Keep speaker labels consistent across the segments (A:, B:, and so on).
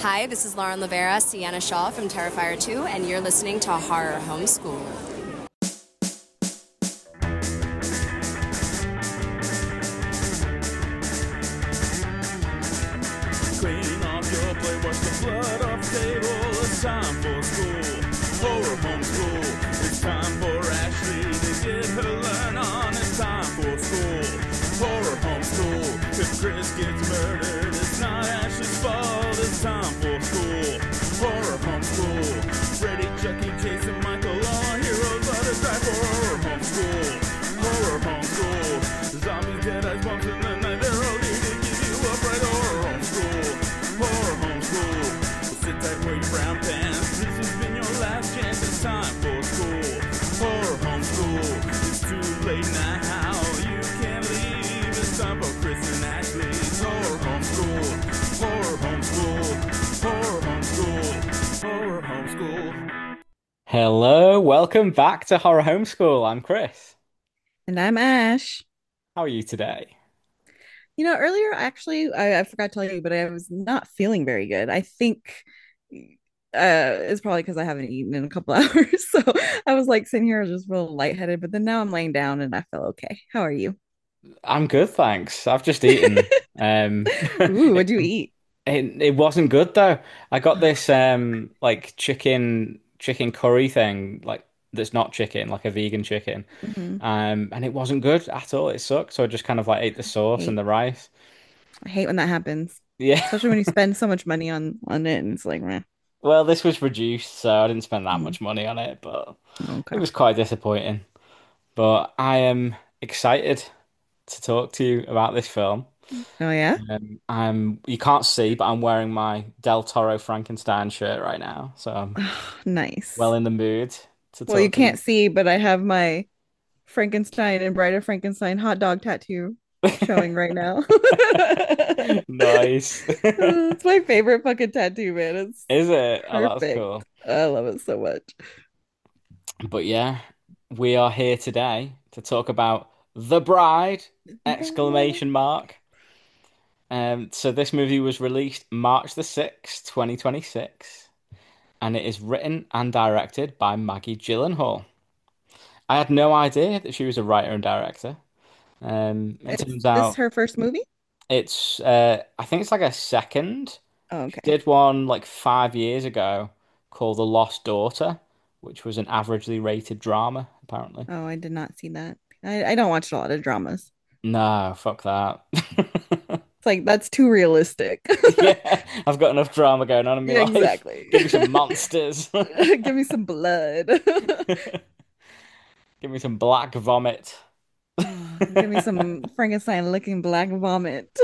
A: Hi, this is Lauren Lavera, Sienna Shaw from Terrifier 2, and you're listening to Horror Homeschool.
B: Clean off your plate, wash the blood off the table. It's time for school, horror homeschool. It's time for Ashley to get her learn on. It's time for school, horror homeschool. If Chris gets murdered, it's not Ashley's fault. It's time for school, horror homeschool. Freddy, Chucky, Jason, Michael, all heroes are to die for horror homeschool, horror homeschool. Zombies, Deadites, monsters in the night, they're all here to give you a bright horror homeschool, horror homeschool. Well, sit tight, wear your brown pants. This has been your last chance. It's time for school, horror homeschool. It's too late now, you can't leave. It's time for Chris and Ashley's horror homeschool, horror homeschool, horror homeschool, horror homeschool.
C: Hello, welcome back to Horror Homeschool. I'm Chris.
D: And I'm Ash.
C: How are you today?
D: Earlier, actually, I forgot to tell you, but I was not feeling very good. I think it's probably because I haven't eaten in a couple hours. So I was like sitting here, I was just real lightheaded, but then now I'm laying down and I feel okay. How are you?
C: I'm good, thanks. I've just eaten.
D: Ooh, what'd you eat?
C: It wasn't good though. I got this like chicken curry thing, like that's not chicken, like a vegan chicken.
D: Hmm.
C: And it wasn't good at all. It sucked. So I just kind of like ate the sauce and
D: Hate,
C: the rice.
D: I hate when that happens,
C: Yeah.
D: especially when you spend so much money on it and it's like, meh.
C: Well, this was reduced, so I didn't spend that
D: Mm,
C: much money on it, but it
D: okay.
C: was quite disappointing. But I am excited to talk to you about this film.
D: Oh yeah?
C: I'm you can't see, but I'm wearing my Del Toro Frankenstein shirt right now, so I'm well
D: Nice.
C: in the mood to
D: Well, you
C: talk to you.
D: can't see, but I have my Frankenstein and Bride of Frankenstein hot dog tattoo showing right now.
C: Nice.
D: It's my favorite fucking tattoo, man. It's
C: Is it? Oh, that's
D: perfect.
C: cool.
D: I love it so much.
C: But yeah, we are here today to talk about The Bride! Exclamation mark. So this movie was released March the 6th, 2026, and it is written and directed by Maggie Gyllenhaal. I had no idea that she was a writer and director. It
D: It's
C: turns
D: this
C: out
D: her first movie?
C: it's I think it's like a second.
D: Oh,
C: She
D: okay.
C: did one like 5 years ago called The Lost Daughter, which was an averagely rated drama, apparently.
D: Oh, I did not see that. I don't watch a lot of dramas.
C: No, fuck that.
D: It's like that's too realistic.
C: Yeah, I've got enough drama going on in my
D: Yeah,
C: life.
D: exactly.
C: Give me some monsters.
D: Give me some blood.
C: Give me some black vomit.
D: Give me some Frankenstein looking black vomit.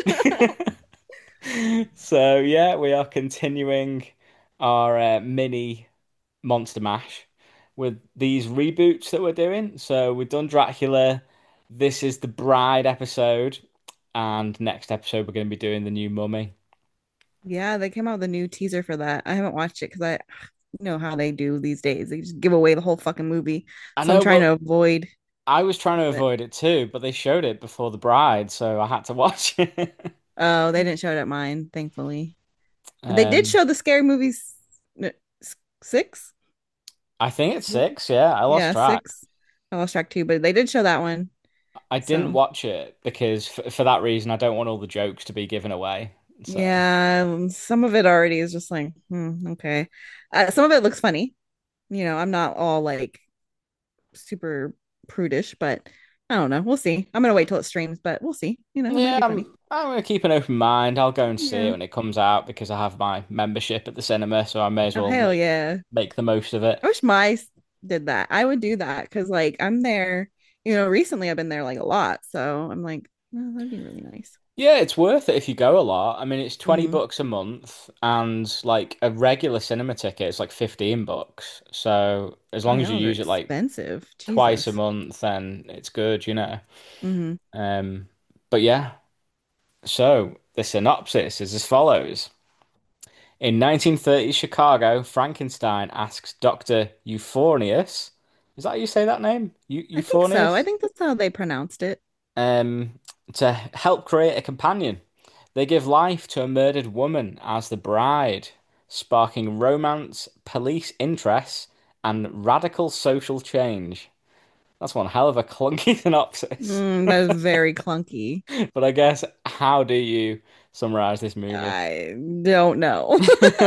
C: So yeah, we are continuing our mini Monster Mash with these reboots that we're doing. So we've done Dracula. This is the Bride episode, and next episode we're going to be doing the new Mummy.
D: Yeah, they came out with a new teaser for that. I haven't watched it because I know how they do these days. They just give away the whole fucking movie.
C: I
D: So I'm
C: know,
D: trying
C: well,
D: to avoid
C: I was trying to
D: it.
C: avoid it too, but they showed it before the Bride, so I had to watch it.
D: Oh, they didn't show it at mine, thankfully. They did
C: Um,
D: show the scary movies six.
C: I think it's
D: Maybe?
C: six. Yeah, I lost
D: Yeah,
C: track.
D: six. I lost track too, but they did show that one.
C: I didn't
D: So
C: watch it because for that reason, I don't want all the jokes to be given away. So
D: yeah, some of it already is just like, okay. Some of it looks funny. I'm not all like super prudish, but I don't know. We'll see. I'm gonna wait till it streams, but we'll see. It might
C: yeah,
D: be funny.
C: I'm gonna keep an open mind. I'll go and see it
D: Yeah.
C: when it comes out because I have my membership at the cinema, so I may as
D: Oh,
C: well
D: hell yeah.
C: make the most of it.
D: I wish mice did that. I would do that because like I'm there, recently I've been there like a lot. So I'm like, oh, that'd be really nice.
C: Yeah, it's worth it if you go a lot. I mean, it's 20
D: Hmm.
C: bucks a month and like a regular cinema ticket is like 15 bucks. So as
D: Oh
C: long as
D: yeah,
C: you
D: those are
C: use it like
D: expensive.
C: twice a
D: Jesus.
C: month, then it's good, you know.
D: Hmm.
C: Um, but yeah, so the synopsis is as follows. In 1930s Chicago, Frankenstein asks Dr. Euphornius, is that how you say that name?
D: I think so. I
C: Euphornius?
D: think that's how they pronounced it.
C: To help create a companion. They give life to a murdered woman as the bride. sparking romance, police interests, and radical social change. That's one hell of a clunky synopsis.
D: That is very clunky.
C: But I guess, how do you summarize this movie?
D: I don't know.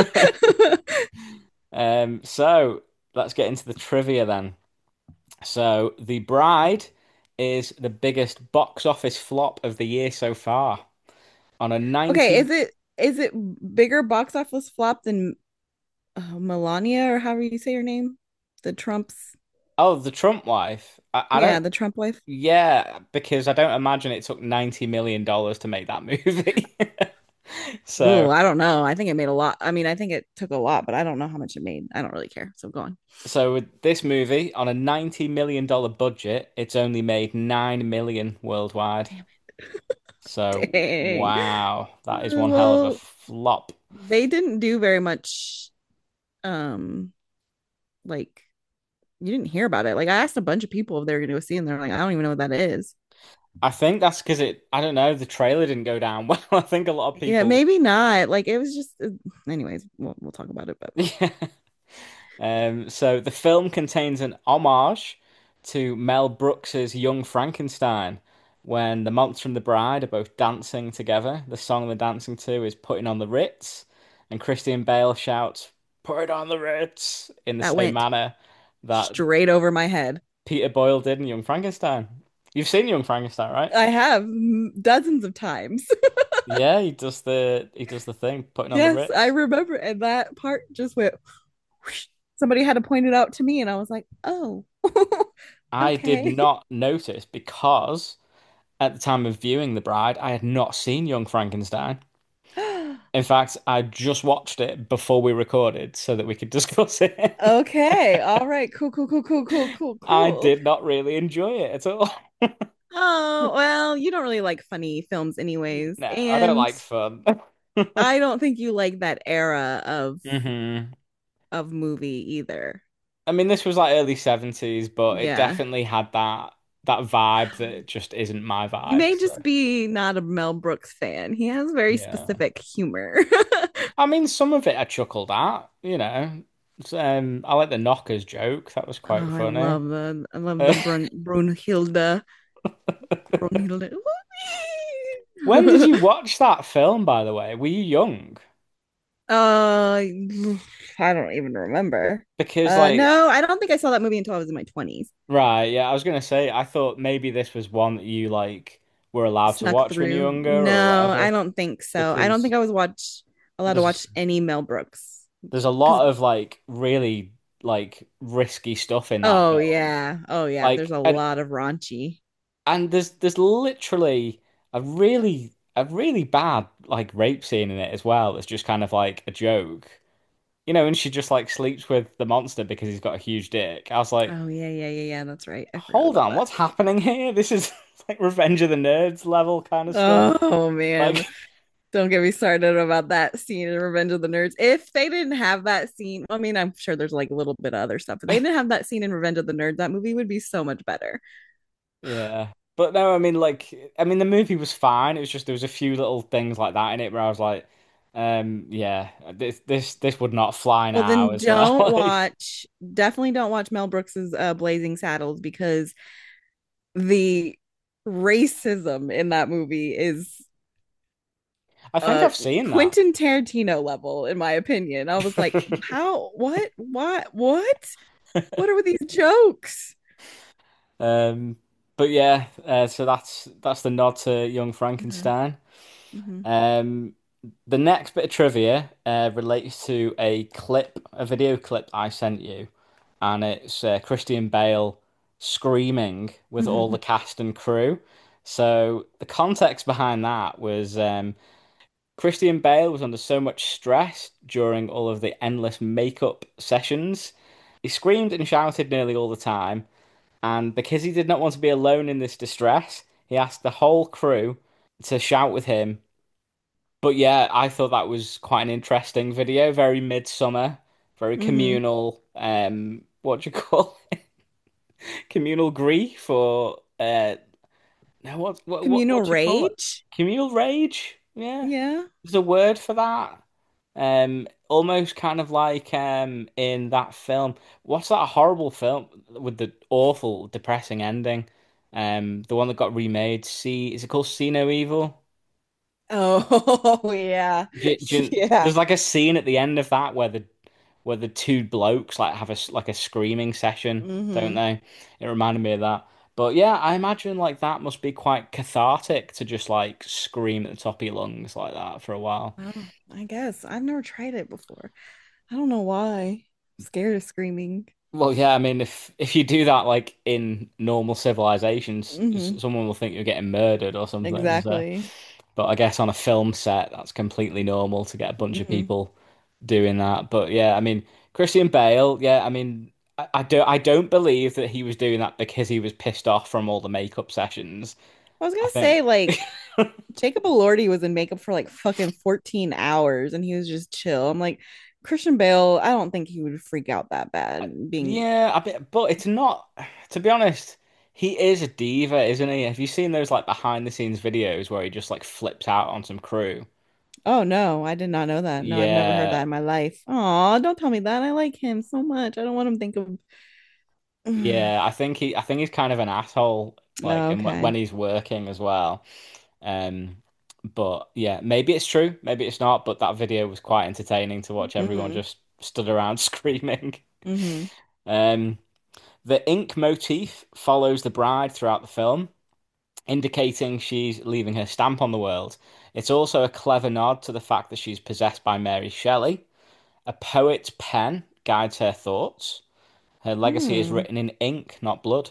C: So let's get into the trivia then. So, The Bride is the biggest box office flop of the year so far. On a
D: Okay,
C: 90,
D: is it bigger box office flop than Melania or however you say her name? The Trump's,
C: oh, The Trump Wife. I
D: yeah,
C: don't,
D: the Trump wife.
C: yeah, because I don't imagine it took $90 million to make that movie.
D: Oh,
C: So,
D: I don't know. I think it made a lot. I mean, I think it took a lot, but I don't know how much it made. I don't really care. So go on.
C: so with this movie on a $90 million budget, it's only made 9 million worldwide.
D: Damn
C: So,
D: it. Dang.
C: wow, that is one hell of a
D: Well,
C: flop.
D: they didn't do very much. Um, like you didn't hear about it. Like I asked a bunch of people if they were going to go see, it, and they're like, I don't even know what that is.
C: I think that's because I don't know, the trailer didn't go down well. I think a lot of
D: Yeah,
C: people,
D: maybe not. Like it was just. Anyways, we'll talk about it. But
C: yeah. So the film contains an homage to Mel Brooks's Young Frankenstein, when the monster and the bride are both dancing together. The song they're dancing to is "Putting on the Ritz," and Christian Bale shouts, "Put it on the Ritz," in the
D: that
C: same
D: went
C: manner that
D: straight over my head.
C: Peter Boyle did in Young Frankenstein. You've seen Young Frankenstein, right?
D: I have dozens of times.
C: Yeah, he does the thing, putting on the
D: Yes, I
C: Ritz.
D: remember, and that part just went. Whoosh. Somebody had to point it out to me, and I was like, "Oh,
C: I did
D: okay."
C: not notice because at the time of viewing The Bride, I had not seen Young Frankenstein. In fact, I just watched it before we recorded so that we could discuss it.
D: Okay, all right, cool, cool, cool, cool, cool, cool,
C: I
D: cool.
C: did not really enjoy it at all.
D: Oh, well, you don't really like funny films anyways,
C: No, I don't
D: and
C: like fun.
D: I don't think you like that era
C: hmm
D: of movie either.
C: I mean, this was like early 70s, but it
D: Yeah.
C: definitely had that vibe that just isn't my
D: You
C: vibe.
D: may
C: So,
D: just be not a Mel Brooks fan. He has very
C: yeah.
D: specific humor.
C: I mean, some of it I chuckled at. I like the knockers joke. That was quite
D: Oh,
C: funny.
D: I love the Brunhilde. Brunhilde.
C: When did you watch that film, by the way? Were you young?
D: I don't even remember.
C: Because, like,
D: No, I don't think I saw that movie until I was in my 20s.
C: right, yeah, I was gonna say, I thought maybe this was one that you, like, were allowed to
D: Snuck
C: watch when you were
D: through.
C: younger or
D: No, I
C: whatever.
D: don't think so. I don't
C: Because
D: think I was allowed to
C: there's
D: watch any Mel Brooks.
C: there's a
D: Because
C: lot of, like, really, like, risky stuff in that
D: oh
C: film.
D: yeah, oh yeah, there's
C: Like,
D: a
C: and
D: lot of raunchy.
C: and there's literally a really bad, like, rape scene in it as well. It's just kind of like a joke. And she just, like, sleeps with the monster because he's got a huge dick. I was like,
D: Oh yeah, yeah, yeah, yeah. That's right. I forgot
C: hold
D: about
C: on,
D: that.
C: what's happening here? This is like Revenge of the Nerds level kind of stuff.
D: Oh
C: Like,
D: man. Don't get me started about that scene in Revenge of the Nerds. If they didn't have that scene, I mean, I'm sure there's like a little bit of other stuff, but they didn't have that scene in Revenge of the Nerds, that movie would be so much better.
C: yeah. But no, I mean, the movie was fine. It was just there was a few little things like that in it where I was like, yeah, this would not fly
D: Well,
C: now
D: then
C: as well. Like,
D: definitely don't watch Mel Brooks's Blazing Saddles because the racism in that movie is
C: I think I've seen that.
D: Quentin Tarantino level, in my opinion. I was like, how, what are these jokes?
C: Um, but yeah, so that's the nod to Young
D: Mhm,
C: Frankenstein.
D: mhm.
C: Um, the next bit of trivia relates to a video clip I sent you, and it's Christian Bale screaming with all the cast and crew. So the context behind that was Christian Bale was under so much stress during all of the endless makeup sessions. He screamed and shouted nearly all the time, and because he did not want to be alone in this distress, he asked the whole crew to shout with him. But yeah, I thought that was quite an interesting video, very midsummer, very
D: Hmm.
C: communal. What do you call it? Communal grief or no, what
D: Communal
C: do you call it?
D: rage.
C: Communal rage? Yeah,
D: Yeah.
C: there's a word for that. Almost kind of like in that film. What's that horrible film with the awful, depressing ending? The one that got remade. See, is it called See No Evil?
D: Oh yeah. Yeah.
C: There's like a scene at the end of that where the two blokes like have like a screaming session, don't
D: Hmm.
C: they? It reminded me of that. But yeah, I imagine like that must be quite cathartic to just like scream at the top of your lungs like that for a while.
D: Oh, I guess I've never tried it before. I don't know why. I'm scared of screaming.
C: Well, yeah, I mean, if you do that like in normal civilizations,
D: Hmm.
C: someone will think you're getting murdered or something. So,
D: Exactly.
C: but I guess on a film set, that's completely normal to get a bunch of
D: Hmm.
C: people doing that. But yeah, I mean, Christian Bale, yeah, I mean, I don't believe that he was doing that because he was pissed off from all the makeup sessions.
D: I was
C: I
D: gonna
C: think,
D: say, like, Jacob Elordi was in makeup for like fucking 14 hours and he was just chill. I'm like, Christian Bale, I don't think he would freak out that bad being.
C: yeah, a bit, but it's not. To be honest, he is a diva, isn't he? Have you seen those like behind the scenes videos where he just like flips out on some crew?
D: Oh no, I did not know that. No, I've never heard that
C: Yeah,
D: in my life. Oh, don't tell me that. I like him so much. I don't want him to think of.
C: yeah. I think he's kind of an asshole, like,
D: Oh,
C: and when
D: okay.
C: he's working as well. Um, but yeah, maybe it's true, maybe it's not. But that video was quite entertaining to watch. Everyone
D: Hmm.
C: just stood around screaming.
D: Hmm.
C: Um, the ink motif follows the bride throughout the film, indicating she's leaving her stamp on the world. It's also a clever nod to the fact that she's possessed by Mary Shelley. A poet's pen guides her thoughts. Her legacy is
D: Hmm.
C: written in ink, not blood.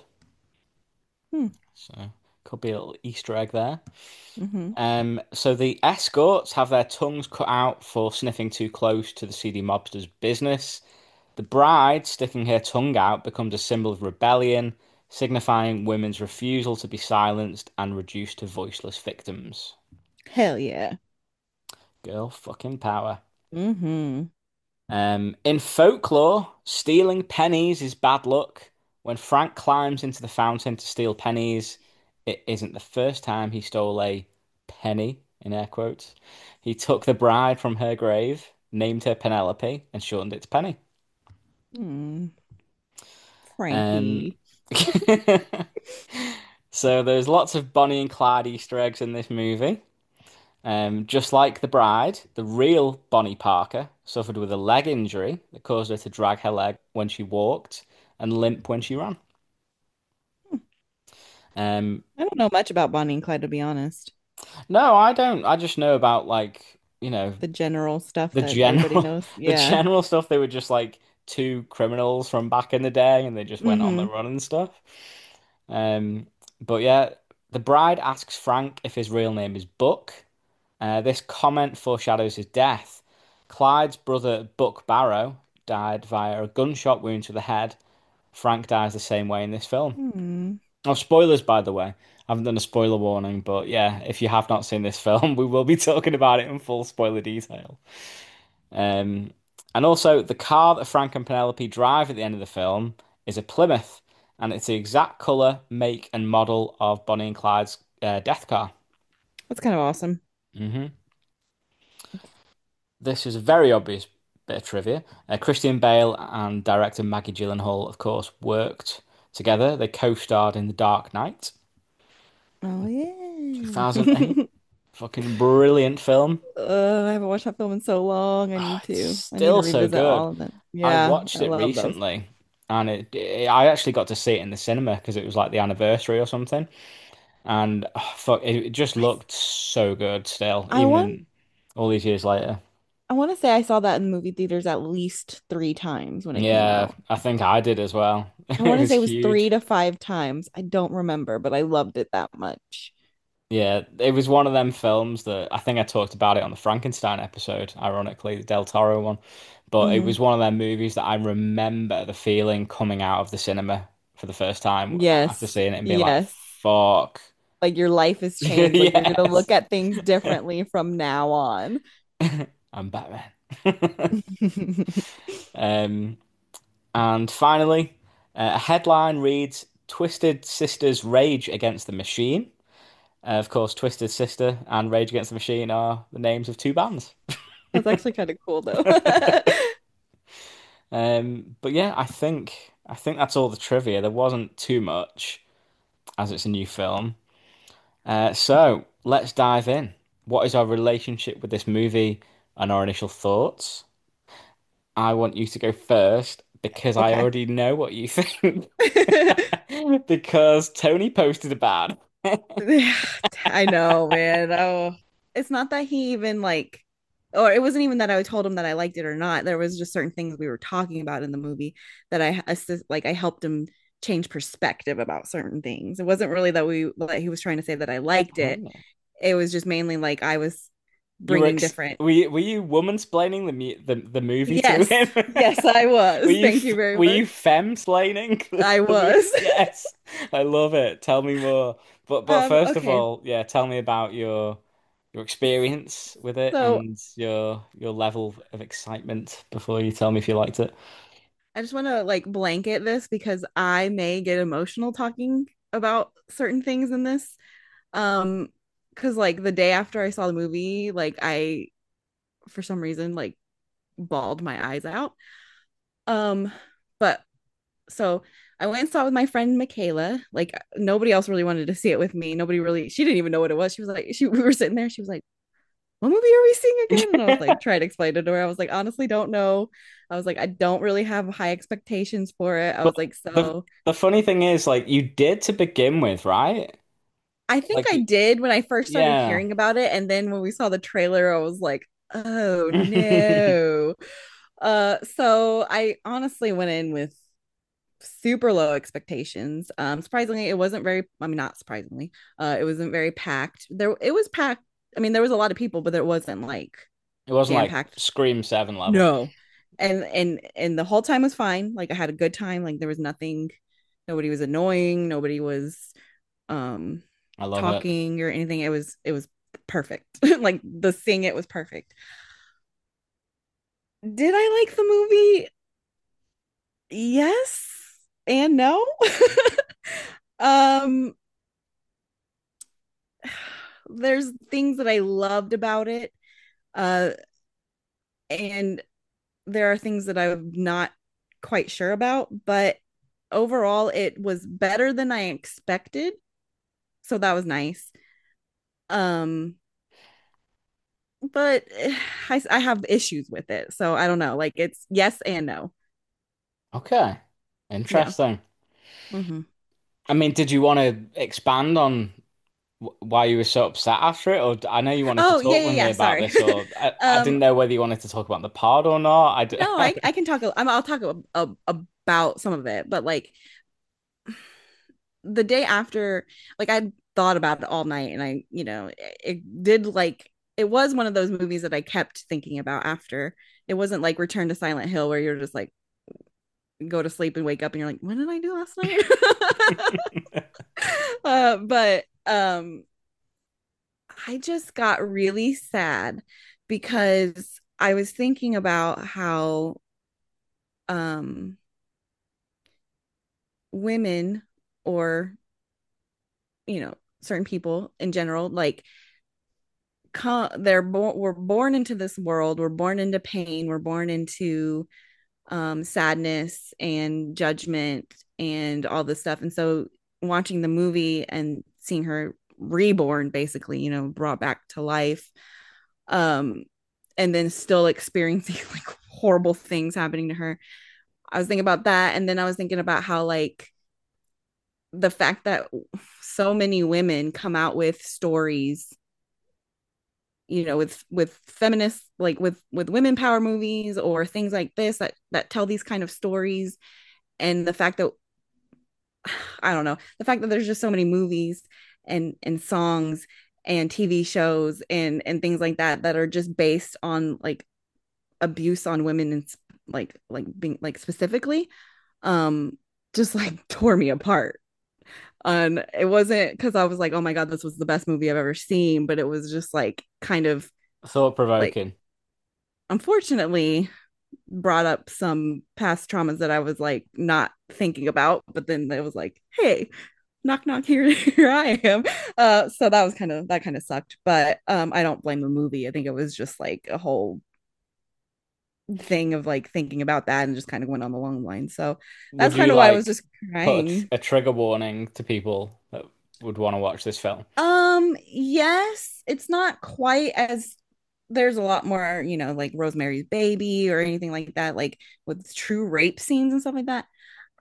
D: Hmm.
C: So could be a little Easter egg there.
D: Hmm.
C: So the escorts have their tongues cut out for sniffing too close to the seedy mobster's business. The bride sticking her tongue out becomes a symbol of rebellion, signifying women's refusal to be silenced and reduced to voiceless victims.
D: Hell yeah.
C: Girl fucking power.
D: Hmm.
C: In folklore, stealing pennies is bad luck. When Frank climbs into the fountain to steal pennies, it isn't the first time he stole a penny, in air quotes. He took the bride from her grave, named her Penelope, and shortened it to Penny.
D: Hmm.
C: Um,
D: Frankie.
C: so there's lots of Bonnie and Clyde Easter eggs in this movie. Just like the bride, the real Bonnie Parker suffered with a leg injury that caused her to drag her leg when she walked and limp when she ran. Um,
D: I don't know much about Bonnie and Clyde, to be honest.
C: no, I don't. I just know about like, you know,
D: The general stuff
C: the
D: that everybody
C: general
D: knows.
C: the
D: Yeah.
C: general stuff. They were just like two criminals from back in the day and they just went on the
D: Hmm.
C: run and stuff. Um, but yeah, the bride asks Frank if his real name is Buck. This comment foreshadows his death. Clyde's brother, Buck Barrow, died via a gunshot wound to the head. Frank dies the same way in this film.
D: Hmm.
C: Oh, spoilers, by the way. I haven't done a spoiler warning, but yeah, if you have not seen this film, we will be talking about it in full spoiler detail. Um, and also, the car that Frank and Penelope drive at the end of the film is a Plymouth, and it's the exact colour, make, and model of Bonnie and Clyde's death car.
D: That's kind of awesome.
C: Hmm This is a very obvious bit of trivia. Christian Bale and director Maggie Gyllenhaal, of course, worked together. They co-starred in The Dark Knight,
D: Oh yeah.
C: 2008. Fucking brilliant film.
D: I haven't watched that film in so long. I
C: Oh,
D: need
C: it's
D: to. I need to
C: still so
D: revisit
C: good.
D: all of them.
C: I
D: Yeah, I
C: watched it
D: love those.
C: recently, and I actually got to see it in the cinema because it was like the anniversary or something. And oh, fuck, it just
D: I
C: looked so good still,
D: I
C: even
D: want
C: in all these years later.
D: I want to say I saw that in movie theaters at least 3 times when it came
C: Yeah,
D: out.
C: I think I did as well.
D: I
C: It
D: want to
C: was
D: say it was three
C: huge.
D: to five times. I don't remember, but I loved it that much.
C: Yeah, it was one of them films that I think I talked about it on the Frankenstein episode, ironically, the Del Toro one. But it
D: Hmm.
C: was one of them movies that I remember the feeling coming out of the cinema for the first time after
D: Yes.
C: seeing it and being like,
D: Yes.
C: fuck.
D: Like your life has changed. Like you're gonna
C: Yes.
D: look at things differently from now on.
C: I'm Batman. Um, and finally, a headline reads Twisted Sisters Rage Against the Machine. Of course, Twisted Sister and Rage Against the Machine are the names of two bands.
D: That's actually kind of cool though.
C: But yeah, I think that's all the trivia. There wasn't too much as it's a new film. So let's dive in. What is our relationship with this movie and our initial thoughts? I want you to go first because I
D: Okay.
C: already know what you think. Because Tony posted about it.
D: I know, man. Oh, it's not that he even like, or it wasn't even that I told him that I liked it or not. There was just certain things we were talking about in the movie that I helped him change perspective about certain things. It wasn't really that he was trying to say that I liked it.
C: Oh.
D: It was just mainly like I was
C: You were
D: bringing different.
C: were you woman-splaining the movie to
D: Yes,
C: him?
D: yes, I
C: Were
D: was.
C: you
D: Thank you very
C: were
D: much.
C: you femme-splaining
D: I
C: the movie?
D: was.
C: Yes, I love it. Tell me more. But first of
D: Okay.
C: all, yeah, tell me about your experience with it
D: So
C: and your level of excitement before you tell me if you liked it.
D: I just want to like blanket this because I may get emotional talking about certain things in this. Um, because like the day after I saw the movie, like I for some reason like bawled my eyes out. Um, but so I went and saw it with my friend Michaela. Like nobody else really wanted to see it with me. Nobody really, she didn't even know what it was. She was like, we were sitting there. She was like, what movie are we seeing again? And I was like, trying to explain it to her. I was like, honestly, don't know. I was like, I don't really have high expectations for it. I
C: But
D: was like,
C: the
D: so
C: the funny thing is, like, you did to begin with, right?
D: I think
C: Like,
D: I did when I first started
C: yeah.
D: hearing about it. And then when we saw the trailer, I was like, oh no. So I honestly went in with super low expectations. Surprisingly, it wasn't very, I mean, not surprisingly, it wasn't very packed. It was packed. I mean, there was a lot of people, but it wasn't like
C: It wasn't
D: jam
C: like
D: packed.
C: Scream 7 level.
D: No. And the whole time was fine. Like I had a good time. Like there was nothing, nobody was annoying, nobody was um
C: I love it.
D: talking or anything. It was perfect. Like the sing it was perfect. Did I like the movie? Yes and no. um there's things that I loved about it. Uh and there are things that I'm not quite sure about, but overall it was better than I expected. So that was nice. Um but I have issues with it. So I don't know. Like it's yes and no.
C: Okay.
D: Yeah.
C: Interesting.
D: Mm-hmm.
C: I mean, did you want to expand on why you were so upset after it? Or I know you wanted to
D: Oh, yeah,
C: talk
D: yeah,
C: with me
D: yeah.
C: about
D: Sorry.
C: this, or I
D: um,
C: didn't know whether you wanted to talk about the pod or not.
D: no, I can talk. I'll talk about some of it, but like the day after, like I thought about it all night, and it did like it was one of those movies that I kept thinking about after. It wasn't like Return to Silent Hill where you're just like go to sleep and wake up and you're like, what did I do last night? But I just got really sad because I was thinking about how um women or certain people in general like we're born into this world, we're born into pain, we're born into sadness and judgment and all this stuff. And so watching the movie and seeing her reborn, basically, brought back to life, um and then still experiencing like horrible things happening to her. I was thinking about that, and then I was thinking about how like the fact that so many women come out with stories, with feminists, like with women power movies or things like this that tell these kind of stories. And the fact that I don't know, the fact that there's just so many movies and songs and TV shows and things like that are just based on like abuse on women and like being like specifically um just like tore me apart. And it wasn't because I was like, oh my God, this was the best movie I've ever seen, but it was just like kind of
C: Thought
D: like
C: provoking.
D: unfortunately brought up some past traumas that I was like not thinking about, but then it was like, hey, knock knock, here I am. So that kind of sucked. But I don't blame the movie. I think it was just like a whole thing of like thinking about that and just kind of went on the long line. So
C: Would
D: that's kind
C: you
D: of why I was
C: like
D: just
C: put
D: crying.
C: a trigger warning to people that would want to watch this film?
D: Yes, it's not quite as there's a lot more, like Rosemary's Baby or anything like that, like with true rape scenes and stuff like that.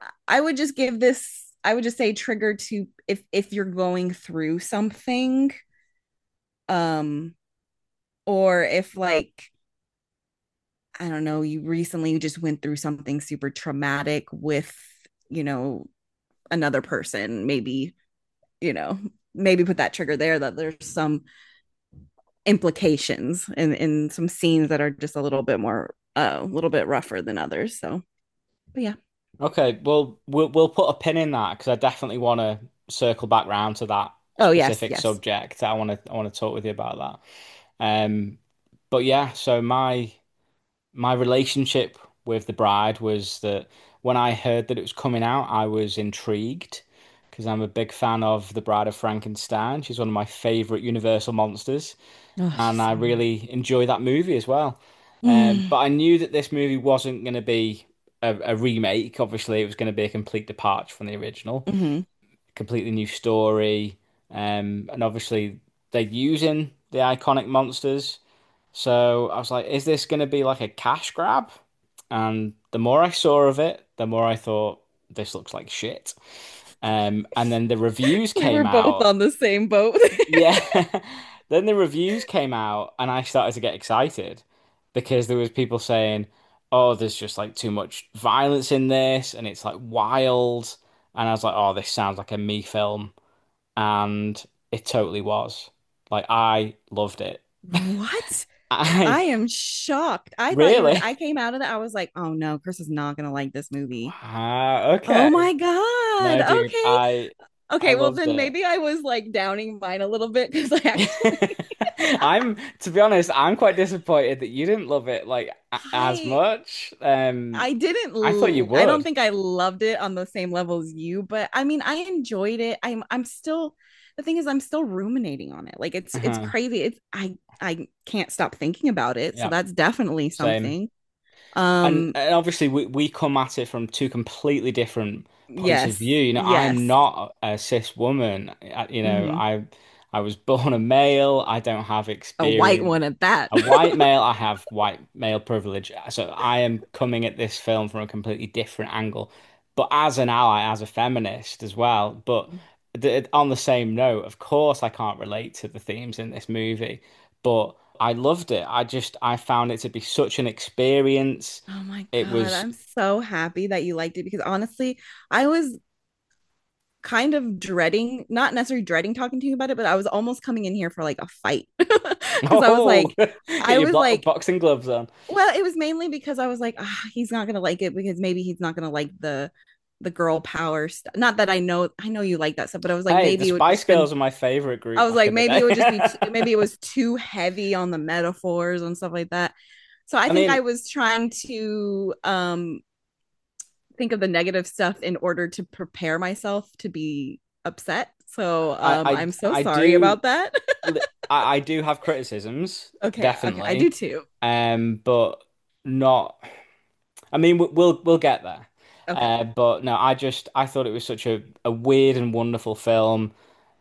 D: I would just say trigger to if you're going through something, um, or if like I don't know, you recently just went through something super traumatic with, you know, another person, you know, maybe put that trigger there that there's some implications in some scenes that are just a little bit more a little bit rougher than others. So, but yeah.
C: Okay, well, we'll put a pin in that because I definitely want to circle back round to that
D: Oh yes,
C: specific
D: yes.
C: subject. I want to talk with you about that. But yeah, so my relationship with The Bride was that when I heard that it was coming out, I was intrigued because I'm a big fan of The Bride of Frankenstein. She's one of my favorite Universal monsters,
D: Oh,
C: and
D: she's
C: I
D: so good.
C: really enjoy that movie as well. But
D: Mm.
C: I knew that this movie wasn't going to be a remake. Obviously, it was going to be a complete departure from the original,
D: Hmm.
C: completely new story. And obviously, they're using the iconic monsters. So I was like, is this going to be like a cash grab? And the more I saw of it, the more I thought this looks like shit. And then the reviews
D: We were
C: came
D: both
C: out.
D: on the same boat.
C: Yeah. Then the reviews came out and I started to get excited because there was people saying, "Oh, there's just like too much violence in this and it's like wild." And I was like, "Oh, this sounds like a me film." And it totally was. Like I loved it.
D: What? I
C: I
D: am shocked. I thought you were.
C: really?
D: I came out of that. I was like, oh no, Chris is not gonna like this movie.
C: Okay.
D: Oh my
C: No,
D: God.
C: dude,
D: Okay.
C: I
D: Okay. Well,
C: loved
D: then
C: it.
D: maybe I was like downing mine a little bit because I actually,
C: To be honest, I'm quite disappointed that you didn't love it like as
D: I,
C: much. I thought you
D: I don't
C: would.
D: think I loved it on the same level as you, but I mean, I enjoyed it. I'm still, the thing is, I'm still ruminating on it. Like it's
C: Uh-huh.
D: crazy. I can't stop thinking about it. So
C: Yeah,
D: that's definitely
C: same.
D: something.
C: And,
D: Um,
C: and obviously we come at it from two completely different points of
D: yes,
C: view. You know, I'm
D: yes.
C: not a cis woman.
D: Hmm.
C: I was born a male. I don't have
D: A white
C: experience.
D: one at that.
C: A white male, I have white male privilege. So I am coming at this film from a completely different angle. But as an ally, as a feminist as well. But on the same note, of course, I can't relate to the themes in this movie, but I loved it. I found it to be such an experience.
D: Oh my
C: It
D: God.
C: was,
D: I'm so happy that you liked it because honestly, I was kind of dreading, not necessarily dreading talking to you about it, but I was almost coming in here for like a fight. Because
C: oh, get
D: I
C: your
D: was like,
C: boxing gloves on.
D: well, it was mainly because I was like, he's not gonna like it because maybe he's not gonna like the girl power stuff. Not that I know you like that stuff, but I was like,
C: Hey, the
D: maybe it would
C: Spice
D: just been
C: Girls are my favorite
D: I
C: group
D: was
C: back
D: like,
C: in the
D: maybe it would just be
C: day.
D: maybe it was too heavy on the metaphors and stuff like that. So I
C: I
D: think I
C: mean,
D: was trying to think of the negative stuff in order to prepare myself to be upset. So I'm so
C: I
D: sorry
C: do
D: about that.
C: I do have criticisms,
D: Okay, okay, I do
C: definitely.
D: too.
C: But not. I mean, we'll get there.
D: Okay.
C: But no, I thought it was such a weird and wonderful film,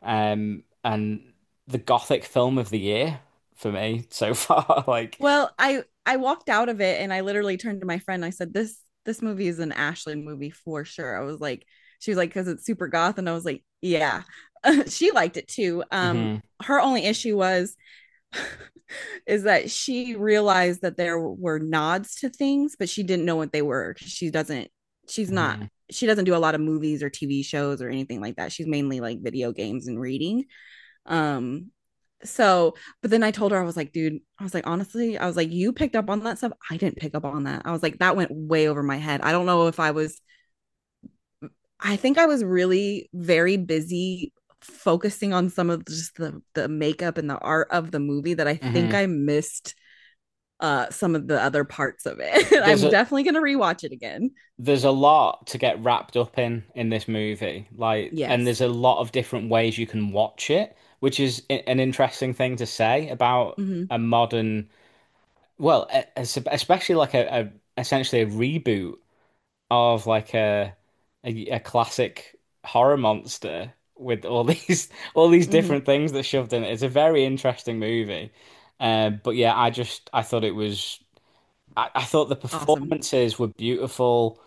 C: and the gothic film of the year for me so far. Like,
D: Well, I walked out of it and I literally turned to my friend. I said, This movie is an Ashley movie for sure." I was like, she was like, because it's super goth, and I was like, yeah. She liked it too.
C: mhm,
D: Her only issue was is that she realized that there were nods to things, but she didn't know what they were. She's not
C: mhm.
D: she doesn't do a lot of movies or TV shows or anything like that. She's mainly like video games and reading. Um, so, but then I told her, I was like, dude, I was like, honestly, I was like, you picked up on that stuff. I didn't pick up on that. I was like, that went way over my head. I don't know if I think I was really very busy focusing on some of just the makeup and the art of the movie that I think
C: Mhm.
D: I missed some of the other parts of it.
C: There's
D: I'm
C: a
D: definitely gonna rewatch it again.
C: there's a lot to get wrapped up in this movie. Like, and
D: Yes.
C: there's a lot of different ways you can watch it, which is an interesting thing to say about
D: Hmm.
C: a modern well, especially like a essentially a reboot of like a classic horror monster with all these
D: Hmm.
C: different things that shoved in it. It's a very interesting movie. But yeah, I thought it was I thought the
D: Awesome.
C: performances were beautiful.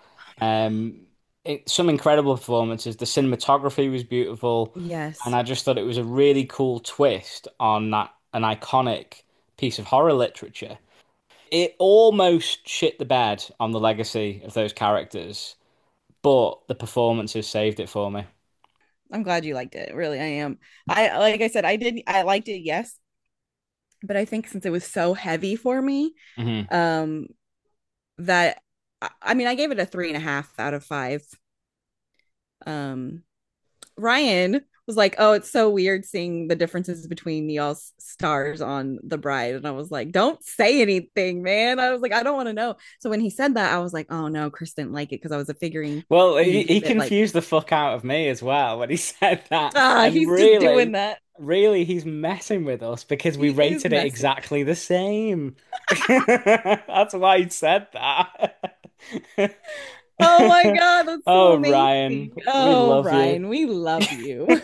C: Some incredible performances. The cinematography was beautiful, and
D: Yes.
C: I just thought it was a really cool twist on that an iconic piece of horror literature. It almost shit the bed on the legacy of those characters, but the performances saved it for me.
D: I'm glad you liked it. Really, I am. I like I said, I liked it, yes, but I think since it was so heavy for me,
C: Hmm.
D: um, that I mean, I gave it a 3.5 out of 5. Um, Ryan was like, "Oh, it's so weird seeing the differences between y'all's stars on The Bride," and I was like, "Don't say anything, man." I was like, "I don't want to know." So when he said that, I was like, "Oh no, Chris didn't like it," because I was figuring
C: Well,
D: he
C: he
D: gave it like,
C: confused the fuck out of me as well when he said that.
D: ah,
C: And
D: he's just doing
C: really,
D: that.
C: really, he's messing with us because we
D: He is
C: rated it
D: messing.
C: exactly the same. That's why he said that.
D: Oh my God, that's so
C: Oh, Ryan,
D: amazing.
C: we
D: Oh,
C: love you.
D: Ryan, we love you.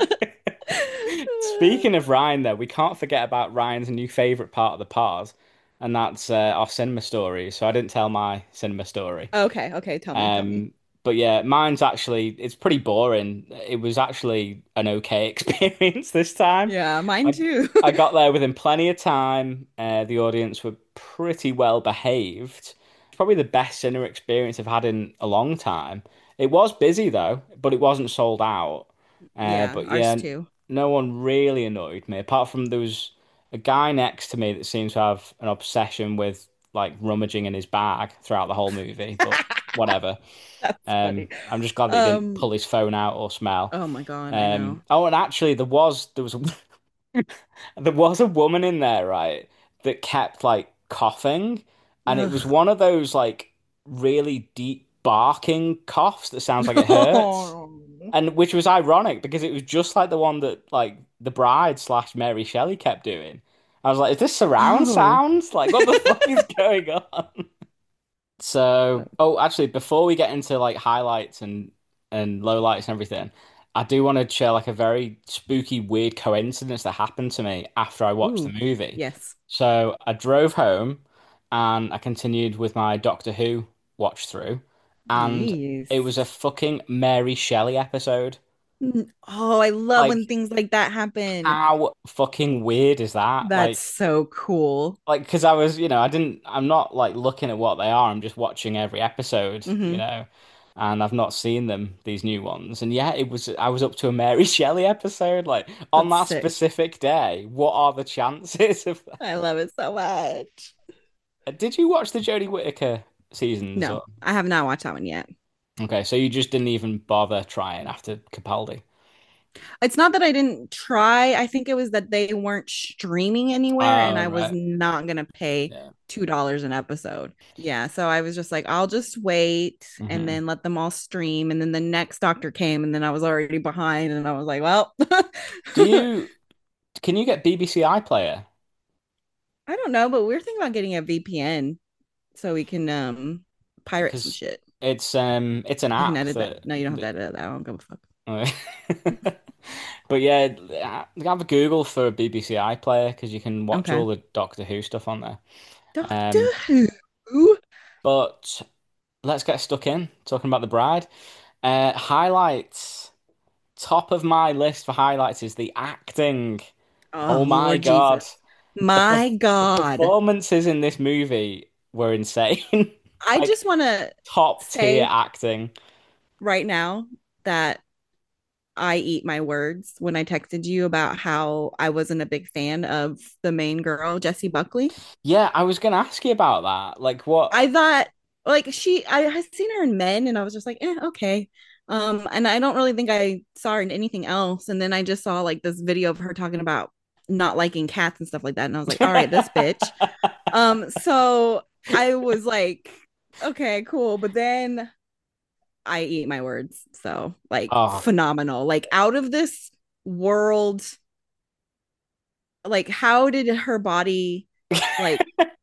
C: Speaking of Ryan, though, we can't forget about Ryan's new favorite part of the pod, and that's our cinema stories. So I didn't tell my cinema story.
D: Okay, okay, tell me, tell me.
C: Um, but yeah, mine's actually it's pretty boring. It was actually an okay experience this time.
D: Yeah, mine
C: I
D: too.
C: I got there within plenty of time. The audience were pretty well behaved. It's probably the best cinema experience I've had in a long time. It was busy though, but it wasn't sold out.
D: Yeah,
C: But
D: ours
C: yeah,
D: too.
C: no one really annoyed me apart from there was a guy next to me that seems to have an obsession with like rummaging in his bag throughout the whole movie. But whatever.
D: That's funny.
C: I'm just glad that he didn't
D: Um,
C: pull his phone out or smell.
D: oh my God, I know.
C: Oh, and actually, there was a there was a woman in there, right, that kept like coughing, and it was
D: Ugh.
C: one of those like really deep barking coughs that sounds like it hurts, and which was ironic because it was just like the one that like the bride slash Mary Shelley kept doing. I was like, is this surround
D: Oh.
C: sound? Like, what the fuck is going on? So, oh, actually, before we get into like highlights and lowlights and everything, I do want to share like a very spooky, weird coincidence that happened to me after I watched the
D: Ooh,
C: movie.
D: yes.
C: So I drove home and I continued with my Doctor Who watch through, and it was a
D: Nice.
C: fucking Mary Shelley episode.
D: Oh, I love
C: Like,
D: when things like that happen.
C: how fucking weird is that?
D: That's so cool.
C: Because I was, I'm not like looking at what they are. I'm just watching every episode,
D: Hmm.
C: and I've not seen them, these new ones. And yeah, I was up to a Mary Shelley episode, like on
D: That's
C: that
D: sick.
C: specific day. What are the chances of that?
D: I love it so much.
C: Did you watch the Jodie Whittaker seasons?
D: No,
C: Or...
D: I have not watched that one yet.
C: Okay, so you just didn't even bother trying after Capaldi.
D: It's not that I didn't try. I think it was that they weren't streaming anywhere and
C: Oh,
D: I was
C: right.
D: not gonna pay
C: Yeah.
D: $2 an episode. Yeah. So I was just like, I'll just wait and
C: Hmm.
D: then let them all stream. And then the next doctor came and then I was already behind and I was like, well,
C: Do you, can you get BBC iPlayer?
D: I don't know, but we're thinking about getting a VPN so we can pirate some
C: Because
D: shit.
C: it's an
D: I can
C: app
D: edit that.
C: that,
D: No, you don't have to
C: that
D: edit that. I don't give a fuck.
C: But yeah, have a Google for a BBC iPlayer because you can watch
D: Okay.
C: all the Doctor Who stuff on there.
D: Doctor
C: Um,
D: Who?
C: but let's get stuck in talking about the bride. Highlights. Top of my list for highlights is the acting.
D: Oh,
C: Oh my
D: Lord
C: God.
D: Jesus.
C: The
D: My
C: the
D: God.
C: performances in this movie were insane.
D: I
C: Like
D: just want to
C: top tier
D: say
C: acting.
D: right now that I eat my words when I texted you about how I wasn't a big fan of the main girl, Jessie Buckley.
C: Yeah, I was gonna ask you about that. Like what?
D: I thought like I had seen her in Men and I was just like, okay. And I don't really think I saw her in anything else. And then I just saw like this video of her talking about not liking cats and stuff like that. And I was like, all right, this bitch. So I was like, okay, cool. But then I eat my words. So like
C: Oh,
D: phenomenal. Like out of this world, like how did her body like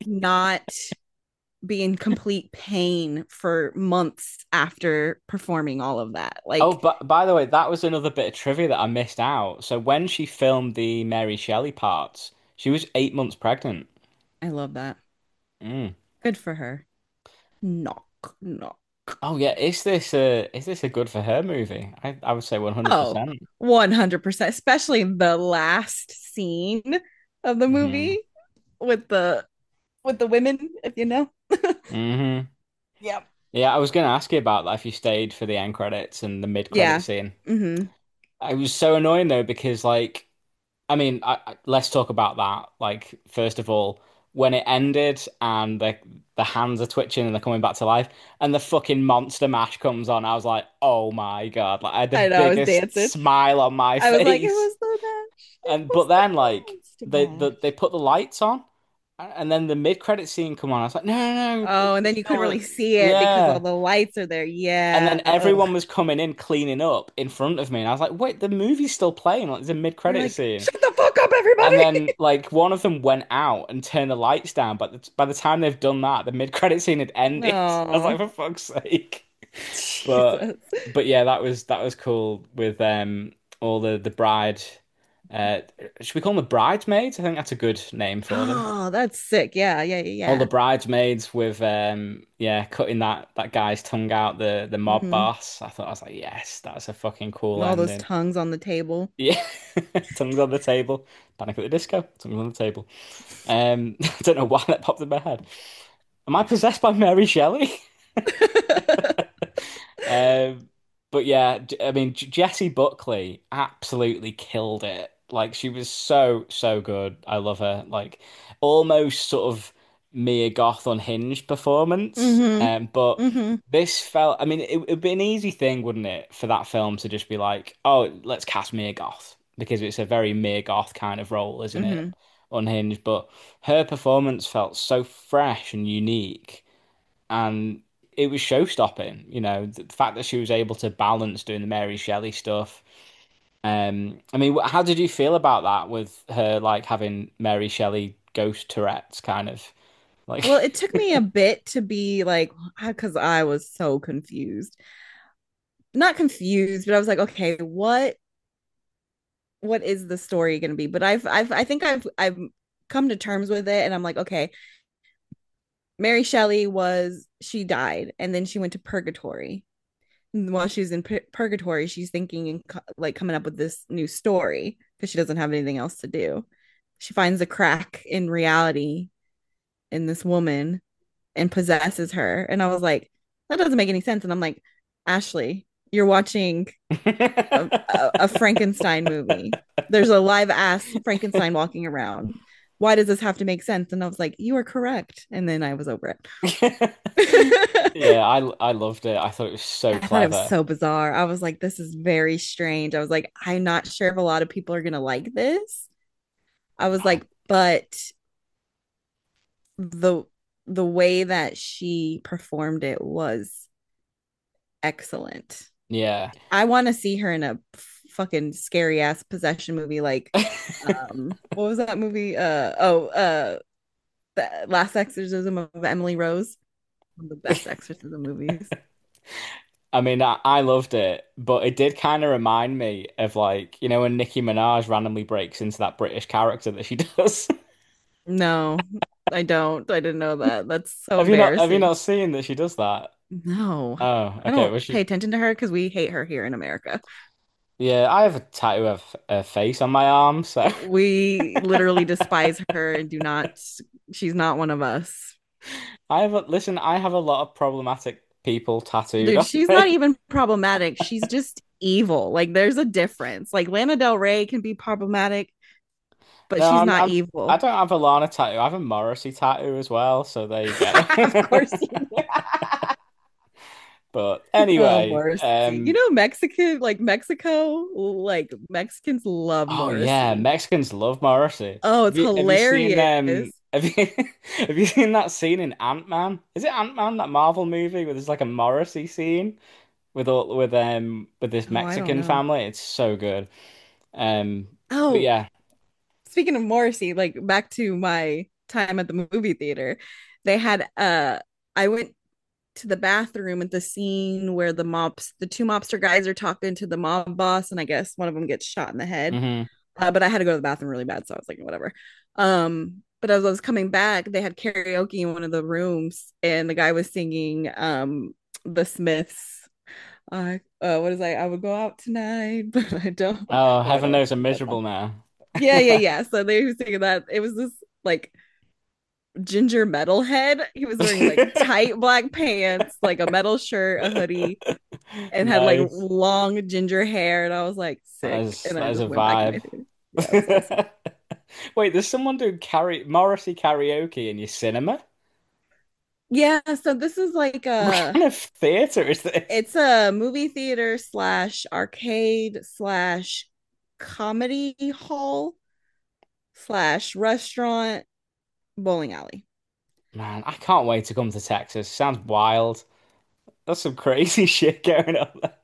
D: not be in complete pain for months after performing all of that.
C: Oh,
D: Like,
C: but by the way, that was another bit of trivia that I missed out. So when she filmed the Mary Shelley parts, she was 8 months pregnant.
D: I love that.
C: Mm.
D: Good for her. Knock, knock.
C: Oh yeah, is this a good for her movie? I would say
D: Oh,
C: 100%.
D: 100%, especially the last scene of the
C: Hmm.
D: movie with the women, if you know.
C: Hmm.
D: Yep.
C: Yeah, I was going to ask you about that if you stayed for the end credits and the mid-credit
D: Yeah.
C: scene.
D: Hmm.
C: I was so annoying though because like I mean, let's talk about that. Like, first of all, when it ended and the hands are twitching and they're coming back to life, and the fucking Monster Mash comes on, I was like, oh my God! Like, I had the
D: I know, I was
C: biggest
D: dancing.
C: smile on my
D: I was like, it
C: face.
D: was the match. It
C: And
D: was
C: but
D: the
C: then like
D: monster
C: they
D: mash.
C: put the lights on, and then the mid-credit scene come on. I was like, no, no, no,
D: Oh, and then
C: it's
D: you couldn't
C: still
D: really see it because all
C: yeah.
D: the lights are there.
C: And
D: Yeah.
C: then
D: Ugh.
C: everyone was coming in cleaning up in front of me, and I was like, wait, the movie's still playing. Like, there's a
D: You're
C: mid-credit
D: like,
C: scene.
D: shut the fuck up,
C: And
D: everybody.
C: then like one of them went out and turned the lights down, but by the time they've done that, the mid-credit scene had ended. I was like,
D: No.
C: for fuck's sake. But
D: Jesus.
C: yeah, that was cool with all the bride should we call them the bridesmaids? I think that's a good name for them.
D: Oh, that's sick. Yeah, yeah,
C: All the
D: yeah,
C: bridesmaids with yeah, cutting that guy's tongue out, the
D: yeah.
C: mob boss. I was like, yes, that's a fucking cool
D: All those
C: ending.
D: tongues on the table.
C: Yeah. Tongues on the table. Panic at the Disco. Tongues on the table. I don't know why that popped in my head. Am I possessed by Mary Shelley? Um, but yeah, I mean, Jessie Buckley absolutely killed it. Like she was so good. I love her. Like almost sort of Mia Goth unhinged performance.
D: Mm-hmm.
C: But
D: Mm-hmm.
C: this felt. I mean, it'd be an easy thing, wouldn't it, for that film to just be like, oh, let's cast Mia Goth because it's a very Mia Goth kind of role, isn't it?
D: Mm-hmm.
C: Unhinged, but her performance felt so fresh and unique and it was show-stopping. You know, the fact that she was able to balance doing the Mary Shelley stuff. I mean, how did you feel about that with her like having Mary Shelley ghost Tourette's kind of like?
D: Well, it took me a bit to be like, because I was so confused. Not confused, but I was like, okay, what is the story going to be? But I think I've come to terms with it, and I'm like, okay, Mary Shelley she died, and then she went to purgatory. And while she's in purgatory, she's thinking and like coming up with this new story because she doesn't have anything else to do. She finds a crack in reality in this woman and possesses her, and I was like, that doesn't make any sense. And I'm like, Ashley, you're watching a Frankenstein movie. There's a live ass Frankenstein walking around. Why does this have to make sense? And I was like, you are correct. And then I was over it.
C: Yeah, I loved it. I thought it was so
D: I thought it was
C: clever.
D: so bizarre. I was like, this is very strange. I was like, I'm not sure if a lot of people are going to like this. I was like, but the the way that she performed it was excellent.
C: Yeah.
D: I want to see her in a fucking scary ass possession movie like what was that movie? The Last Exorcism of Emily Rose. One of the best exorcism movies.
C: I mean, I loved it, but it did kind of remind me of like, you know, when Nicki Minaj randomly breaks into that British character that she does.
D: No, I don't. I didn't know that. That's so
C: Have you
D: embarrassing.
C: not seen that she does that?
D: No,
C: Oh,
D: I
C: okay.
D: don't
C: Well,
D: pay
C: she,
D: attention to her because we hate her here in America.
C: yeah, I have a tattoo of a face on my arm, so
D: We literally despise her and do not, she's not one of us.
C: listen, I have a lot of problematic people tattooed
D: Dude,
C: on
D: she's not
C: me.
D: even problematic. She's just evil. Like, there's a difference. Like, Lana Del Rey can be problematic, but
C: No,
D: she's not
C: I
D: evil.
C: don't have a Lana tattoo. I have a Morrissey tattoo as well, so there you go.
D: Of course you do.
C: But
D: Oh,
C: anyway,
D: Morrissey. You know, Mexican, like Mexico, like Mexicans love
C: oh yeah,
D: Morrissey.
C: Mexicans love Morrissey.
D: Oh, it's
C: Have you seen
D: hilarious.
C: have you have you seen that scene in Ant-Man? Is it Ant-Man, that Marvel movie where there's like a Morrissey scene with this
D: Oh, I don't
C: Mexican
D: know.
C: family? It's so good. Um but
D: Oh,
C: yeah.
D: speaking of Morrissey, like back to my time at the movie theater, they had I went to the bathroom at the scene where the two mobster guys are talking to the mob boss, and I guess one of them gets shot in the head.
C: Hmm.
D: But I had to go to the bathroom really bad, so I was like, whatever. But as I was coming back, they had karaoke in one of the rooms, and the guy was singing the Smiths. What is I would go out tonight, but I don't.
C: Oh,
D: But I
C: heaven
D: don't
C: knows I'm
D: that song.
C: miserable now.
D: Yeah, yeah, yeah. So they were singing that. It was this like ginger metalhead. He was wearing like tight black pants, like a metal shirt, a hoodie, and had like
C: Nice.
D: long ginger hair. And I was like sick. And
C: That
D: I
C: is a
D: just went back in my
C: vibe.
D: theater. Yeah, it was awesome.
C: Wait, there's someone doing Morrissey karaoke in your cinema?
D: Yeah, so this is like
C: What kind of theater is this?
D: it's a movie theater slash arcade slash comedy hall slash restaurant bowling alley.
C: Man, I can't wait to come to Texas. Sounds wild. That's some crazy shit going on there.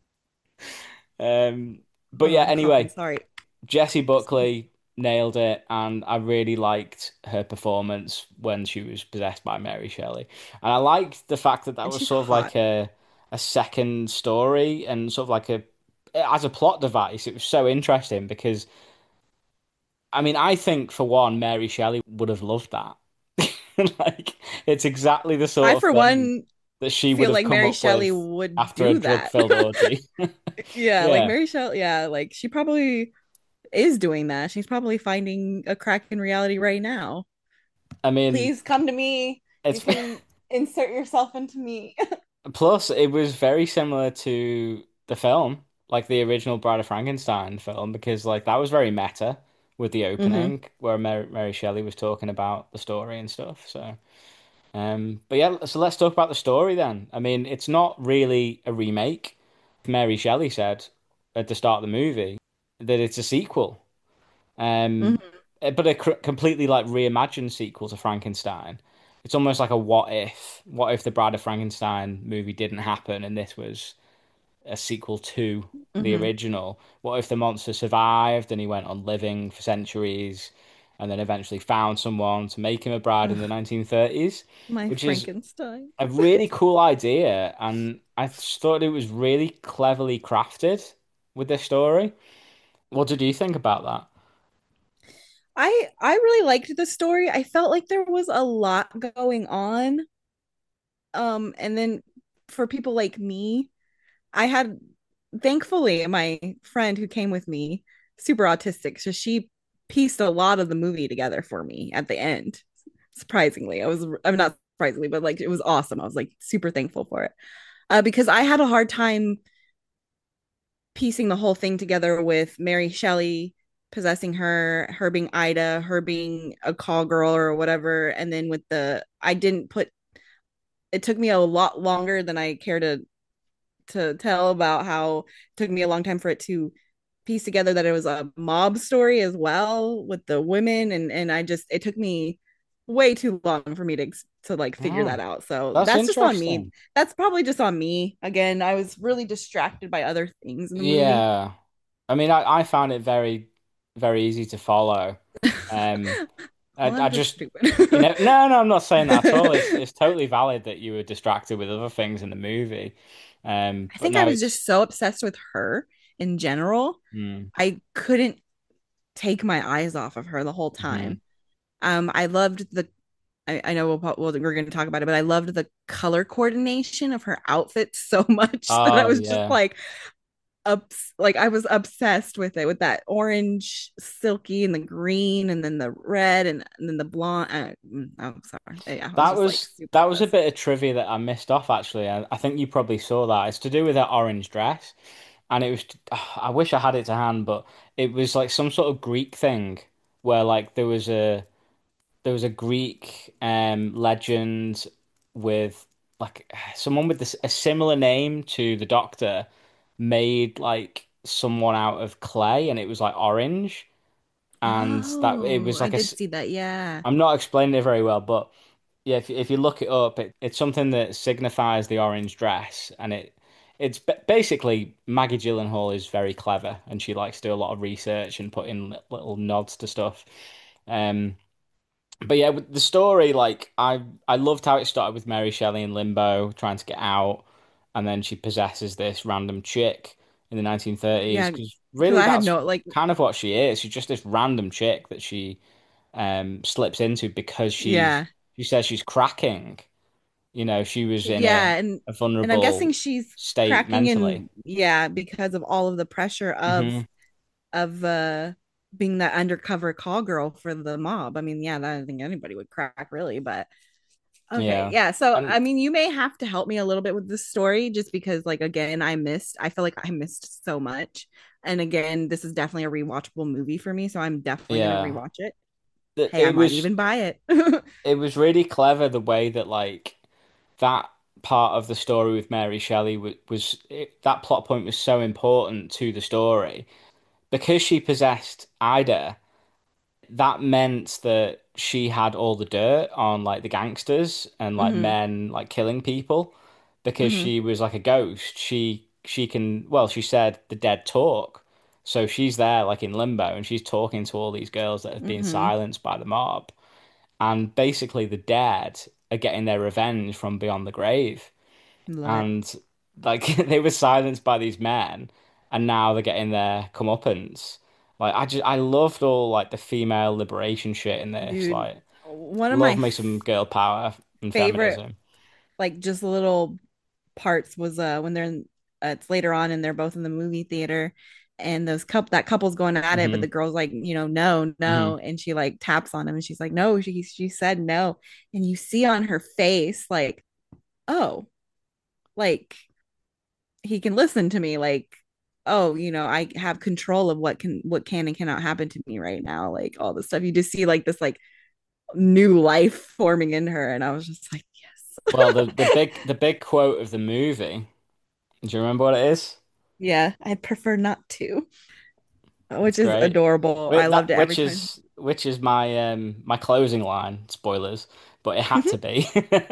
C: But
D: Oh,
C: yeah,
D: I'm coughing.
C: anyway,
D: Sorry.
C: Jessie Buckley nailed it, and I really liked her performance when she was possessed by Mary Shelley. And I liked the fact that that
D: And
C: was
D: she's
C: sort of
D: hot.
C: like a second story and sort of like a as a plot device. It was so interesting because I mean, I think for one, Mary Shelley would have loved that. Like, it's exactly the
D: I,
C: sort of
D: for
C: thing
D: one,
C: that she would
D: feel
C: have
D: like
C: come
D: Mary
C: up
D: Shelley
C: with
D: would
C: after a
D: do that.
C: drug-filled orgy.
D: Yeah, like
C: Yeah.
D: Mary Shelley, yeah, like she probably is doing that. She's probably finding a crack in reality right now.
C: I mean,
D: Please come to me. You
C: it's
D: can insert yourself into me.
C: plus it was very similar to the film, like the original Bride of Frankenstein film, because like that was very meta with the
D: Hmm.
C: opening where Mary Shelley was talking about the story and stuff. So, but yeah, so let's talk about the story then. I mean, it's not really a remake. Mary Shelley said at the start of the movie that it's a sequel. Um,
D: Hmm.
C: but a completely like reimagined sequel to Frankenstein. It's almost like a what if? What if the Bride of Frankenstein movie didn't happen and this was a sequel to the
D: Hmm.
C: original? What if the monster survived and he went on living for centuries and then eventually found someone to make him a bride in the
D: Ugh,
C: 1930s?
D: my
C: Which is
D: Frankenstein.
C: a really cool idea, and I just thought it was really cleverly crafted with this story. What did you think about that?
D: I really liked the story. I felt like there was a lot going on. And then for people like me, I had thankfully my friend who came with me, super autistic, so she pieced a lot of the movie together for me at the end. Surprisingly, I'm not surprisingly, but like it was awesome. I was like super thankful for it. Because I had a hard time piecing the whole thing together with Mary Shelley possessing her, her being Ida, her being a call girl or whatever, and then with the I didn't put it took me a lot longer than I care to tell about how it took me a long time for it to piece together that it was a mob story as well with the women, and I just it took me way too long for me to like figure
C: Oh,
D: that out. So
C: that's
D: that's just on me.
C: interesting.
D: That's probably just on me. Again, I was really distracted by other things in the movie.
C: Yeah. I mean, I found it very, very easy to follow. Um,
D: Well,
C: I
D: I'm just
C: just,
D: stupid.
C: no, no, I'm not saying that at all. It's totally valid that you were distracted with other things in the movie.
D: I
C: But
D: think I
C: no,
D: was
C: it's,
D: just so obsessed with her in general.
C: mm,
D: I couldn't take my eyes off of her the whole
C: hmm.
D: time. I loved I know we're going to talk about it, but I loved the color coordination of her outfit so much that I
C: Oh
D: was just
C: yeah.
D: like I was obsessed with it, with that orange silky and the green and then the red and then the blonde. Oh, sorry. Yeah, I was just like super
C: That was a
D: obsessed.
C: bit of trivia that I missed off actually. I think you probably saw that. It's to do with that orange dress, and it was. I wish I had it to hand, but it was like some sort of Greek thing where like there was a Greek legend with like someone with a similar name to the Doctor made like someone out of clay, and it was like orange, and that it
D: Oh,
C: was
D: I
C: like a.
D: did see that. Yeah.
C: I'm not explaining it very well, but yeah, if you look it up, it's something that signifies the orange dress, and it's basically Maggie Gyllenhaal is very clever, and she likes to do a lot of research and put in little nods to stuff. Um, But yeah, with the story, like I loved how it started with Mary Shelley in limbo trying to get out, and then she possesses this random chick in the 1930s
D: Yeah,
C: because
D: because
C: really
D: I had
C: that's
D: no like,
C: kind of what she is. She's just this random chick that she slips into because
D: yeah.
C: she says she's cracking. You know, she was in
D: Yeah,
C: a
D: and I'm guessing
C: vulnerable
D: she's
C: state
D: cracking
C: mentally.
D: in, yeah, because of all of the pressure
C: Hmm.
D: of being that undercover call girl for the mob. I mean, yeah, that I don't think anybody would crack really, but okay.
C: Yeah.
D: Yeah, so I
C: And
D: mean, you may have to help me a little bit with this story just because like again, I feel like I missed so much. And again, this is definitely a rewatchable movie for me, so I'm definitely going to
C: yeah,
D: rewatch it. Hey, I
C: it
D: might
C: was
D: even buy it.
C: it was really clever the way that like that part of the story with Mary Shelley that plot point was so important to the story because she possessed Ida. That meant that she had all the dirt on like the gangsters and like
D: Hmm.
C: men like killing people because
D: Hmm.
C: she was like a ghost. She can well, she said the dead talk. So she's there like in limbo and she's talking to all these girls that have been
D: Hmm.
C: silenced by the mob. And basically the dead are getting their revenge from beyond the grave.
D: Love it.
C: And like they were silenced by these men and now they're getting their comeuppance. Like I loved all like the female liberation shit in this.
D: Dude,
C: Like
D: one of
C: love
D: my
C: me some girl power and
D: favorite
C: feminism.
D: like just little parts was when they're in, it's later on and they're both in the movie theater and that couple's going at it, but
C: Hmm.
D: the girl's like, no,
C: Hmm.
D: no, and she like taps on him and she's like, no, she said no, and you see on her face like, oh, like he can listen to me, like, oh, I have control of what can and cannot happen to me right now, like all this stuff. You just see like this like new life forming in her, and I was just like,
C: Well,
D: yes.
C: the big quote of the movie. Do you remember what it is?
D: Yeah, I'd prefer not to,
C: It's
D: which is
C: great.
D: adorable. I loved it every time.
C: Which is my my closing line. Spoilers, but it had to be.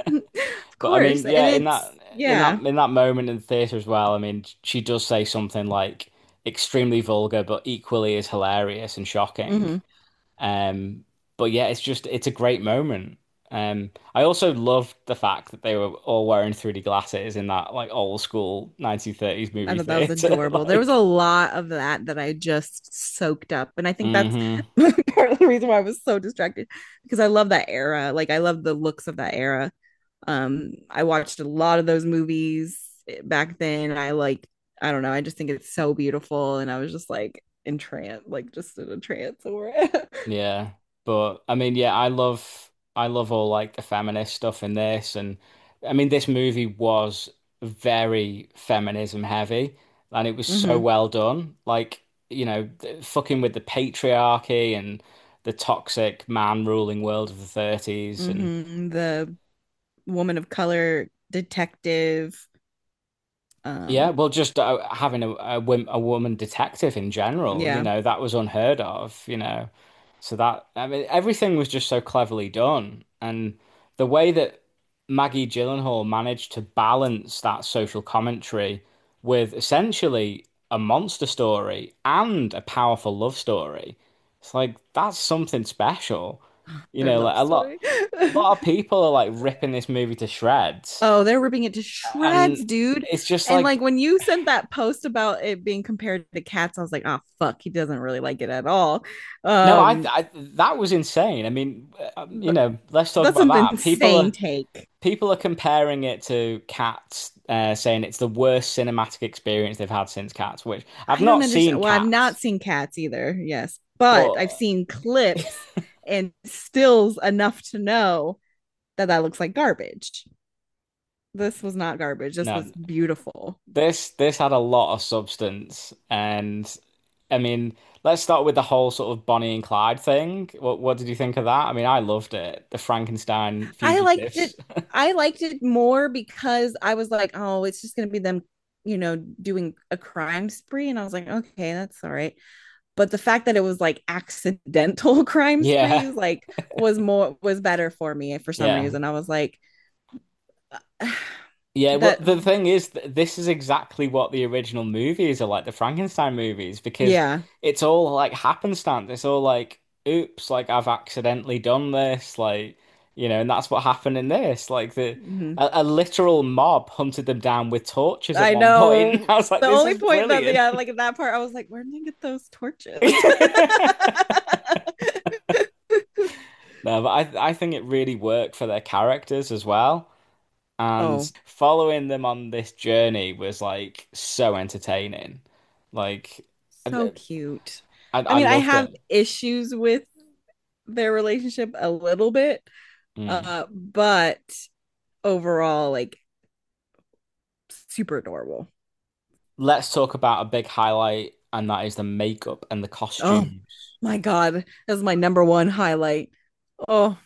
D: Of
C: But I mean,
D: course. And
C: yeah,
D: it's, yeah.
C: in that moment in the theater as well. I mean, she does say something like extremely vulgar, but equally as hilarious and shocking.
D: Hmm.
C: Um, but yeah, it's a great moment. I also loved the fact that they were all wearing 3D glasses in that like old school 1930s
D: I
C: movie
D: thought that was
C: theater.
D: adorable. There was a
C: Like,
D: lot of that I just soaked up. And I think that's
C: hmm
D: part of the reason why I was so distracted because I love that era. Like I love the looks of that era. I watched a lot of those movies back then. I don't know, I just think it's so beautiful and I was just like entranced, like just in a trance over it.
C: Yeah, but I mean, yeah, I love all like the feminist stuff in this, and I mean, this movie was very feminism heavy, and it was so
D: Hmm.
C: well done. Like, you know, fucking with the patriarchy and the toxic man ruling world of the 30s, and
D: The woman of color detective.
C: yeah,
D: Um,
C: well, just having a woman detective in general, you
D: yeah.
C: know, that was unheard of, you know. So that, I mean, everything was just so cleverly done. And the way that Maggie Gyllenhaal managed to balance that social commentary with essentially a monster story and a powerful love story, it's like that's something special. You
D: Their
C: know,
D: love
C: like
D: story.
C: a lot of people are like ripping this movie to shreds.
D: Oh, they're ripping it to shreds,
C: And
D: dude.
C: it's just
D: And like
C: like
D: when you sent that post about it being compared to Cats, I was like, oh fuck, he doesn't really like it at all.
C: no,
D: Um,
C: that was insane. I mean, you know, let's talk
D: that's
C: about
D: an
C: that.
D: insane take.
C: People are comparing it to Cats, saying it's the worst cinematic experience they've had since Cats, which I've
D: I don't
C: not seen
D: understand. Well, I've not
C: Cats,
D: seen Cats either, yes, but
C: but
D: I've seen clips and stills enough to know that that looks like garbage. This was not garbage. This
C: no,
D: was beautiful.
C: this had a lot of substance, and I mean, let's start with the whole sort of Bonnie and Clyde thing. What did you think of that? I mean, I loved it. The Frankenstein
D: I liked it.
C: fugitives.
D: I liked it more because I was like, oh, it's just gonna be them, doing a crime spree, and I was like, okay, that's all right. But the fact that it was like accidental crime
C: Yeah,
D: sprees, like, was better for me for some
C: yeah.
D: reason. I was like,
C: Yeah, well,
D: that,
C: the thing is, this is exactly what the original movies are like, the Frankenstein movies, because
D: yeah.
C: it's all like happenstance. It's all like oops, like I've accidentally done this, like, and that's what happened in this. Like
D: Mhm.
C: a literal mob hunted them down with torches at
D: I
C: one point.
D: know.
C: I was like,
D: The
C: this
D: only
C: is
D: point that,
C: brilliant.
D: yeah, like in that part, I was like, where did they get those torches?
C: No, but I think it really worked for their characters as well. And
D: Oh,
C: following them on this journey was like so entertaining. Like
D: so
C: I,
D: cute. I
C: I
D: mean, I
C: loved
D: have
C: it.
D: issues with their relationship a little bit,
C: Mm.
D: but overall, like super adorable.
C: Let's talk about a big highlight, and that is the makeup and the
D: Oh
C: costumes.
D: my God. That's my number one highlight. Oh,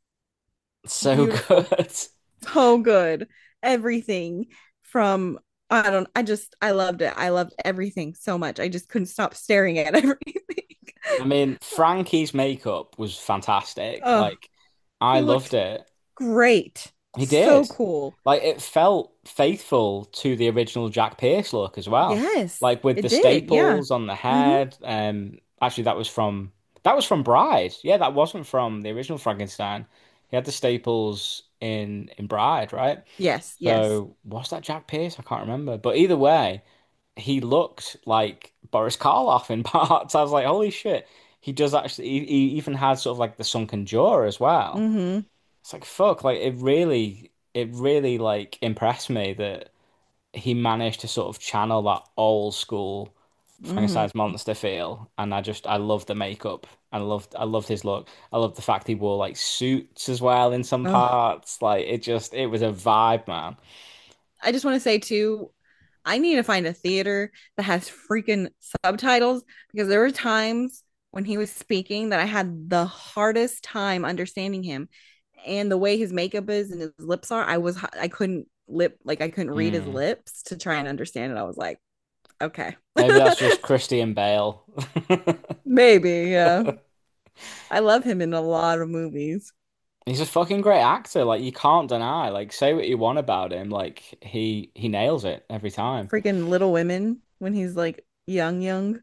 C: So
D: beautiful.
C: good.
D: So good. Everything from I loved it. I loved everything so much. I just couldn't stop staring at everything.
C: I mean, Frankie's makeup was fantastic.
D: Oh,
C: Like, I
D: he
C: loved
D: looked
C: it.
D: great.
C: He
D: So
C: did.
D: cool.
C: Like, it felt faithful to the original Jack Pierce look as well.
D: Yes,
C: Like with
D: it
C: the
D: did. Yeah.
C: staples on the
D: Hmm.
C: head. Actually, that was from Bride. Yeah, that wasn't from the original Frankenstein. He had the staples in Bride, right?
D: Yes, yes.
C: So was that Jack Pierce? I can't remember. But either way, he looked like Boris Karloff in parts. I was like, holy shit. He does actually. He even had sort of like the sunken jaw as well.
D: Hmm.
C: It's like fuck. Like it really like impressed me that he managed to sort of channel that old school
D: Hmm.
C: Frankenstein's monster feel. And I loved the makeup. I loved his look. I loved the fact he wore like suits as well in some
D: Oh,
C: parts. Like it was a vibe, man.
D: I just want to say too, I need to find a theater that has freaking subtitles because there were times when he was speaking that I had the hardest time understanding him. And the way his makeup is and his lips are, I couldn't I couldn't read his
C: Hmm.
D: lips to try and understand it. I was like, okay.
C: Maybe that's just Christian Bale.
D: Maybe, yeah. I love him in a lot of movies.
C: He's a fucking great actor. Like you can't deny. Like say what you want about him. Like he nails it every time.
D: Freaking Little Women when he's like young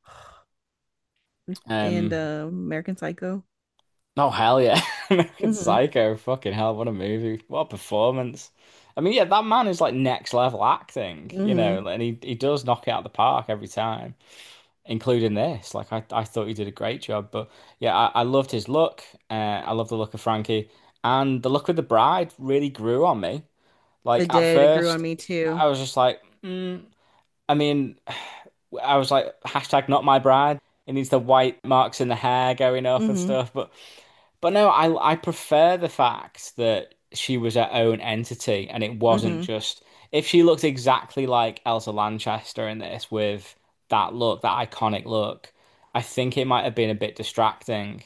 D: and
C: Um.
D: American Psycho.
C: Oh hell yeah, American
D: Hmm.
C: Psycho. Fucking hell, what a movie. What a performance. I mean, yeah, that man is like next level acting.
D: Hmm.
C: And he does knock it out of the park every time, including this. Like I thought he did a great job. But yeah, I loved his look. I love the look of Frankie, and the look of the bride really grew on me. Like
D: It
C: at
D: did. It grew on
C: first,
D: me too.
C: I was just like, I mean, I was like, hashtag not my bride. It needs the white marks in the hair going up and
D: Hmm.
C: stuff. But no, I prefer the fact that she was her own entity and it wasn't
D: Hmm.
C: just if she looked exactly like Elsa Lanchester in this with that look, that iconic look, I think it might have been a bit distracting.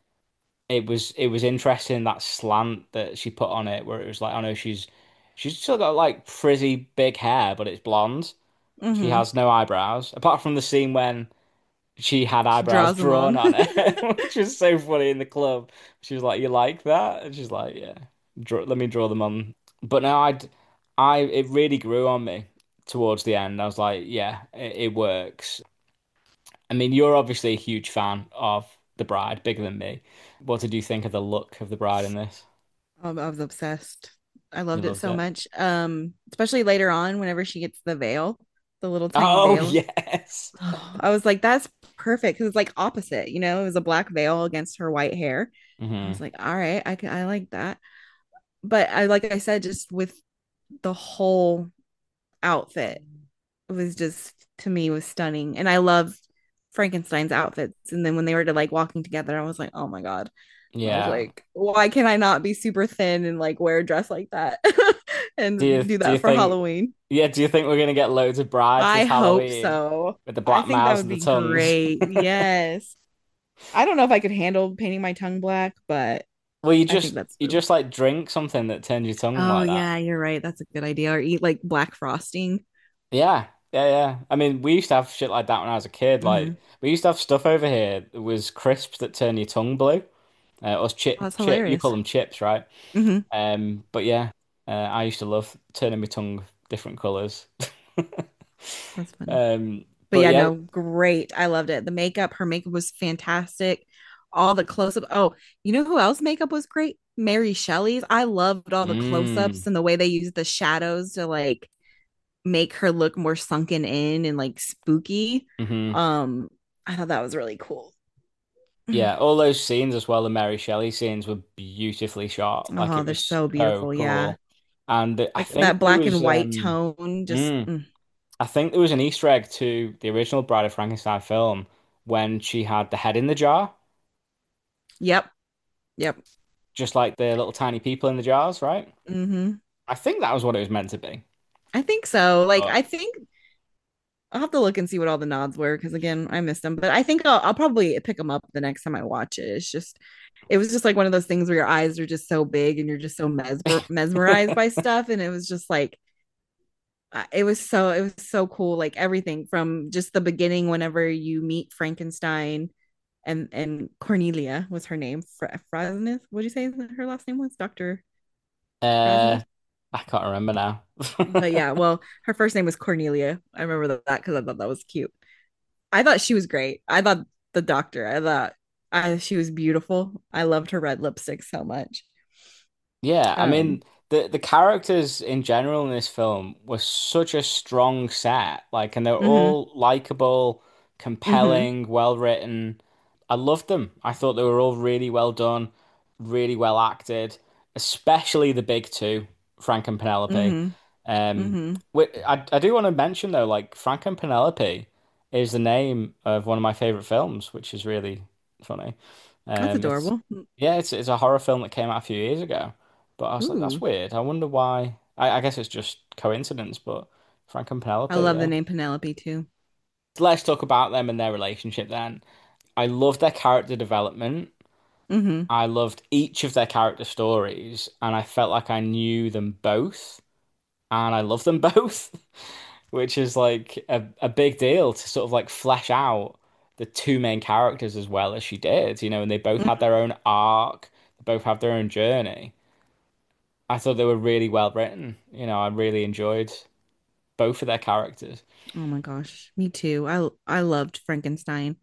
C: It was interesting that slant that she put on it where it was like, I know she's still got like frizzy big hair, but it's blonde. She
D: Hmm.
C: has no eyebrows, apart from the scene when she had
D: She
C: eyebrows
D: draws them
C: drawn
D: on.
C: on it, which was so funny in the club. She was like, "You like that?" And she's like, "Yeah, let me draw them on." But no, it really grew on me towards the end. I was like, "Yeah, it works." I mean, you're obviously a huge fan of The Bride, bigger than me. What did you think of the look of the bride in this?
D: I was obsessed. I
C: You
D: loved it
C: loved
D: so
C: it.
D: much. Especially later on, whenever she gets the veil, the little tiny
C: Oh
D: veil.
C: yes.
D: Oh, I was like, that's perfect because it's like opposite, it was a black veil against her white hair. I was
C: Hmm.
D: like, all right, I like that. But like I said, just with the whole outfit, it was just to me was stunning. And I loved Frankenstein's outfits. And then when they were like walking together, I was like, oh my God. I was
C: Yeah.
D: like, why can I not be super thin and like wear a dress like that
C: Do you
D: and do
C: do you
D: that for
C: think?
D: Halloween?
C: Yeah. Do you think we're gonna get loads of brides
D: I
C: this
D: hope
C: Halloween
D: so.
C: with the
D: I
C: black
D: think that
C: mouths
D: would
C: and the
D: be
C: tongues?
D: great. Yes. I don't know if I could handle painting my tongue black, but
C: Well, you
D: I think
C: just
D: that's
C: you just like drink something that turns your tongue
D: oh
C: like that.
D: yeah, you're right. That's a good idea. Or eat like black frosting.
C: Yeah, yeah, yeah. I mean, we used to have shit like that when I was a kid.
D: Hmm.
C: Like we used to have stuff over here that was crisps that turn your tongue blue. Us
D: Oh, that's
C: chip. You call
D: hilarious.
C: them chips, right?
D: Hmm.
C: But yeah, I used to love turning my tongue different colors.
D: That's funny.
C: Um,
D: But
C: but
D: yeah,
C: yeah,
D: no, great. I loved it. Her makeup was fantastic. all the close-up. Oh, you know who else makeup was great? Mary Shelley's. I loved all the
C: Mm,
D: close-ups and the way they used the shadows to like make her look more sunken in and like spooky.
C: hmm
D: Um, I thought that was really cool.
C: Yeah, all those scenes as well, the Mary Shelley scenes were beautifully shot. Like
D: Oh,
C: it
D: they're
C: was
D: so
C: so
D: beautiful. Yeah.
C: cool. And I
D: Like
C: think
D: that
C: there
D: black and
C: was
D: white tone, just
C: mm, I think there was an Easter egg to the original Bride of Frankenstein film when she had the head in the jar,
D: yep, yep.
C: just like the little tiny people in the jars, right?
D: Hmm.
C: I think that was what it was meant to be.
D: I think so. Like,
C: But
D: I think I'll have to look and see what all the nods were because again, I missed them. But I think I'll probably pick them up the next time I watch it. It was just like one of those things where your eyes are just so big and you're just so mesmerized by stuff, and it was just like it was so cool. Like everything from just the beginning, whenever you meet Frankenstein and Cornelia was her name. Frasneth. What did you say her last name was? Doctor
C: uh,
D: Frasneth.
C: I can't remember now.
D: But yeah, well, her first name was Cornelia. I remember that because I thought that was cute. I thought she was great. I thought the doctor. She was beautiful. I loved her red lipstick so much.
C: Yeah, I
D: Um.
C: mean the characters in general in this film were such a strong set, like, and they're
D: Mhm.
C: all likable,
D: Mhm.
C: compelling, well written. I loved them. I thought they were all really well done, really well acted, especially the big two, Frank and Penelope.
D: Mhm.
C: Um,
D: Mhm.
C: I do want to mention though, like Frank and Penelope is the name of one of my favorite films, which is really funny.
D: That's
C: It's
D: adorable.
C: yeah, it's a horror film that came out a few years ago. But I was like, that's
D: Ooh.
C: weird. I wonder why. I guess it's just coincidence, but Frank and
D: I
C: Penelope,
D: love the
C: yeah.
D: name Penelope too.
C: Let's talk about them and their relationship then. I love their character development.
D: Mhm.
C: I loved each of their character stories, and I felt like I knew them both, and I love them both, which is like a big deal to sort of like flesh out the two main characters as well as she did, and they both had their
D: Mhm.
C: own arc, they both have their own journey. I thought they were really well written. I really enjoyed both of their characters.
D: Oh my gosh, me too. I loved Frankenstein.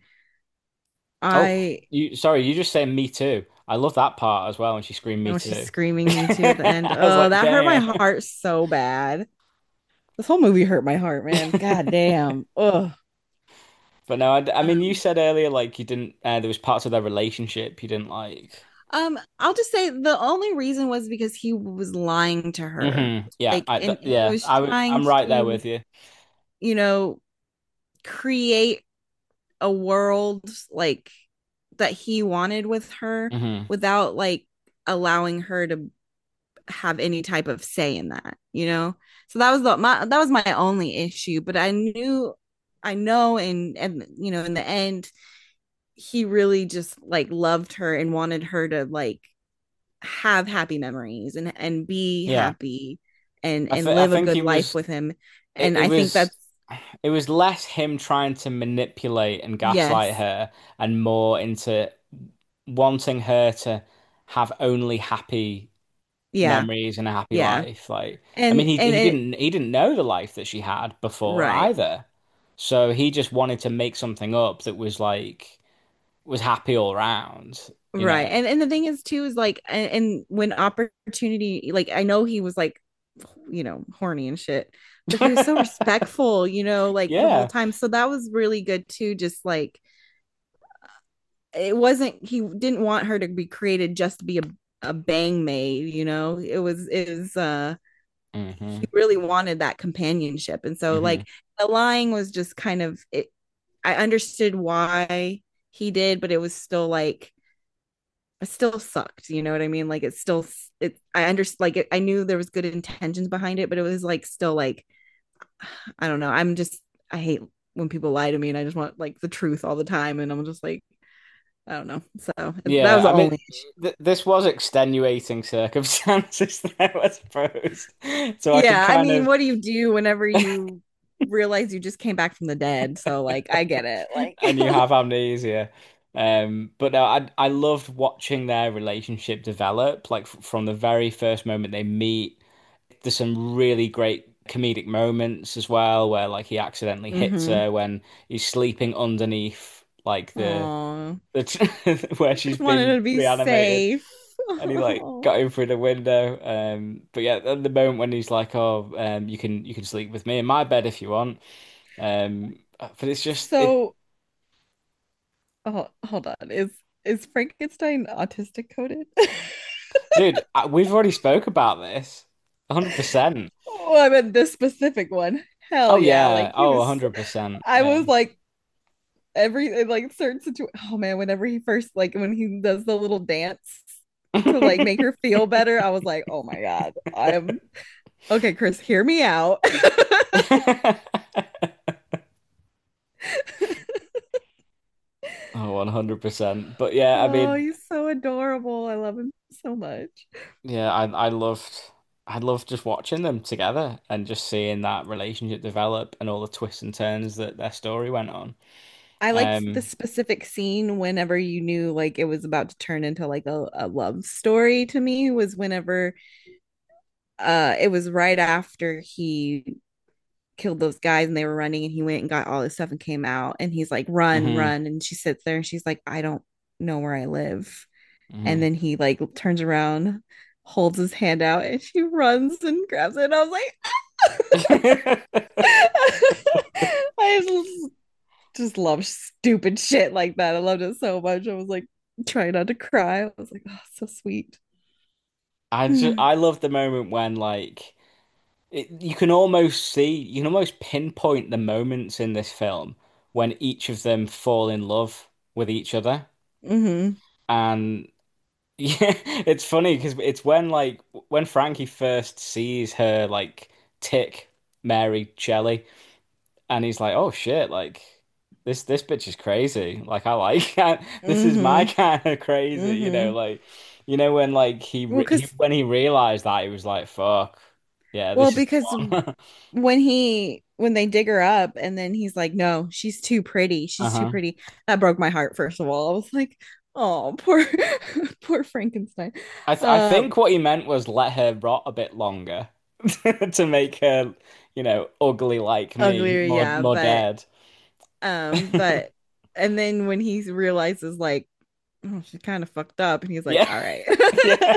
C: Oh,
D: I
C: you just saying me too. I love that part as well when she screamed me
D: when she's
C: too.
D: screaming me too at the end.
C: I was
D: Oh,
C: like,
D: that hurt my
C: damn.
D: heart so bad. This whole movie hurt my heart, man. God damn. Ugh.
C: But no, I mean, you
D: Um,
C: said earlier like you didn't. There was parts of their relationship you didn't like.
D: I'll just say the only reason was because he was lying to her.
C: Yeah,
D: Like, and he
C: yeah.
D: was trying
C: I'm right there
D: to,
C: with you.
D: you know, create a world like that he wanted with her
C: hmm
D: without like allowing her to have any type of say in that. So that was my only issue, but I know and in the end he really just like loved her and wanted her to like have happy memories and be
C: Yeah,
D: happy and
C: I
D: live a
C: think
D: good life with him. And
C: it
D: I think
C: was
D: that's
C: it was less him trying to manipulate and gaslight
D: yes.
C: her, and more into wanting her to have only happy
D: Yeah.
C: memories and a happy
D: Yeah.
C: life. Like, I mean,
D: And
C: he
D: and
C: he
D: it
C: didn't know the life that she had before
D: right.
C: either. So he just wanted to make something up that was happy all around.
D: Right. And the thing is too is like and when opportunity like I know he was like horny and shit, but he was so respectful, like the whole
C: Yeah.
D: time. So that was really good too. Just like it wasn't he didn't want her to be created just to be a bang maid. It was he
C: hmm
D: really wanted that companionship. And so
C: hmm
D: like the lying was just kind of it. I understood why he did, but it was still like it still sucked. You know what I mean? Like it still it. I understand. Like I knew there was good intentions behind it, but it was like still like I don't know. I hate when people lie to me, and I just want like the truth all the time, and I'm just like I don't know. So that was
C: Yeah.
D: the
C: I mean,
D: only issue.
C: this was extenuating circumstances, though, I suppose. So I can
D: Yeah, I
C: kind
D: mean,
C: of.
D: what do you do whenever you realize you just came back from the dead? So like I get it. Like
C: And you have amnesia. But no, I loved watching their relationship develop, like from the very first moment they meet. There's some really great comedic moments as well, where like he accidentally hits
D: hmm
C: her when he's sleeping underneath like
D: Oh,
C: where
D: just
C: she's
D: wanted
C: been
D: to be
C: reanimated,
D: safe.
C: and he like got in through the window. But yeah, at the moment when he's like, "Oh, you can sleep with me in my bed if you want." But it's just it,
D: So, oh, hold on. Is Frankenstein autistic coded?
C: dude. We've already spoke about this, 100%.
D: Oh, I meant this specific one. Hell
C: Oh
D: yeah.
C: yeah,
D: Like he
C: oh
D: was
C: 100%.
D: I
C: Yeah.
D: was like every in, like certain situation. Oh man, whenever he first like when he does the little dance to like make her feel better, I was like, oh my God. I'm okay, Chris, hear me out.
C: Oh, 100%. But yeah, I
D: Oh,
C: mean,
D: he's so adorable. I love him so much.
C: yeah, I loved just watching them together and just seeing that relationship develop and all the twists and turns that their story went on.
D: I liked the
C: Um,
D: specific scene whenever you knew like it was about to turn into like a love story to me was whenever it was right after he killed those guys and they were running and he went and got all this stuff and came out and he's like run
C: mhm,
D: run and she sits there and she's like I don't know where I live and
C: mhm.
D: then he like turns around holds his hand out and she runs and grabs it and I was like I just love stupid shit like that. I loved it so much. I was like trying not to cry. I was like, oh, so sweet.
C: I love the moment when like you can almost pinpoint the moments in this film when each of them fall in love with each other.
D: Mm-hmm.
C: And yeah, it's funny because it's when Frankie first sees her like tick Mary Shelley, and he's like, "Oh shit! Like this bitch is crazy. Like I like this is my
D: Mm-hmm.
C: kind of crazy.
D: Mm-hmm.
C: Like when like
D: Well, because
C: when he realized that he was like, fuck, yeah,
D: well,
C: this is the
D: because
C: one."
D: when they dig her up and then he's like, no, she's too pretty. She's too
C: Uh-huh.
D: pretty. That broke my heart, first of all. I was like, oh, poor poor Frankenstein.
C: I
D: Um,
C: think what he meant was let her rot a bit longer to make her, ugly like me,
D: uglier, yeah,
C: more dead.
D: but and then when he realizes like oh, she's kind of fucked up and he's like,
C: Yeah.
D: all right.
C: Yeah.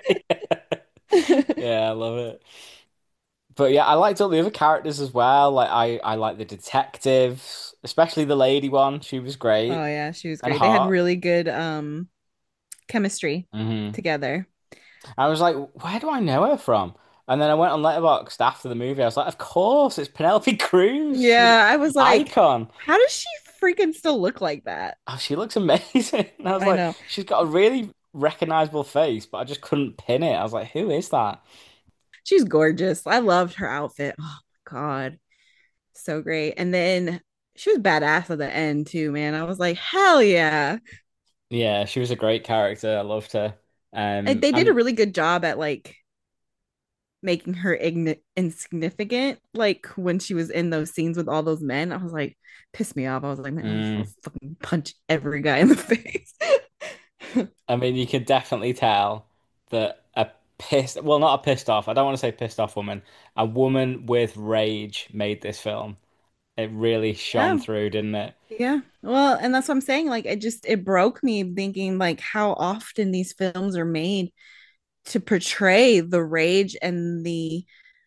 C: Yeah, I love it. But yeah, I liked all the other characters as well. Like I like the detectives, especially the lady one. She was
D: Oh
C: great.
D: yeah, she was
C: And
D: great. They had
C: Hart.
D: really good chemistry
C: Hmm.
D: together.
C: I was like, where do I know her from? And then I went on Letterboxd after the movie. I was like, of course, it's Penelope Cruz.
D: Yeah, I was like,
C: Icon.
D: how does she freaking still look like that?
C: Oh, she looks amazing. And I was
D: I
C: like,
D: know.
C: she's got a really recognizable face, but I just couldn't pin it. I was like, who is that?
D: She's gorgeous. I loved her outfit. Oh my God. So great. And then she was badass at the end too, man. I was like, hell yeah.
C: Yeah, she was a great character. I loved her.
D: They did a
C: And
D: really good job at like making her insignificant. Like when she was in those scenes with all those men, I was like, pissed me off. I was like, man, I just want
C: mm,
D: to fucking punch every guy in the face.
C: I mean, you could definitely tell that well, not a pissed off. I don't want to say pissed off woman. A woman with rage made this film. It really shone
D: Yeah.
C: through, didn't it?
D: Yeah. Well, and that's what I'm saying. Like it broke me thinking like how often these films are made to portray the rage and the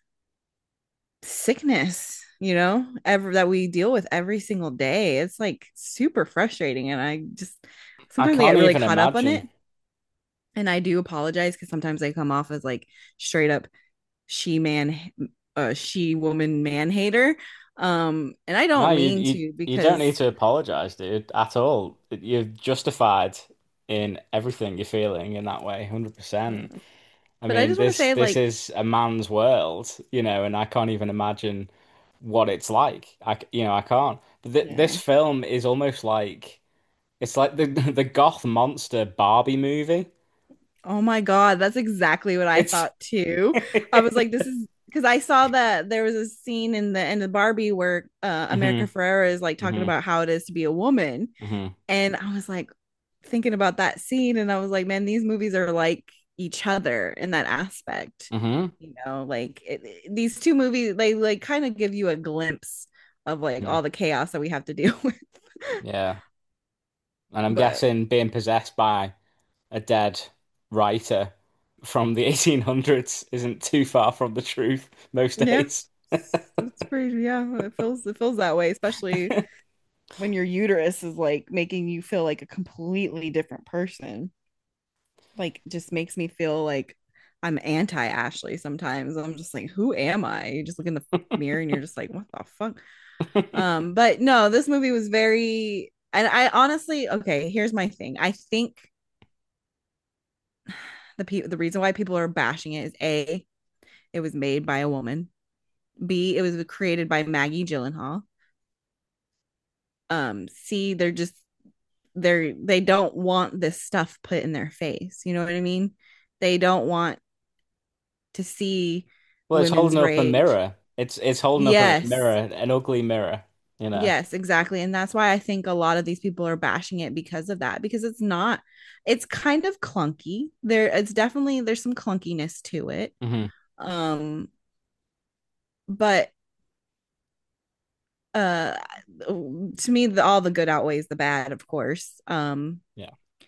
D: sickness, ever that we deal with every single day. It's like super frustrating. And I just
C: I
D: sometimes I get
C: can't
D: really
C: even
D: caught up on
C: imagine.
D: it. And I do apologize because sometimes they come off as like straight up she man she woman man hater. And I
C: No,
D: don't
C: you
D: mean
C: you
D: to
C: you don't need
D: because
C: to apologize, dude, at all. You're justified in everything you're feeling in that way, 100%. I
D: but I
C: mean,
D: just want to say
C: this
D: like
C: is a man's world, and I can't even imagine what it's like. I can't. But this
D: yeah.
C: film is almost like it's like the the goth monster Barbie movie.
D: Oh my God, that's exactly what I
C: It's
D: thought too. I was like, this is because I saw that there was a scene in the end of Barbie where America
C: hmm
D: Ferrera is like talking
C: hmm
D: about how it is to be a woman.
C: hmm
D: And I was like thinking about that scene and I was like, man, these movies are like each other in that aspect.
C: hmm
D: Like these two movies, they like kind of give you a glimpse of like
C: hmm
D: all the chaos that we have to deal with.
C: Yeah. And I'm
D: But
C: guessing being possessed by a dead writer from the 1800s isn't too far from the truth most
D: yeah,
C: days.
D: it's pretty. Yeah, it feels that way, especially when your uterus is like making you feel like a completely different person. Like, just makes me feel like I'm anti Ashley sometimes. I'm just like, who am I? You just look in the mirror and you're just like, what the fuck? But no, this movie was very, and I honestly, okay, here's my thing. I think the reason why people are bashing it is A, it was made by a woman. B, it was created by Maggie Gyllenhaal. C, they don't want this stuff put in their face. You know what I mean? They don't want to see
C: Well, it's holding
D: women's
C: up a
D: rage.
C: mirror. It's holding up a
D: Yes.
C: mirror, an ugly mirror, you know.
D: Yes, exactly. And that's why I think a lot of these people are bashing it because of that, because it's kind of clunky. There's some clunkiness to it.
C: Hmm.
D: Um, but uh to me all the good outweighs the bad, of course.
C: Yeah.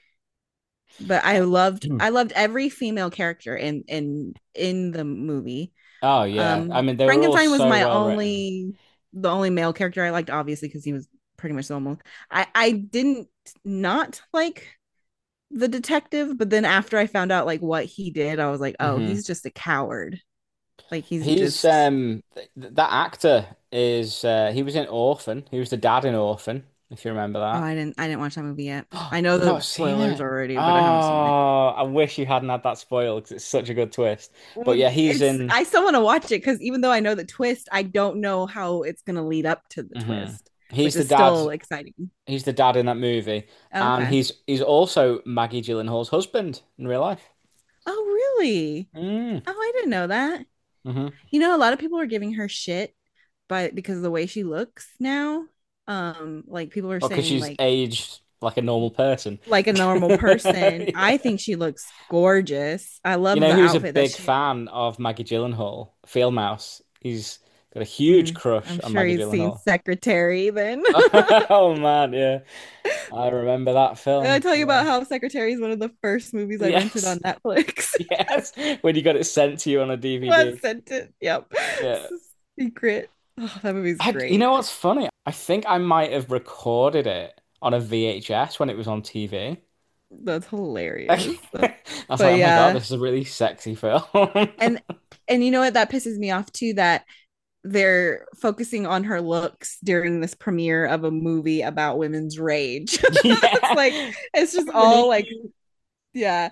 D: But
C: Mm.
D: I loved every female character in the movie.
C: Oh yeah. I mean, they were all
D: Frankenstein was
C: so
D: my
C: well written.
D: only the only male character I liked, obviously, because he was pretty much the only. I didn't not like the detective, but then after I found out like what he did, I was like, oh,
C: Hmm.
D: he's just a coward. Like, he's
C: He's
D: just
C: that actor is he was in Orphan. He was the dad in Orphan, if you remember
D: oh,
C: that.
D: I didn't watch that movie yet. I know
C: You've
D: the
C: not seen
D: spoilers
C: it?
D: already, but I haven't seen it.
C: Oh, I wish you hadn't had that spoiled because it's such a good twist. But
D: Well,
C: yeah, he's
D: it's
C: in.
D: I still want to watch it because even though I know the twist, I don't know how it's gonna lead up to the
C: Mhm.
D: twist, which
C: He's the
D: is
C: dad.
D: still exciting.
C: He's the dad in that movie, and
D: Okay.
C: he's also Maggie Gyllenhaal's husband in real life.
D: Oh, really?
C: Mm.
D: Oh, I didn't know that.
C: Hmm.
D: You know, a lot of people are giving her shit, but because of the way she looks now, like people are
C: Well, because
D: saying
C: she's aged like a normal person.
D: like a normal person. I
C: Yeah.
D: think she looks gorgeous. I
C: You
D: love
C: know
D: the
C: who's a
D: outfit that
C: big
D: she.
C: fan of Maggie Gyllenhaal? Field Mouse. He's got a huge crush
D: I'm
C: on
D: sure
C: Maggie
D: he's seen
C: Gyllenhaal.
D: Secretary then.
C: Oh man, yeah. I remember that
D: Did I
C: film.
D: tell you
C: Yeah.
D: about how Secretary is one of the first movies I rented on
C: Yes.
D: Netflix?
C: Yes. When you got it sent to you on a
D: What
C: DVD.
D: sent it? Yep.
C: Yeah.
D: It's a secret. Oh, that movie's
C: You
D: great.
C: know what's funny? I think I might have recorded it on a VHS when it was on TV.
D: That's
C: I
D: hilarious.
C: was
D: But
C: like, oh my God,
D: yeah.
C: this is a really sexy film.
D: And you know what, that pisses me off too, that they're focusing on her looks during this premiere of a movie about women's rage. It's
C: Yeah.
D: like it's just all like,
C: Really?
D: yeah.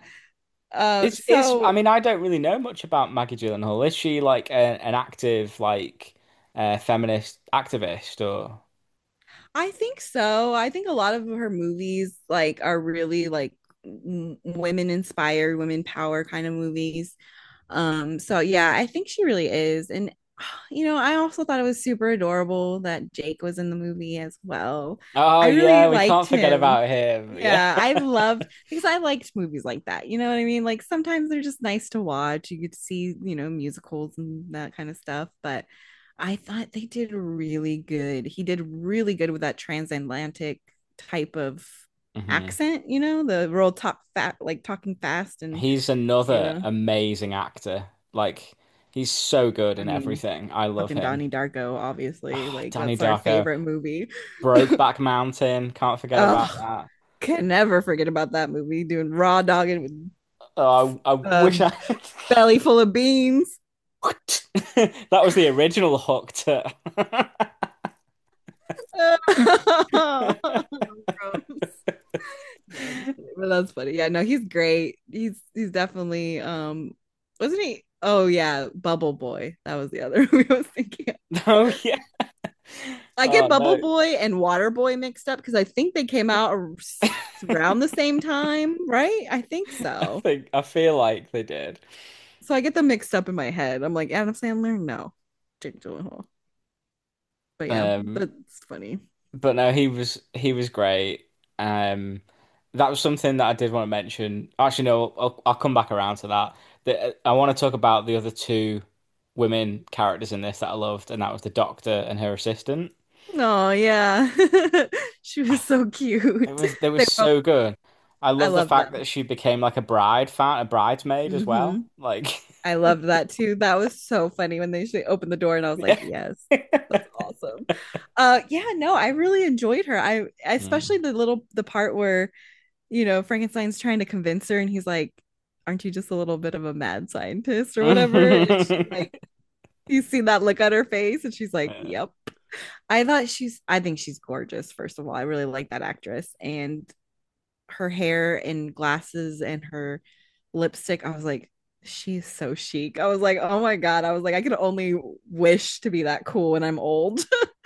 C: I
D: So
C: mean, I don't really know much about Maggie Gyllenhaal. Is she like an active, like, feminist activist or?
D: I think so. I think a lot of her movies like are really like women inspired, women power kind of movies. So yeah, I think she really is. And I also thought it was super adorable that Jake was in the movie as well.
C: Oh
D: I really
C: yeah, we
D: liked
C: can't forget
D: him.
C: about him. Yeah.
D: Yeah, I've loved because I liked movies like that. You know what I mean? Like sometimes they're just nice to watch. You get to see, musicals and that kind of stuff, but I thought they did really good. He did really good with that transatlantic type of
C: Hmm.
D: accent, the real talk fat, like talking fast and
C: He's
D: you
C: another
D: know,
C: amazing actor. Like, he's so good
D: I
C: in
D: mean,
C: everything. I love
D: fucking
C: him.
D: Donnie Darko, obviously.
C: Oh,
D: Like
C: Danny
D: that's our
C: Darko,
D: favorite movie.
C: Brokeback Mountain, can't forget about
D: Oh,
C: that.
D: can never forget about that movie. Doing raw dogging with
C: Oh, I
D: a
C: wish I.
D: belly full of beans.
C: That was the original hook to.
D: Gross. No, I'm just kidding. But that's funny. Yeah, no, he's great. He's definitely wasn't he? Oh yeah, Bubble Boy. That was the other movie I was thinking of.
C: Oh yeah.
D: I get
C: Oh
D: Bubble
C: no.
D: Boy and Water Boy mixed up because I think they came out around the same time, right? I think so.
C: I feel like they did.
D: So I get them mixed up in my head. I'm like Adam Sandler, no, Jake Gyllenhaal. But yeah,
C: Um,
D: that's funny.
C: but no, he was great. Um, that was something that I did want to mention. Actually, no, I'll come back around to that. I want to talk about the other two women characters in this that I loved, and that was the doctor and her assistant.
D: Oh yeah. She was so
C: It
D: cute.
C: was they were
D: They both,
C: so good. I
D: I
C: love the
D: loved
C: fact
D: them.
C: that she became like a bridesmaid as
D: Hmm.
C: well. Like,
D: I loved that too. That was so funny when they opened the door and I was like,
C: yeah.
D: yes, that's awesome. Yeah, no, I really enjoyed her. I
C: Mm.
D: especially the part where, Frankenstein's trying to convince her and he's like, aren't you just a little bit of a mad scientist or whatever? And she's like, you see that look on her face and she's like,
C: Yeah.
D: yep. I think she's gorgeous, first of all. I really like that actress and her hair and glasses and her lipstick. I was like, she's so chic. I was like, oh my God. I was like, I could only wish to be that cool when I'm old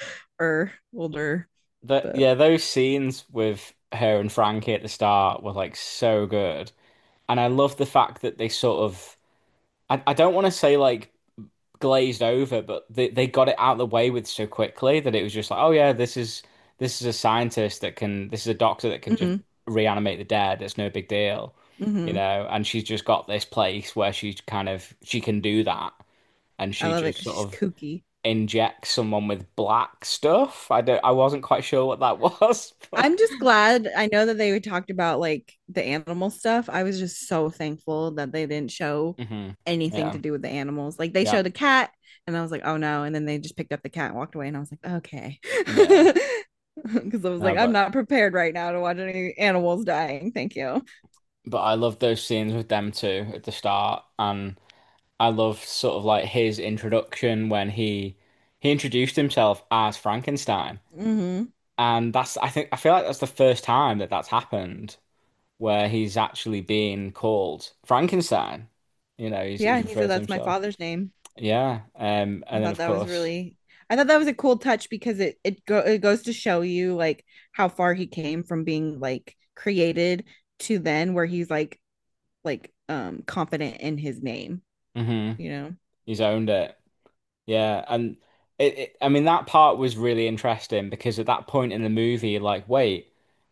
D: or older. But
C: Yeah, those scenes with her and Frankie at the start were like so good. And I love the fact that they sort of I don't want to say like glazed over, but they got it out of the way with so quickly that it was just like, oh yeah, this is a scientist that can this is a doctor that can just
D: mm-hmm,
C: reanimate the dead. It's no big deal,
D: mm-hmm.
C: and she's just got this place where she can do that, and
D: I
C: she
D: love it
C: just
D: because
C: sort
D: she's
C: of
D: kooky.
C: injects someone with black stuff. I wasn't quite sure what that was. But...
D: I'm just glad. I know that they talked about like the animal stuff. I was just so thankful that they didn't show
C: hmm
D: anything to
C: Yeah,
D: do with the animals. Like they
C: yeah,
D: showed a cat, and I was like, oh no. And then they just picked up the cat and walked away, and I was like, okay.
C: yeah.
D: Because I was
C: No,
D: like, I'm
C: but
D: not prepared right now to watch any animals dying. Thank you.
C: I love those scenes with them too at the start, and I love sort of like his introduction when he introduced himself as Frankenstein,
D: Hmm.
C: and I feel like that's the first time that that's happened where he's actually being called Frankenstein. He's
D: Yeah, he said
C: referred to
D: that's my
C: himself.
D: father's name.
C: Yeah,
D: I
C: and then
D: thought
C: of
D: that was
C: course,
D: really I thought that was a cool touch because it goes to show you like how far he came from being like created to then where he's like confident in his name,
C: hmm
D: you know.
C: he's owned it. Yeah, and I mean, that part was really interesting because at that point in the movie, you're like, wait,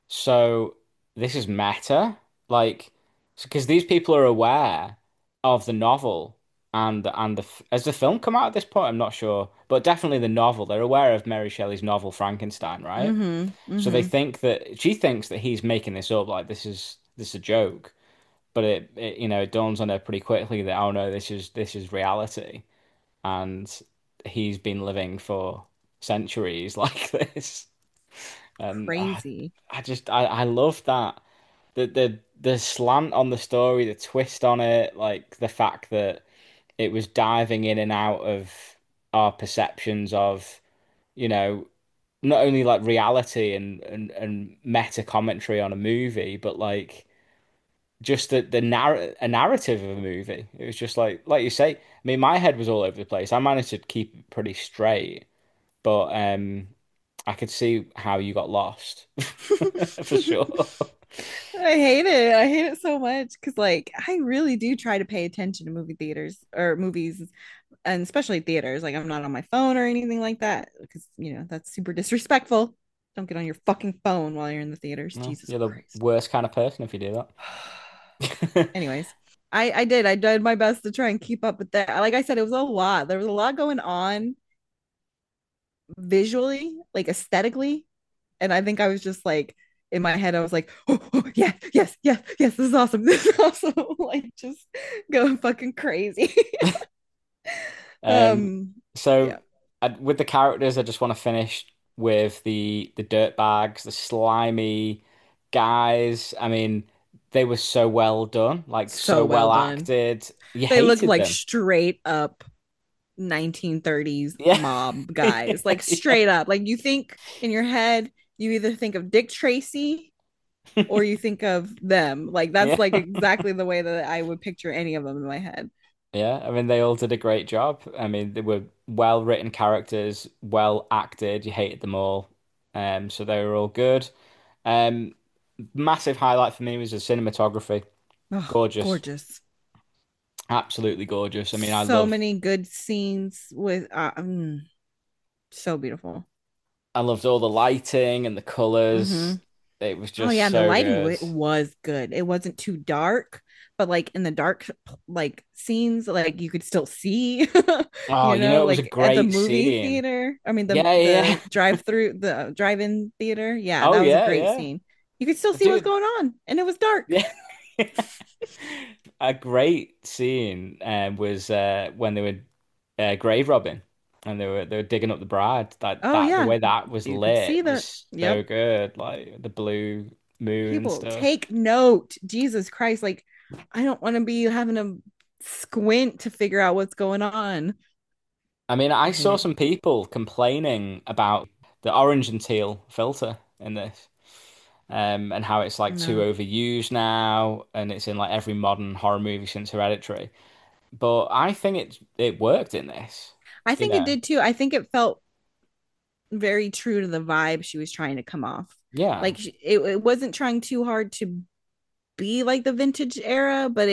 C: so this is meta? Like, because these people are aware of the novel has the film come out at this point? I'm not sure, but definitely the novel. They're aware of Mary Shelley's novel Frankenstein, right?
D: Mm-hmm.
C: So they
D: Mm-hmm.
C: think that she thinks that he's making this up, like this is a joke. But it dawns on her pretty quickly that, oh no, this is reality, and he's been living for centuries like this. And
D: Crazy.
C: I love that the slant on the story, the twist on it, like the fact that it was diving in and out of our perceptions of, you know, not only like reality and meta commentary on a movie, but like just a narrative of a movie. It was just like you say. I mean, my head was all over the place. I managed to keep it pretty straight, but I could see how you got lost for sure.
D: I hate it. I hate it so much because like I really do try to pay attention to movie theaters or movies and especially theaters. Like I'm not on my phone or anything like that because that's super disrespectful. Don't get on your fucking phone while you're in the theaters.
C: No,
D: Jesus
C: you're the
D: Christ.
C: worst kind of person if you do that.
D: Anyways, I did my best to try and keep up with that. Like I said, it was a lot. There was a lot going on visually, like aesthetically, and I think I was just like in my head, I was like, oh, yeah, yes, yes, yes, this is awesome. This is awesome. Like just going fucking crazy.
C: Um,
D: um,
C: so
D: yeah,
C: with the characters, I just want to finish with the dirt bags, the slimy guys. I mean, they were so well done, like
D: so
C: so
D: well
C: well
D: done.
C: acted. You
D: They look
C: hated
D: like
C: them.
D: straight up 1930s
C: Yeah.
D: mob
C: Yeah,
D: guys, like
C: yeah.
D: straight up. Like you think in your head, you either think of Dick Tracy or you think of them. Like that's
C: Yeah.
D: like exactly the way that I would picture any of them in my head.
C: Yeah, I mean they all did a great job. I mean they were well written characters, well acted. You hated them all. So they were all good. Um, Massive highlight for me was the cinematography.
D: Oh,
C: Gorgeous.
D: gorgeous.
C: Absolutely gorgeous. I mean,
D: So many good scenes with so beautiful.
C: I loved all the lighting and the
D: Hmm.
C: colors. It was
D: Oh
C: just
D: yeah, and the
C: so
D: lighting
C: good.
D: was good. It wasn't too dark, but like in the dark like scenes, like you could still see,
C: Oh, it was a
D: like at the
C: great
D: movie
C: scene.
D: theater. I mean
C: Yeah, yeah.
D: the drive-through, the drive-in theater. Yeah,
C: Oh
D: that was a
C: yeah,
D: great
C: yeah.
D: scene. You could still see what's
C: Dude,
D: going on, and it was dark.
C: yeah. A great scene was when they were grave robbing and they were digging up the bride.
D: Oh
C: That the
D: yeah,
C: way that was
D: you could see
C: lit
D: that.
C: was so
D: Yep.
C: good. Like the blue moon and
D: People
C: stuff.
D: take note. Jesus Christ, like I don't want to be having to squint to figure out what's going on.
C: I mean, I
D: I think
C: saw
D: it,
C: some people complaining about the orange and teal filter in this. And how it's like too
D: no.
C: overused now, and it's in like every modern horror movie since Hereditary. But I think it worked in this.
D: I
C: You
D: think it
C: know,
D: did too. I think it felt very true to the vibe she was trying to come off.
C: yeah,
D: Like it wasn't trying too hard to be like the vintage era, but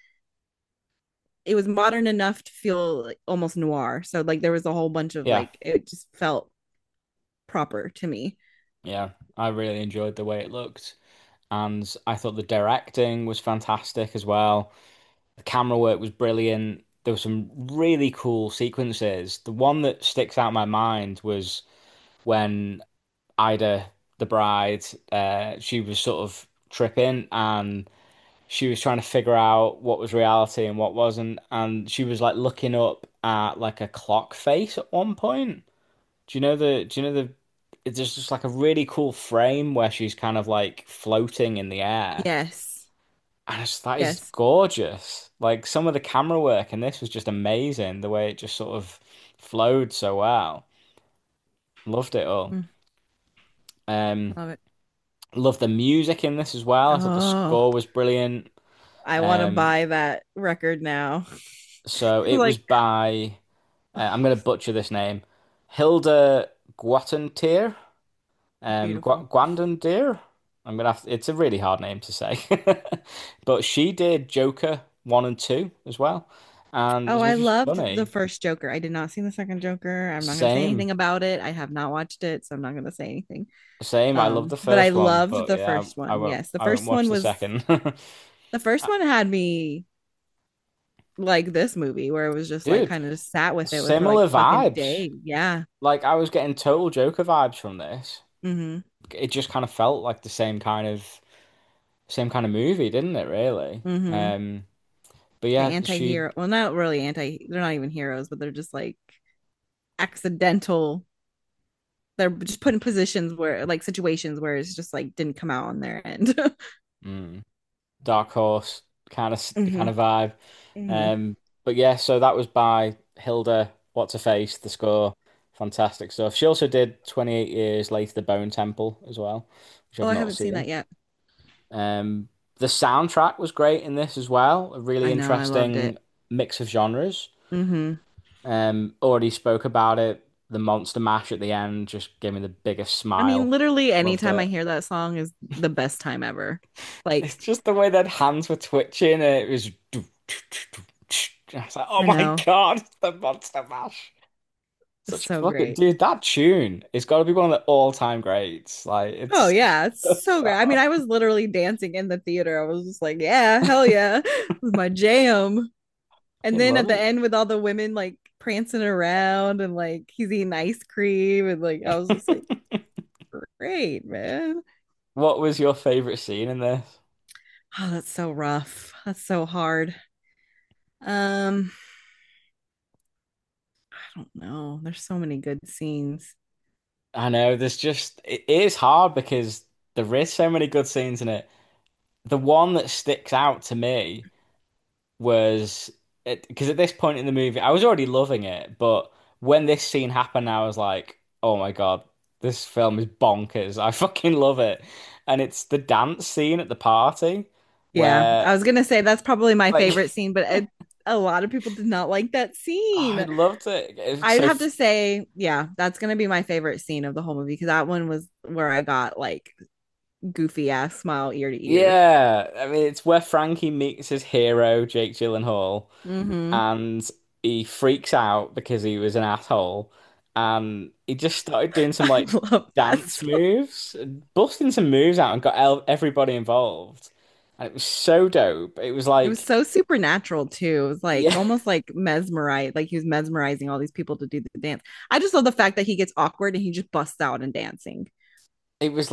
D: it was modern enough to feel like almost noir. So like there was a whole bunch of
C: yeah,
D: like it just felt proper to me.
C: yeah. I really enjoyed the way it looked, and I thought the directing was fantastic as well. The camera work was brilliant. There were some really cool sequences. The one that sticks out in my mind was when Ida, the bride, she was sort of tripping and she was trying to figure out what was reality and what wasn't, and she was like looking up at like a clock face at one point. Do you know the it's just like a really cool frame where she's kind of like floating in the air.
D: Yes.
C: And that is
D: Yes.
C: gorgeous. Like some of the camera work in this was just amazing, the way it just sort of flowed so well. Loved it all.
D: Mm,
C: Um,
D: love it.
C: loved the music in this as well. I thought the
D: Oh,
C: score was brilliant.
D: I want to
C: Um,
D: buy that record now.
C: so it was
D: Like,
C: by I'm
D: oh,
C: going to butcher this name. Hilda Guatentier,
D: beautiful.
C: Guandandir. It's a really hard name to say, but she did Joker 1 and 2 as well, and
D: Oh,
C: this
D: I
C: was just
D: loved the
C: funny.
D: first Joker. I did not see the second Joker. I'm not going to say
C: Same,
D: anything about it. I have not watched it, so I'm not going to say anything.
C: same. I love the
D: But I
C: first one,
D: loved
C: but
D: the
C: yeah,
D: first one. Yes,
C: I won't watch the second.
D: the first one had me like this movie where it was just like
C: Dude,
D: kind of just sat with it for like
C: similar
D: fucking
C: vibes.
D: days. Yeah.
C: Like I was getting total Joker vibes from this.
D: Mm-hmm.
C: It just kind of felt like the same kind of movie, didn't it, really?
D: Mm-hmm.
C: But
D: The
C: yeah, she
D: anti-hero. Well, not really they're not even heroes, but they're just like accidental. They're just put in positions where like situations where it's just like didn't come out on their end.
C: mm, Dark Horse kind
D: Mm-hmm.
C: of vibe.
D: Mm-hmm.
C: Um, but yeah, so that was by Hilda What's Her Face, the score. Fantastic stuff. She also did 28 Years Later, The Bone Temple as well, which
D: Oh,
C: I've
D: I
C: not
D: haven't seen that
C: seen.
D: yet.
C: The soundtrack was great in this as well. A really
D: I know, I loved
C: interesting
D: it.
C: mix of genres.
D: Mm-hmm.
C: Already spoke about it. The Monster Mash at the end just gave me the biggest
D: I mean,
C: smile.
D: literally
C: Loved
D: anytime I
C: it.
D: hear that song is the best time ever. Like,
C: It's just the way that hands were twitching and it was I was like, oh
D: I
C: my
D: know.
C: God, the Monster Mash.
D: It's
C: Such a
D: so
C: fucking
D: great.
C: dude, that tune, it's got to be one of the all-time greats. Like
D: Oh
C: it's
D: yeah, it's so great. I mean,
C: so
D: I was literally dancing in the theater. I was just like, yeah, hell yeah. This is my jam. And
C: fucking
D: then at
C: love
D: the end with all the women like prancing around and like he's eating ice cream and like I was just like,
C: it.
D: great, man.
C: What was your favorite scene in this?
D: Oh, that's so rough. That's so hard. Um, I don't know. There's so many good scenes.
C: I know it is hard because there is so many good scenes in it. The one that sticks out to me was because at this point in the movie, I was already loving it, but when this scene happened, I was like, "Oh my God, this film is bonkers! I fucking love it!" And it's the dance scene at the party
D: Yeah,
C: where,
D: I was gonna say that's probably my
C: like,
D: favorite scene, but a lot of people did not like that
C: I
D: scene.
C: loved it. It's
D: I'd
C: so
D: have to say, yeah, that's gonna be my favorite scene of the whole movie because that one was where I got like goofy ass smile ear to ear.
C: yeah. I mean, it's where Frankie meets his hero, Jake Gyllenhaal,
D: Mm-hmm.
C: and he freaks out because he was an asshole. and he just started doing some
D: I
C: like
D: love that
C: dance
D: so
C: moves, busting some moves out, and got everybody involved. And it was so dope. It was
D: it was
C: like,
D: so supernatural too. It was like
C: yeah,
D: almost like mesmerized, like he was mesmerizing all these people to do the dance. I just love the fact that he gets awkward and he just busts out and dancing.
C: it was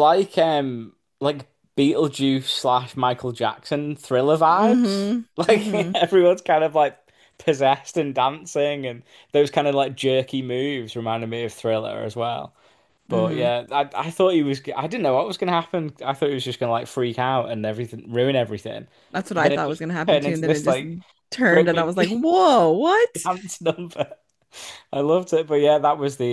C: like Beetlejuice slash Michael Jackson Thriller vibes.
D: Mm-hmm.
C: Like
D: Mm-hmm.
C: everyone's kind of like possessed and dancing, and those kind of like jerky moves reminded me of Thriller as well. But
D: Mm-hmm.
C: yeah, I thought he was. I didn't know what was going to happen. I thought he was just going to like freak out and everything, ruin everything.
D: That's what
C: And
D: I
C: then it
D: thought was
C: just
D: gonna happen
C: turned
D: too. And
C: into
D: then it
C: this
D: just
C: like
D: turned
C: great
D: and I
C: big
D: was like, whoa, what?
C: dance number. I loved it. But yeah, that was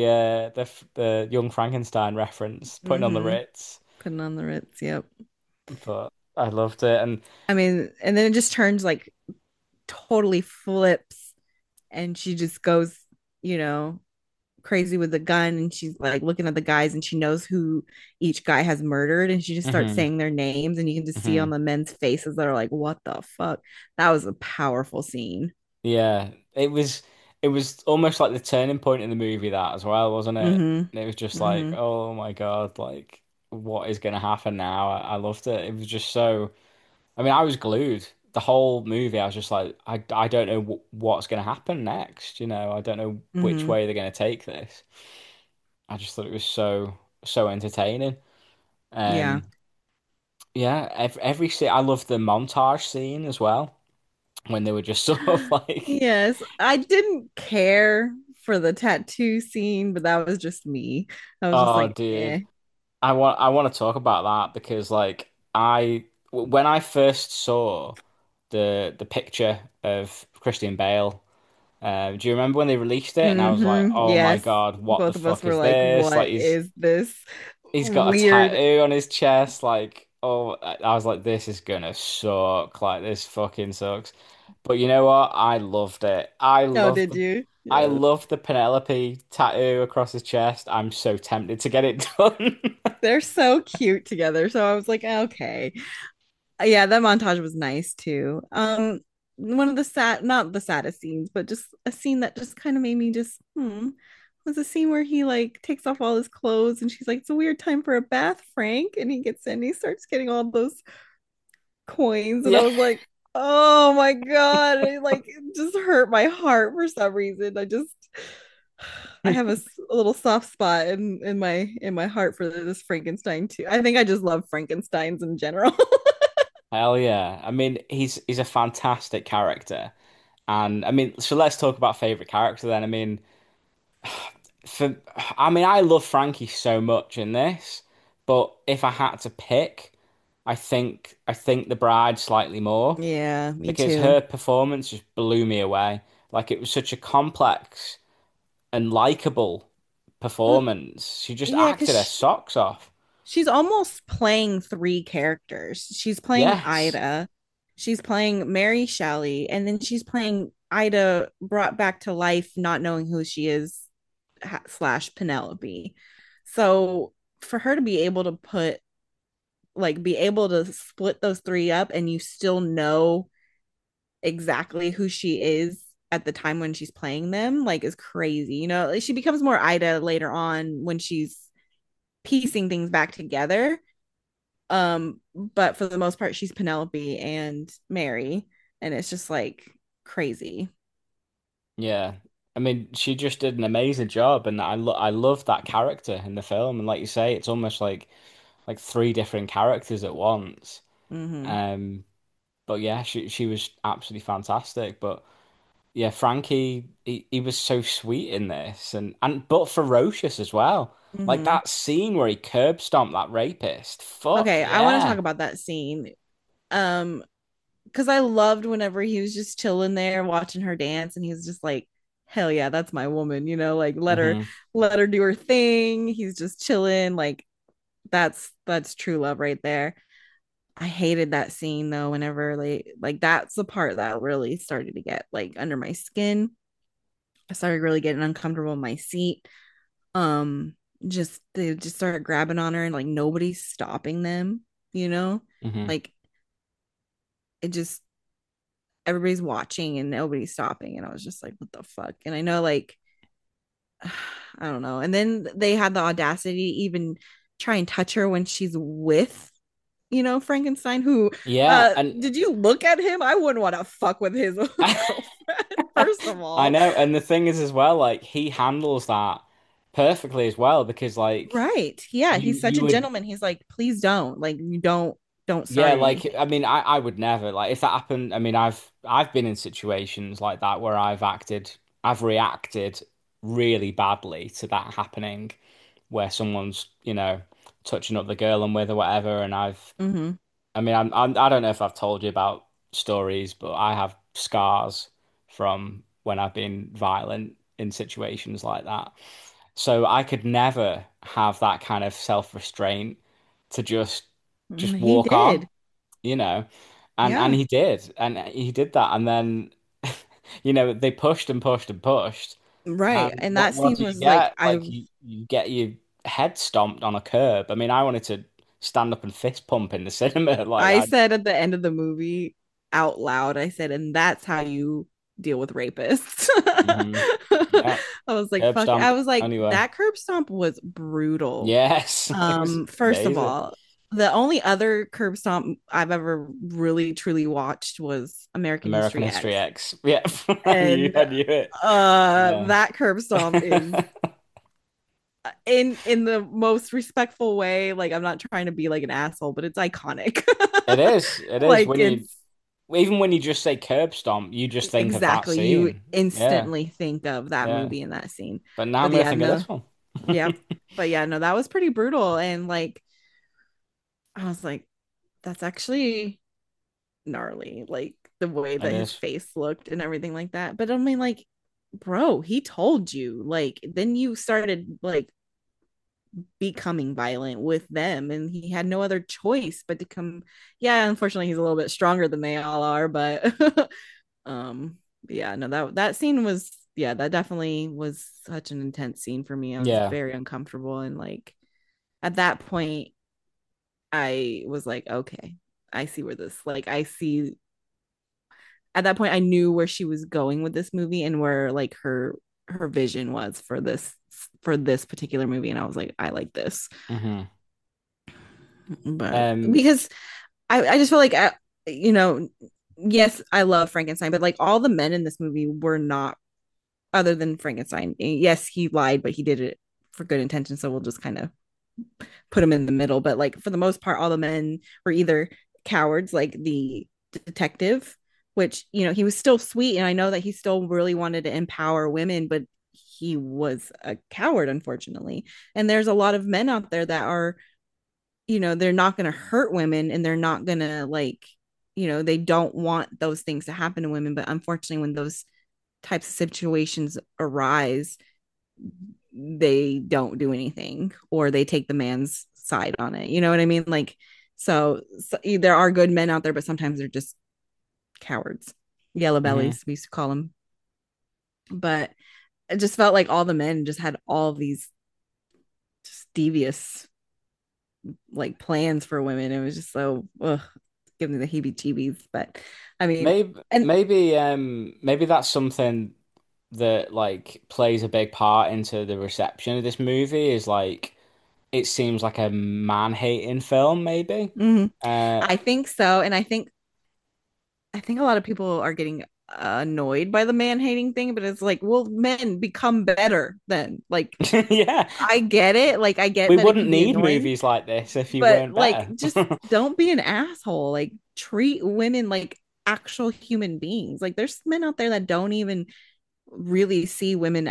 C: the Young Frankenstein reference, putting on the
D: Mm-hmm.
C: Ritz.
D: Putting on the Ritz, yep.
C: But I loved it, and
D: I mean, and then it just turns like totally flips and she just goes, you know, crazy with the gun and she's like looking at the guys and she knows who each guy has murdered and she just starts
C: hmm
D: saying their names and you can just see on
C: hmm
D: the men's faces that are like, what the fuck? That was a powerful scene.
C: yeah, it was almost like the turning point in the movie that as well, wasn't it?
D: Mm-hmm.
C: And it was just like,
D: Mm-hmm.
C: oh my God, like what is going to happen now? I loved it. It was just so. I mean, I was glued the whole movie. I was just like, I don't know what's going to happen next. I don't know which
D: Mm-hmm.
C: way they're going to take this. I just thought it was so entertaining.
D: Yeah.
C: Um, yeah, every scene. I love the montage scene as well when they were just sort of like,
D: Yes, I didn't care for the tattoo scene, but that was just me. I was just
C: oh,
D: like,
C: dude,
D: eh.
C: I want to talk about that because like when I first saw the picture of Christian Bale. Do you remember when they released it? And I was like,
D: Mm-hmm.
C: oh my
D: Yes.
C: God, what the
D: Both of us
C: fuck
D: were
C: is
D: like,
C: this? Like
D: what is this
C: he's got a
D: weird?
C: tattoo on his chest. Like, oh, I was like, this is gonna suck. Like this fucking sucks. But you know what? I loved it.
D: Oh, did you?
C: I
D: Yes.
C: loved the Penelope tattoo across his chest. I'm so tempted to get it done.
D: They're so cute together. So I was like, okay. Yeah, that montage was nice too. One of the sad, not the saddest scenes, but just a scene that just kind of made me just was a scene where he like takes off all his clothes and she's like, it's a weird time for a bath, Frank. And he gets in, and he starts getting all those coins, and I
C: Yeah.
D: was like, oh my God, it like it just hurt my heart for some reason. I have a little soft spot in my heart for this Frankenstein too. I think I just love Frankensteins in general.
C: Hell yeah. I mean, he's a fantastic character. And I mean, so let's talk about favorite character then. I mean, for I mean, I love Frankie so much in this, but if I had to pick, I think the bride slightly more
D: Yeah, me
C: because
D: too.
C: her performance just blew me away. Like it was such a complex and likable
D: Well,
C: performance. She just
D: yeah,
C: acted her
D: because
C: socks off.
D: she's almost playing three characters. She's playing
C: Yes.
D: Ida, she's playing Mary Shelley, and then she's playing Ida brought back to life, not knowing who she is, slash Penelope. So for her to be able to be able to split those three up and you still know exactly who she is at the time when she's playing them, like is crazy. Like, she becomes more Ida later on when she's piecing things back together. But for the most part, she's Penelope and Mary, and it's just like crazy.
C: Yeah. I mean, she just did an amazing job, and I love that character in the film. And like you say, it's almost like three different characters at once.
D: Mm-hmm.
C: Um, but yeah, she was absolutely fantastic. But yeah, Frankie, he was so sweet in this, and but ferocious as well. Like
D: Mm-hmm.
C: that scene where he curb stomped that rapist. Fuck
D: Okay, I want to talk
C: yeah.
D: about that scene. Um, because I loved whenever he was just chilling there watching her dance, and he was just like, "Hell yeah, that's my woman," like
C: hmm
D: let her do her thing. He's just chilling, like that's true love right there. I hated that scene though. Whenever like that's the part that really started to get like under my skin. I started really getting uncomfortable in my seat. Um, just they just started grabbing on her, and like nobody's stopping them. You know,
C: hmm
D: like it just everybody's watching and nobody's stopping, and I was just like, what the fuck? And I know like I don't know. And then they had the audacity to even try and touch her when she's with, Frankenstein, who
C: Yeah, and
D: did you look at him? I wouldn't want to fuck with his girlfriend, first of
C: I
D: all.
C: know, and the thing is as well, like he handles that perfectly as well because like
D: Right. Yeah,
C: you
D: he's such
C: you
D: a
C: would
D: gentleman. He's like, please don't. Like, you don't start
C: yeah, like
D: anything.
C: I mean I would never like if that happened, I mean I've been in situations like that where I've reacted really badly to that happening where someone's, touching up the girl I'm with or whatever and
D: Hmm.
C: I mean, I don't know if I've told you about stories, but I have scars from when I've been violent in situations like that. So I could never have that kind of self-restraint to just
D: He
C: walk on,
D: did.
C: you know. And
D: Yeah.
C: he did that, and then they pushed and pushed and pushed.
D: Right.
C: And
D: And that
C: what
D: scene
C: do you
D: was like,
C: get? Like you get your head stomped on a curb. I mean, I wanted to stand up and fist pump in the cinema. Like
D: I
C: I
D: said at the end of the movie out loud, I said, and that's how you deal with rapists.
C: hmm Yeah,
D: I was like,
C: curb
D: fuck. I
C: stomp.
D: was like,
C: Anyway,
D: that curb stomp was brutal.
C: yes, it was
D: First of
C: amazing.
D: all, the only other curb stomp I've ever really truly watched was American
C: American
D: History
C: History
D: X.
C: X. Yeah,
D: And
C: I knew it. Yeah,
D: that curb stomp is in the most respectful way. Like, I'm not trying to be like an asshole, but it's iconic.
C: it is. It is
D: Like,
C: when you
D: it's
C: even when you just say curb stomp, you just think of that
D: exactly, you
C: scene. Yeah,
D: instantly think of that
C: yeah.
D: movie and that scene.
C: But now I'm
D: But
C: gonna
D: yeah,
C: think of
D: no,
C: this one.
D: yeah, but yeah, no, that was pretty brutal. And like, I was like, that's actually gnarly, like the way
C: It
D: that his
C: is.
D: face looked and everything like that. But I mean, like, bro, he told you. Like, then you started like becoming violent with them, and he had no other choice but to come. Yeah, unfortunately, he's a little bit stronger than they all are, but um, yeah, no, that scene was, yeah, that definitely was such an intense scene for me. I was
C: Yeah.
D: very uncomfortable, and like at that point, I was like, okay, I see where this, like, I see. At that point, I knew where she was going with this movie and where like her vision was for this particular movie, and I was like, I like this.
C: hmm
D: But
C: Um.
D: because I just feel like you know, yes, I love Frankenstein, but like all the men in this movie were not, other than Frankenstein. Yes, he lied, but he did it for good intention. So we'll just kind of put him in the middle. But like for the most part, all the men were either cowards, like the detective, which he was still sweet, and I know that he still really wanted to empower women, but he was a coward, unfortunately. And there's a lot of men out there that are, they're not going to hurt women, and they're not going to like, they don't want those things to happen to women. But unfortunately, when those types of situations arise, they don't do anything, or they take the man's side on it. You know what I mean? Like, so there are good men out there, but sometimes they're just cowards, yellow
C: mhm.
D: bellies, we used to call them. But it just felt like all the men just had all these just devious like plans for women. It was just so giving me the heebie-jeebies. But I mean, and
C: Maybe that's something that like plays a big part into the reception of this movie is like it seems like a man-hating film, maybe.
D: mhm,
C: Uh,
D: I think so. And I think a lot of people are getting annoyed by the man hating thing, but it's like, well, men become better then. Like,
C: yeah,
D: I get it. Like, I get
C: we
D: that it
C: wouldn't
D: can be
C: need
D: annoying,
C: movies like this if you
D: but
C: weren't
D: like,
C: better.
D: just don't be an asshole. Like, treat women like actual human beings. Like, there's men out there that don't even really see women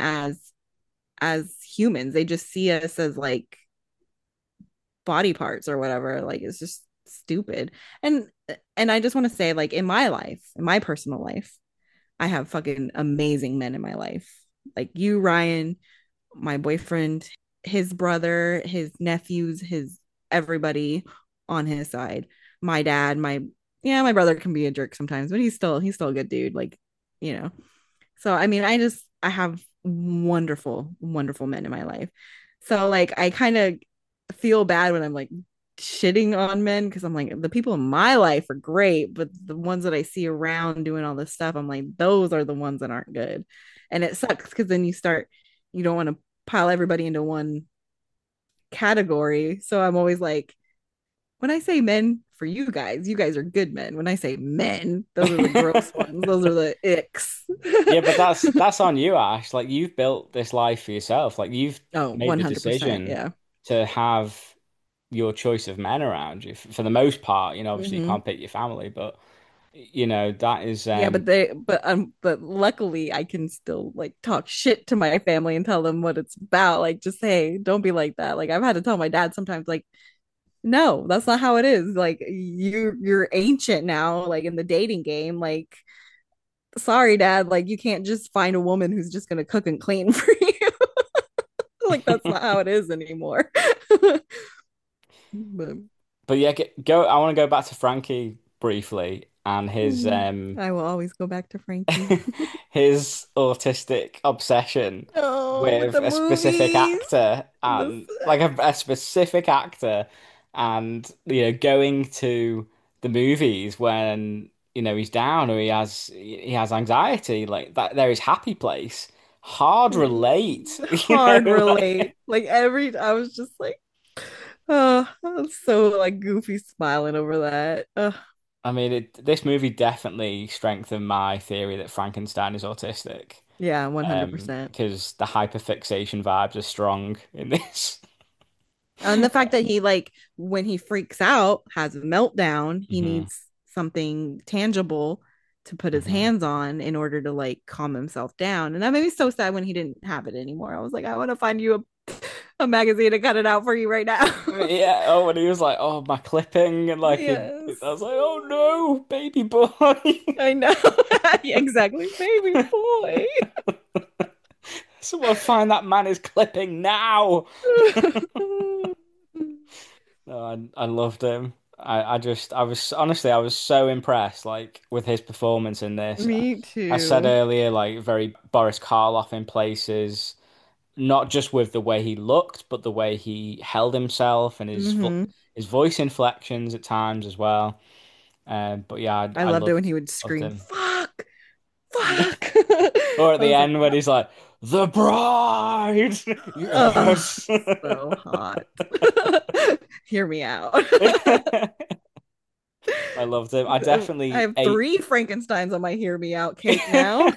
D: as humans. They just see us as like body parts or whatever. Like, it's just stupid. And I just want to say, like, in my life, in my personal life, I have fucking amazing men in my life. Like you, Ryan, my boyfriend, his brother, his nephews, his everybody on his side. My dad, my brother can be a jerk sometimes, but he's still a good dude. Like, you know. So I mean, I have wonderful, wonderful men in my life. So like I kind of feel bad when I'm like shitting on men, because I'm like, the people in my life are great, but the ones that I see around doing all this stuff, I'm like, those are the ones that aren't good. And it sucks because then you start you don't want to pile everybody into one category. So I'm always like, when I say men, for you guys are good men. When I say men, those are the gross ones. Those are the icks.
C: Yeah, but that's on you, Ash. Like you've built this life for yourself. Like you've
D: Oh,
C: made the
D: 100%.
C: decision
D: Yeah.
C: to have your choice of men around you for the most part. Obviously you
D: Hmm.
C: can't pick your family, but that is
D: Yeah, but luckily I can still like talk shit to my family and tell them what it's about. Like just hey, don't be like that. Like I've had to tell my dad sometimes like no, that's not how it is. Like you're ancient now like in the dating game. Like sorry dad, like you can't just find a woman who's just going to cook and clean for you. Like that's not how it is anymore. But
C: but yeah, go. I want to go back to Frankie briefly and his
D: I will always go back to Frankie.
C: his autistic obsession
D: Oh, with
C: with
D: the
C: a specific
D: movies.
C: actor
D: This
C: and like a specific actor and going to the movies when he's down or he has anxiety like that there is happy place hard relate
D: hard relate. Like every I was just like, oh, I was so like goofy smiling over that.
C: I mean this movie definitely strengthened my theory that Frankenstein is autistic
D: Yeah, 100%.
C: because the hyperfixation vibes are strong in this.
D: And the fact that he like when he freaks out, has a meltdown, he
C: Hmm.
D: needs something tangible to put his
C: Hmm.
D: hands on in order to like calm himself down. And that made me so sad when he didn't have it anymore. I was like, I want to find you a magazine to cut it out for you right now.
C: Yeah, oh, when he was like, "Oh, my clipping," and like, I
D: Yes.
C: was like, "Oh no, baby boy!"
D: I know. Yeah, exactly. Baby boy.
C: Someone find that man is clipping now. No, I loved him. I was honestly, I was so impressed, like with his performance in this.
D: Me
C: I said
D: too.
C: earlier, like very Boris Karloff in places, not just with the way he looked, but the way he held himself and
D: Hmm.
C: his voice inflections at times as well. But yeah,
D: I
C: I
D: loved it when he would
C: loved
D: scream,
C: him.
D: fuck, fuck.
C: Or
D: I
C: at the
D: was like,
C: end when he's like, "The bride."
D: oh,
C: Yes.
D: so hot. Hear me out.
C: I loved him. I
D: I
C: definitely
D: have
C: ate.
D: three Frankensteins on my hear me out cake now.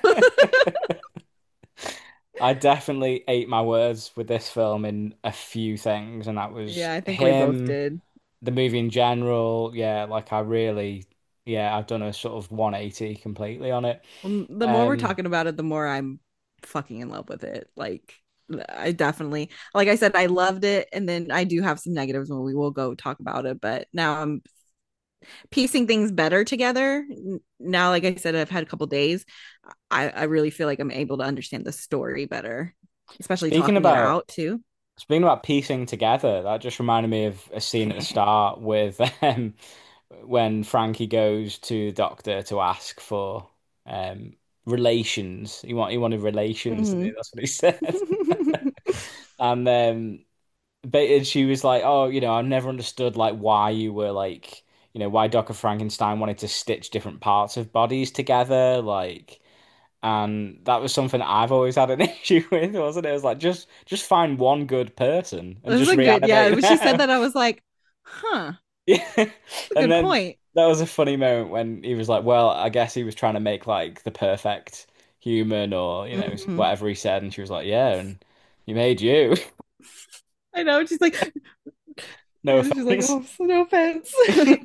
C: I definitely ate my words with this film in a few things, and that was
D: Yeah, I think we both
C: him,
D: did.
C: the movie in general. Yeah, like I really, yeah, I've done a sort of 180 completely on it.
D: Well, the more we're
C: Um,
D: talking about it, the more I'm fucking in love with it. Like, I definitely, like I said, I loved it. And then I do have some negatives when we will go talk about it. But now I'm piecing things better together. Now, like I said, I've had a couple days. I really feel like I'm able to understand the story better, especially
C: speaking
D: talking it
C: about
D: out too.
C: Speaking about piecing together, that just reminded me of a scene at the start with when Frankie goes to the doctor to ask for um relations. He wanted relations, didn't he?
D: Mhm.
C: That's what he said. And but she was like, "Oh, I've never understood like why you were like, why Dr. Frankenstein wanted to stitch different parts of bodies together, like." And that was something I've always had an issue with, wasn't it? It was like just find one good person
D: It
C: and
D: was
C: just
D: a good, yeah.
C: reanimate
D: When she said
C: them.
D: that, I was like, huh,
C: Yeah.
D: that's a
C: And
D: good
C: then
D: point.
C: that was a funny moment when he was like, well, I guess he was trying to make like the perfect human or,
D: Mhm.
C: whatever he said. And she was like, yeah, and he made you.
D: I know. She's like,
C: No
D: she's like,
C: offense.
D: oh, so no offense.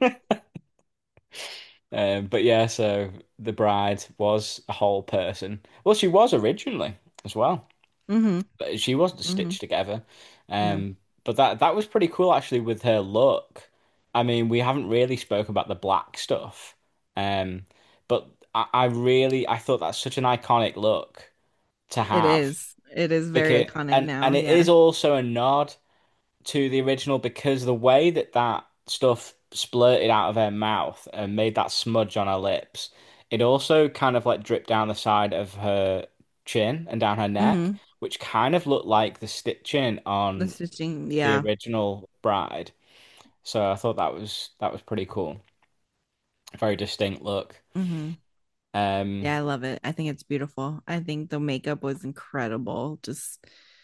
C: But yeah, so the bride was a whole person. Well, she was originally as well.
D: Hmm.
C: But she wasn't
D: Hmm.
C: stitched together.
D: No,
C: But that was pretty cool actually with her look. I mean, we haven't really spoken about the black stuff. Um, but I thought that's such an iconic look to
D: it
C: have
D: is. It is very
C: because
D: iconic
C: and
D: now.
C: it
D: Yeah.
C: is also a nod to the original because the way that stuff splurted out of her mouth and made that smudge on her lips, it also kind of like dripped down the side of her chin and down her neck,
D: Hmm.
C: which kind of looked like the stitching
D: The
C: on
D: stitching.
C: the
D: Yeah.
C: original Bride. So I thought that was pretty cool. Very distinct look.
D: Hmm.
C: Um,
D: Yeah, I love it. I think it's beautiful. I think the makeup was incredible. Just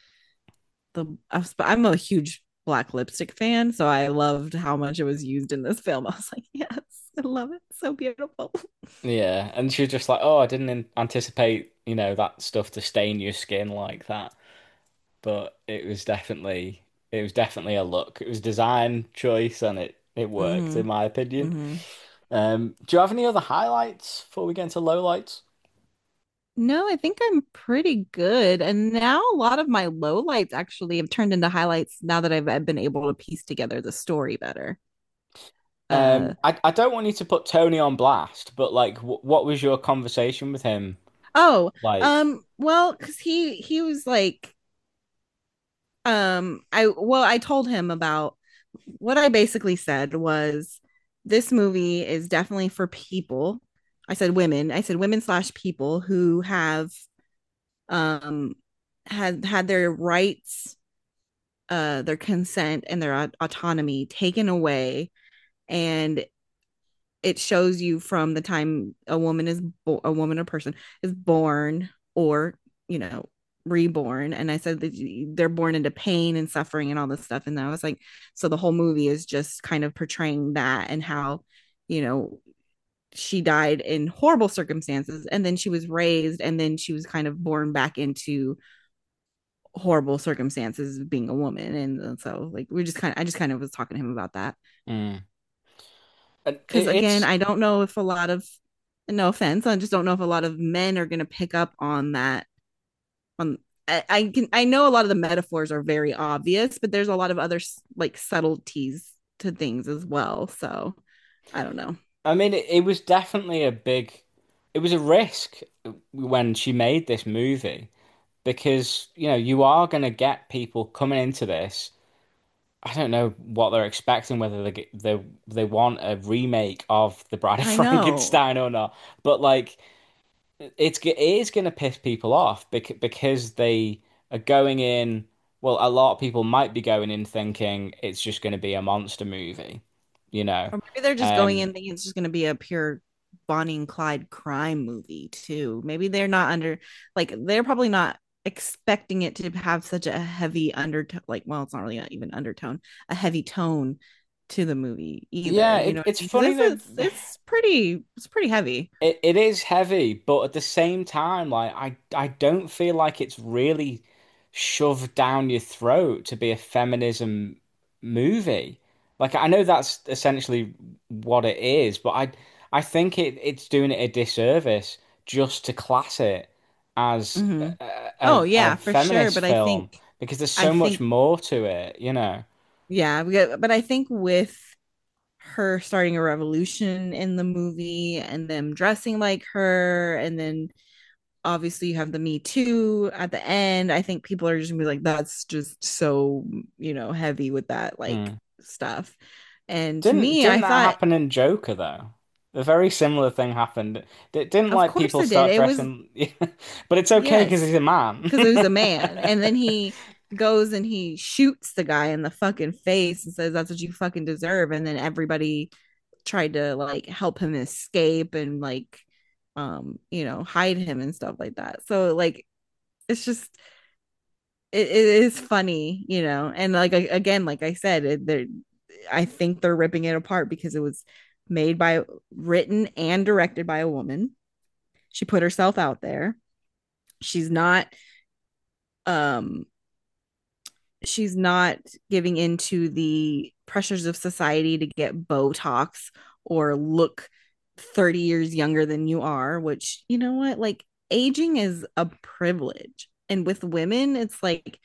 D: I'm a huge black lipstick fan, so I loved how much it was used in this film. I was like, yes, I love it. So beautiful.
C: yeah, and she was just like, "Oh, I didn't anticipate, that stuff to stain your skin like that." But it was definitely a look. It was design choice, and it worked
D: Hmm.
C: in my opinion.
D: Hmm.
C: Do you have any other highlights before we get into lowlights?
D: No, I think I'm pretty good. And now a lot of my lowlights actually have turned into highlights now that I've been able to piece together the story better. Uh
C: I don't want you to put Tony on blast, but like, what was your conversation with him
D: oh,
C: like?
D: well, because he was like, I told him about what I basically said was this movie is definitely for people. I said women slash people who have um had their rights, their consent and their autonomy taken away, and it shows you from the time a woman or person is born, or you know reborn. And I said that they're born into pain and suffering and all this stuff, and I was like, so the whole movie is just kind of portraying that, and how you know she died in horrible circumstances, and then she was raised, and then she was kind of born back into horrible circumstances of being a woman. And so like I just kind of was talking to him about that,
C: Mm. And
D: because again,
C: it's
D: I don't know if a lot of, no offense, I just don't know if a lot of men are going to pick up on that. On I know a lot of the metaphors are very obvious, but there's a lot of other like subtleties to things as well. So I don't know.
C: I mean, it was definitely it was a risk when she made this movie because, you are going to get people coming into this. I don't know what they're expecting, whether they want a remake of The Bride of
D: I know.
C: Frankenstein or not. But like, it is going to piss people off because they are going in. Well, a lot of people might be going in thinking it's just going to be a monster movie, you know.
D: Or maybe they're just going
C: Um,
D: in thinking it's just going to be a pure Bonnie and Clyde crime movie too. Maybe they're not under, like they're probably not expecting it to have such a heavy undertone. Like, well, it's not really even undertone, a heavy tone to the movie either.
C: yeah,
D: You know what I
C: it's
D: mean? Because
C: funny that
D: it's pretty heavy.
C: it is heavy, but at the same time, like I don't feel like it's really shoved down your throat to be a feminism movie. Like I know that's essentially what it is, but I think it's doing it a disservice just to class it as
D: Hmm.
C: a
D: Oh yeah, for sure.
C: feminist
D: But
C: film because there's
D: I
C: so much
D: think,
C: more to it, you know.
D: yeah, but I think with her starting a revolution in the movie and them dressing like her, and then obviously you have the Me Too at the end. I think people are just gonna be like, that's just so, heavy with that like
C: Mm.
D: stuff. And to
C: Didn't
D: me,
C: didn't
D: I
C: that
D: thought,
C: happen in Joker though? A very similar thing happened. Didn't
D: of
C: like
D: course
C: people
D: it did.
C: start
D: It was,
C: dressing, but it's okay because
D: yes,
C: he's a man.
D: because it was a man. And then he goes and he shoots the guy in the fucking face and says, that's what you fucking deserve. And then everybody tried to like help him escape and like, hide him and stuff like that. So like, it's just, it is funny, and like again, like I said, I think they're ripping it apart because it was made by, written and directed by a woman. She put herself out there. She's not um she's not giving into the pressures of society to get Botox or look 30 years younger than you are, which, you know what, like aging is a privilege. And with women, it's like,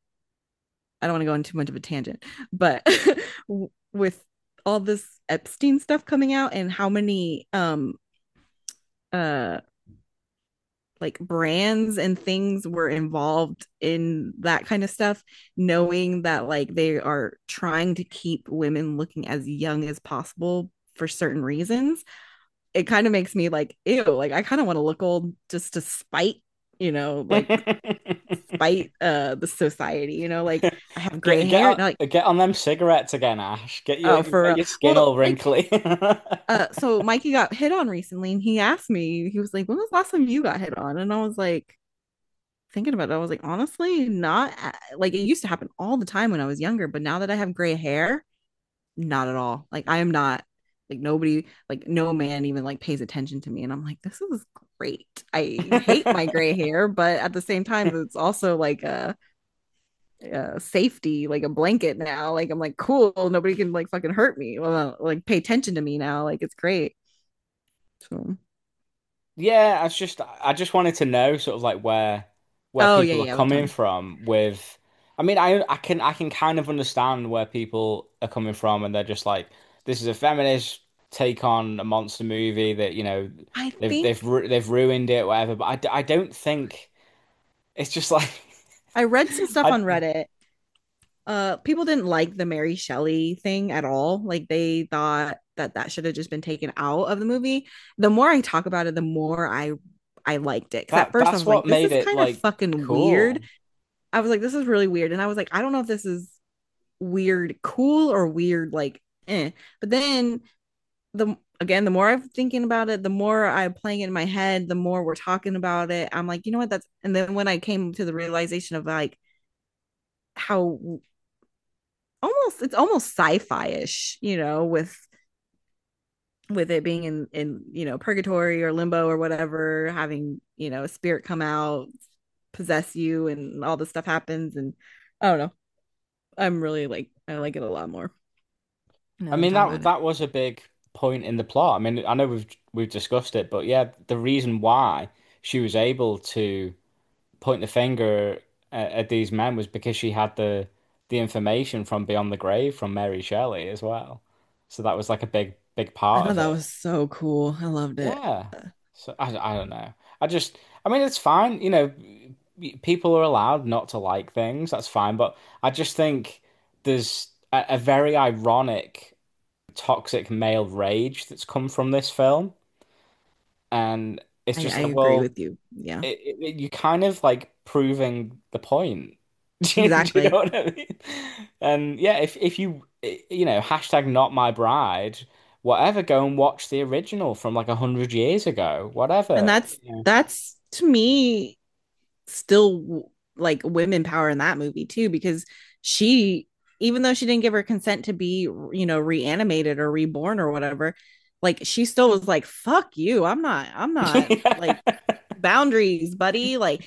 D: I don't want to go into too much of a tangent, but with all this Epstein stuff coming out and how many uh like brands and things were involved in that kind of stuff, knowing that like they are trying to keep women looking as young as possible for certain reasons, it kind of makes me like, ew, like I kind of want to look old just to spite, like despite the society, like I have gray
C: Get
D: hair. And like,
C: get on them cigarettes again, Ash.
D: oh, for
C: Get
D: real.
C: your skin
D: Well,
C: all
D: like
C: wrinkly.
D: so Mikey got hit on recently and he asked me, he was like, when was the last time you got hit on? And I was like, thinking about it, I was like, honestly, not like it used to happen all the time when I was younger, but now that I have gray hair, not at all. Like I am not like nobody, like no man even like pays attention to me. And I'm like, this is great. I hate my gray hair, but at the same time, it's also like a safety, like a blanket now. Like I'm like, cool, nobody can like fucking hurt me. Well, like pay attention to me now. Like it's great. So
C: Yeah, I just wanted to know sort of like where
D: oh yeah,
C: people are
D: yeah, with
C: coming
D: Tony.
C: from with I mean I can kind of understand where people are coming from and they're just like this is a feminist take on a monster movie that,
D: I think
C: they've ruined it whatever, but I don't think it's just like
D: I read some stuff
C: I
D: on Reddit. People didn't like the Mary Shelley thing at all. Like they thought that that should have just been taken out of the movie. The more I talk about it, the more I liked it. Because at first I
C: that's
D: was like,
C: what
D: this
C: made
D: is
C: it
D: kind of
C: like
D: fucking weird.
C: cool.
D: I was like, this is really weird. And I was like, I don't know if this is weird cool or weird like eh. But then the more I'm thinking about it, the more I'm playing it in my head, the more we're talking about it. I'm like, you know what? That's and then when I came to the realization of like how almost it's almost sci-fi-ish, with it being in purgatory or limbo or whatever, having a spirit come out, possess you, and all this stuff happens. And I don't know, I'm really like I like it a lot more now
C: I
D: that I'm
C: mean
D: talking about it.
C: that was a big point in the plot. I mean, I know we've discussed it, but yeah, the reason why she was able to point the finger at these men was because she had the information from beyond the grave from Mary Shelley as well. So that was like a big
D: I
C: part
D: thought
C: of
D: that
C: it.
D: was so cool. I loved it.
C: Yeah. So I don't know. I mean it's fine, people are allowed not to like things. That's fine, but I just think there's a very ironic toxic male rage that's come from this film, and it's
D: I
C: just like,
D: agree
C: well,
D: with you. Yeah,
C: you kind of like proving the point. Do you know
D: exactly.
C: what I mean? And yeah, if you hashtag not my bride, whatever, go and watch the original from like 100 years ago,
D: And
C: whatever.
D: that's to me still like women power in that movie too, because she, even though she didn't give her consent to be reanimated or reborn or whatever, like she still was like, fuck you, I'm not like boundaries, buddy, like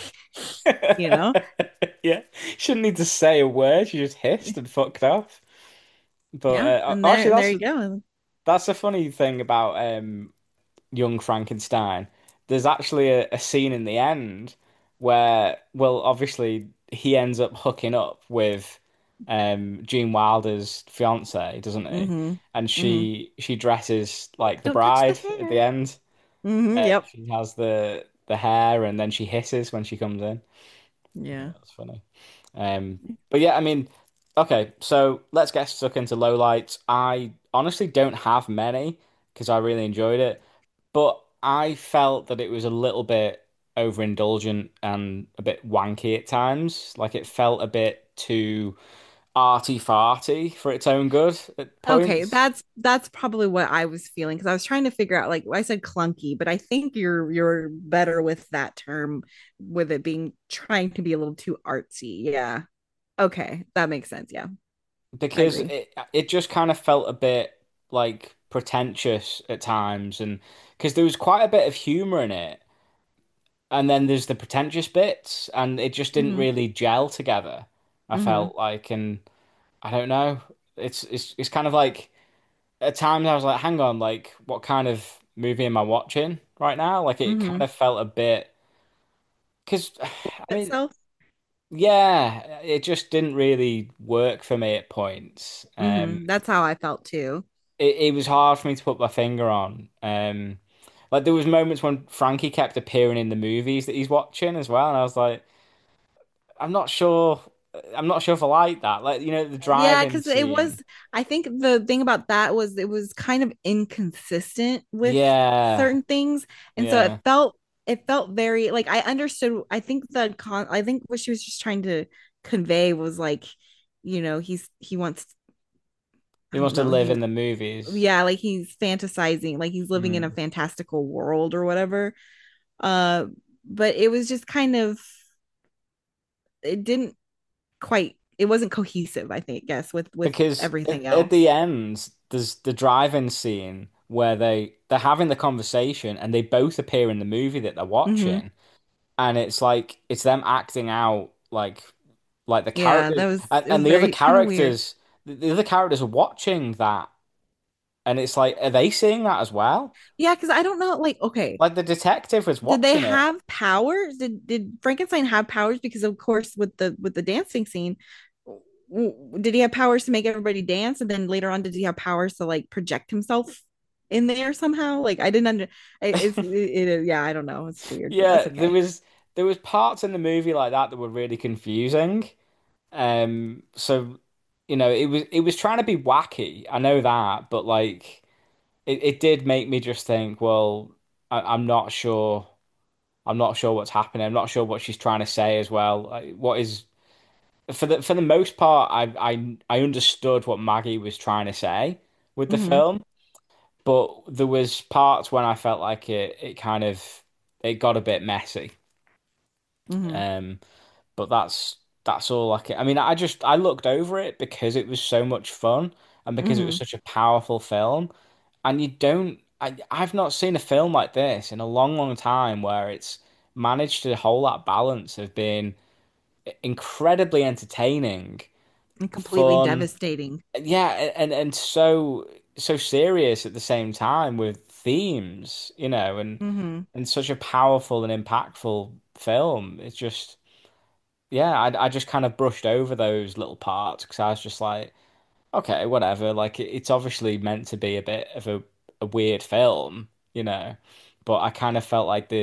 D: you know
C: Yeah, shouldn't need to say a word. She just hissed and fucked off. But
D: yeah, and
C: actually,
D: there you go.
C: that's a funny thing about Young Frankenstein. There's actually a scene in the end where, well, obviously he ends up hooking up with Gene Wilder's fiance, doesn't he?
D: Mm-hmm.
C: And
D: Mm-hmm.
C: she dresses like the
D: Don't touch the
C: bride at the
D: hair.
C: end.
D: Mm-hmm. Yep.
C: She has the hair, and then she hisses when she comes in. Yeah,
D: Yeah.
C: that's funny. But yeah, I mean, okay, so let's get stuck into lowlights. I honestly don't have many because I really enjoyed it, but I felt that it was a little bit overindulgent and a bit wanky at times. Like it felt a bit too arty farty for its own good at
D: Okay,
C: points.
D: that's probably what I was feeling because I was trying to figure out, like I said clunky, but I think you're better with that term, with it being trying to be a little too artsy. Yeah. Okay, that makes sense. Yeah, I
C: Because
D: agree.
C: it just kind of felt a bit like pretentious at times, and because there was quite a bit of humor in it, and then there's the pretentious bits, and it just didn't
D: Mm-hmm.
C: really gel together. I
D: Mm-hmm.
C: felt like, and I don't know, it's kind of like at times I was like, hang on, like what kind of movie am I watching right now? Like it kind
D: Mm-hmm.
C: of felt a bit because I mean,
D: Itself.
C: yeah, it just didn't really work for me at points.
D: Mm-hmm. That's how I felt too.
C: It was hard for me to put my finger on. Like there was moments when Frankie kept appearing in the movies that he's watching as well, and I was like, I'm not sure. I'm not sure if I like that. Like the
D: Yeah,
C: driving
D: because it
C: scene.
D: was, I think the thing about that was it was kind of inconsistent with
C: Yeah,
D: certain things. And so it
C: yeah.
D: felt it felt very like I understood. I think what she was just trying to convey was like, he wants, I
C: He
D: don't
C: wants to
D: know,
C: live in the movies.
D: yeah, like he's fantasizing, like he's living in a
C: Mm.
D: fantastical world or whatever. Uh, but it was just kind of, it didn't quite, it wasn't cohesive, I think, guess, with
C: Because
D: everything
C: at the
D: else.
C: end, there's the drive-in scene where they're having the conversation and they both appear in the movie that they're
D: Hmm.
C: watching, and it's like it's them acting out like the
D: Yeah,
C: characters
D: it was
C: and the other
D: very kind of weird.
C: characters the other characters are watching that, and it's like, are they seeing that as well?
D: Yeah, because I don't know, like, okay,
C: Like the detective was
D: did they
C: watching it.
D: have powers? Did Frankenstein have powers? Because of course, with the dancing scene, did he have powers to make everybody dance? And then later on, did he have powers to like project himself in there somehow? Like I didn't under yeah, I don't know. It's weird, but
C: Yeah,
D: that's okay.
C: there was parts in the movie like that that were really confusing. So it was trying to be wacky. I know that, but like it did make me just think, well, I'm not sure. I'm not sure what's happening. I'm not sure what she's trying to say as well. Like, what is for the most part, I understood what Maggie was trying to say with the
D: Hmm.
C: film, but there was parts when I felt like it got a bit messy.
D: Hmm.
C: Um, but that's all I mean, I looked over it because it was so much fun and because it was
D: Hmm.
C: such a powerful film. And I've not seen a film like this in a long, long time where it's managed to hold that balance of being incredibly entertaining,
D: And completely
C: fun,
D: devastating.
C: yeah, and so serious at the same time with themes,
D: Hmm.
C: and such a powerful and impactful film. It's just, yeah, I just kind of brushed over those little parts because I was just like, okay, whatever. Like it's obviously meant to be a bit of a weird film, but I kind of felt like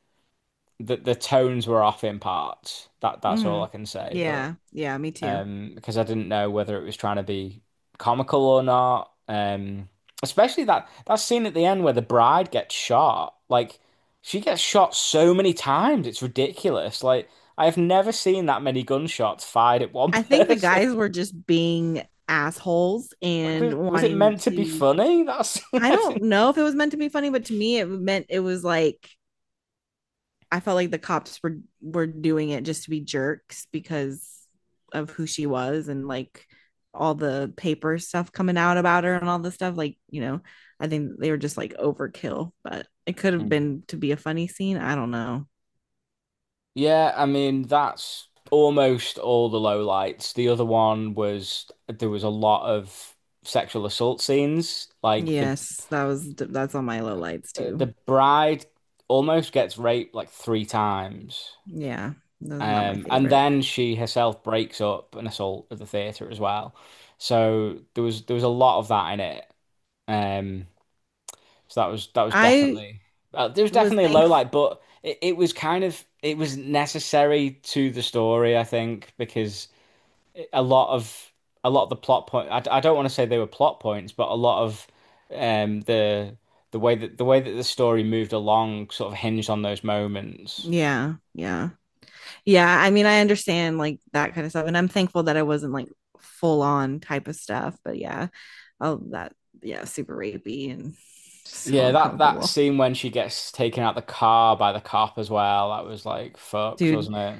C: the tones were off in parts. That's all
D: Hmm.
C: I can say. But
D: Yeah, yeah, me too.
C: because I didn't know whether it was trying to be comical or not. Especially that scene at the end where the bride gets shot. Like she gets shot so many times, it's ridiculous. Like I have never seen that many gunshots fired at one
D: I think the
C: person.
D: guys were just being assholes
C: Like
D: and
C: was it
D: wanting
C: meant to be
D: to.
C: funny? That scene,
D: I
C: I
D: don't
C: didn't.
D: know if it was meant to be funny, but to me, it meant it was like I felt like the cops were doing it just to be jerks because of who she was and like all the paper stuff coming out about her and all this stuff. Like, I think they were just like overkill, but it could have
C: Hmm.
D: been to be a funny scene. I don't know.
C: Yeah, I mean that's almost all the lowlights. The other one was there was a lot of sexual assault scenes. Like
D: Yes, that's on my low lights too.
C: the bride almost gets raped like three times.
D: Yeah, those are not my
C: And
D: favorite.
C: then she herself breaks up an assault at the theater as well. So there was a lot of that in it. Um, so that was
D: I
C: definitely there was
D: was
C: definitely a low
D: thankful.
C: light, but it was kind of it was necessary to the story, I think, because a lot of the plot point. I don't want to say they were plot points, but a lot of the the way that the story moved along sort of hinged on those moments.
D: Yeah, yeah. Yeah, I mean, I understand like that kind of stuff, and I'm thankful that it wasn't like full on type of stuff. But yeah, that yeah, super rapey and so
C: Yeah, that
D: uncomfortable,
C: scene when she gets taken out the car by the cop as well, that was like fucked,
D: dude.
C: wasn't it?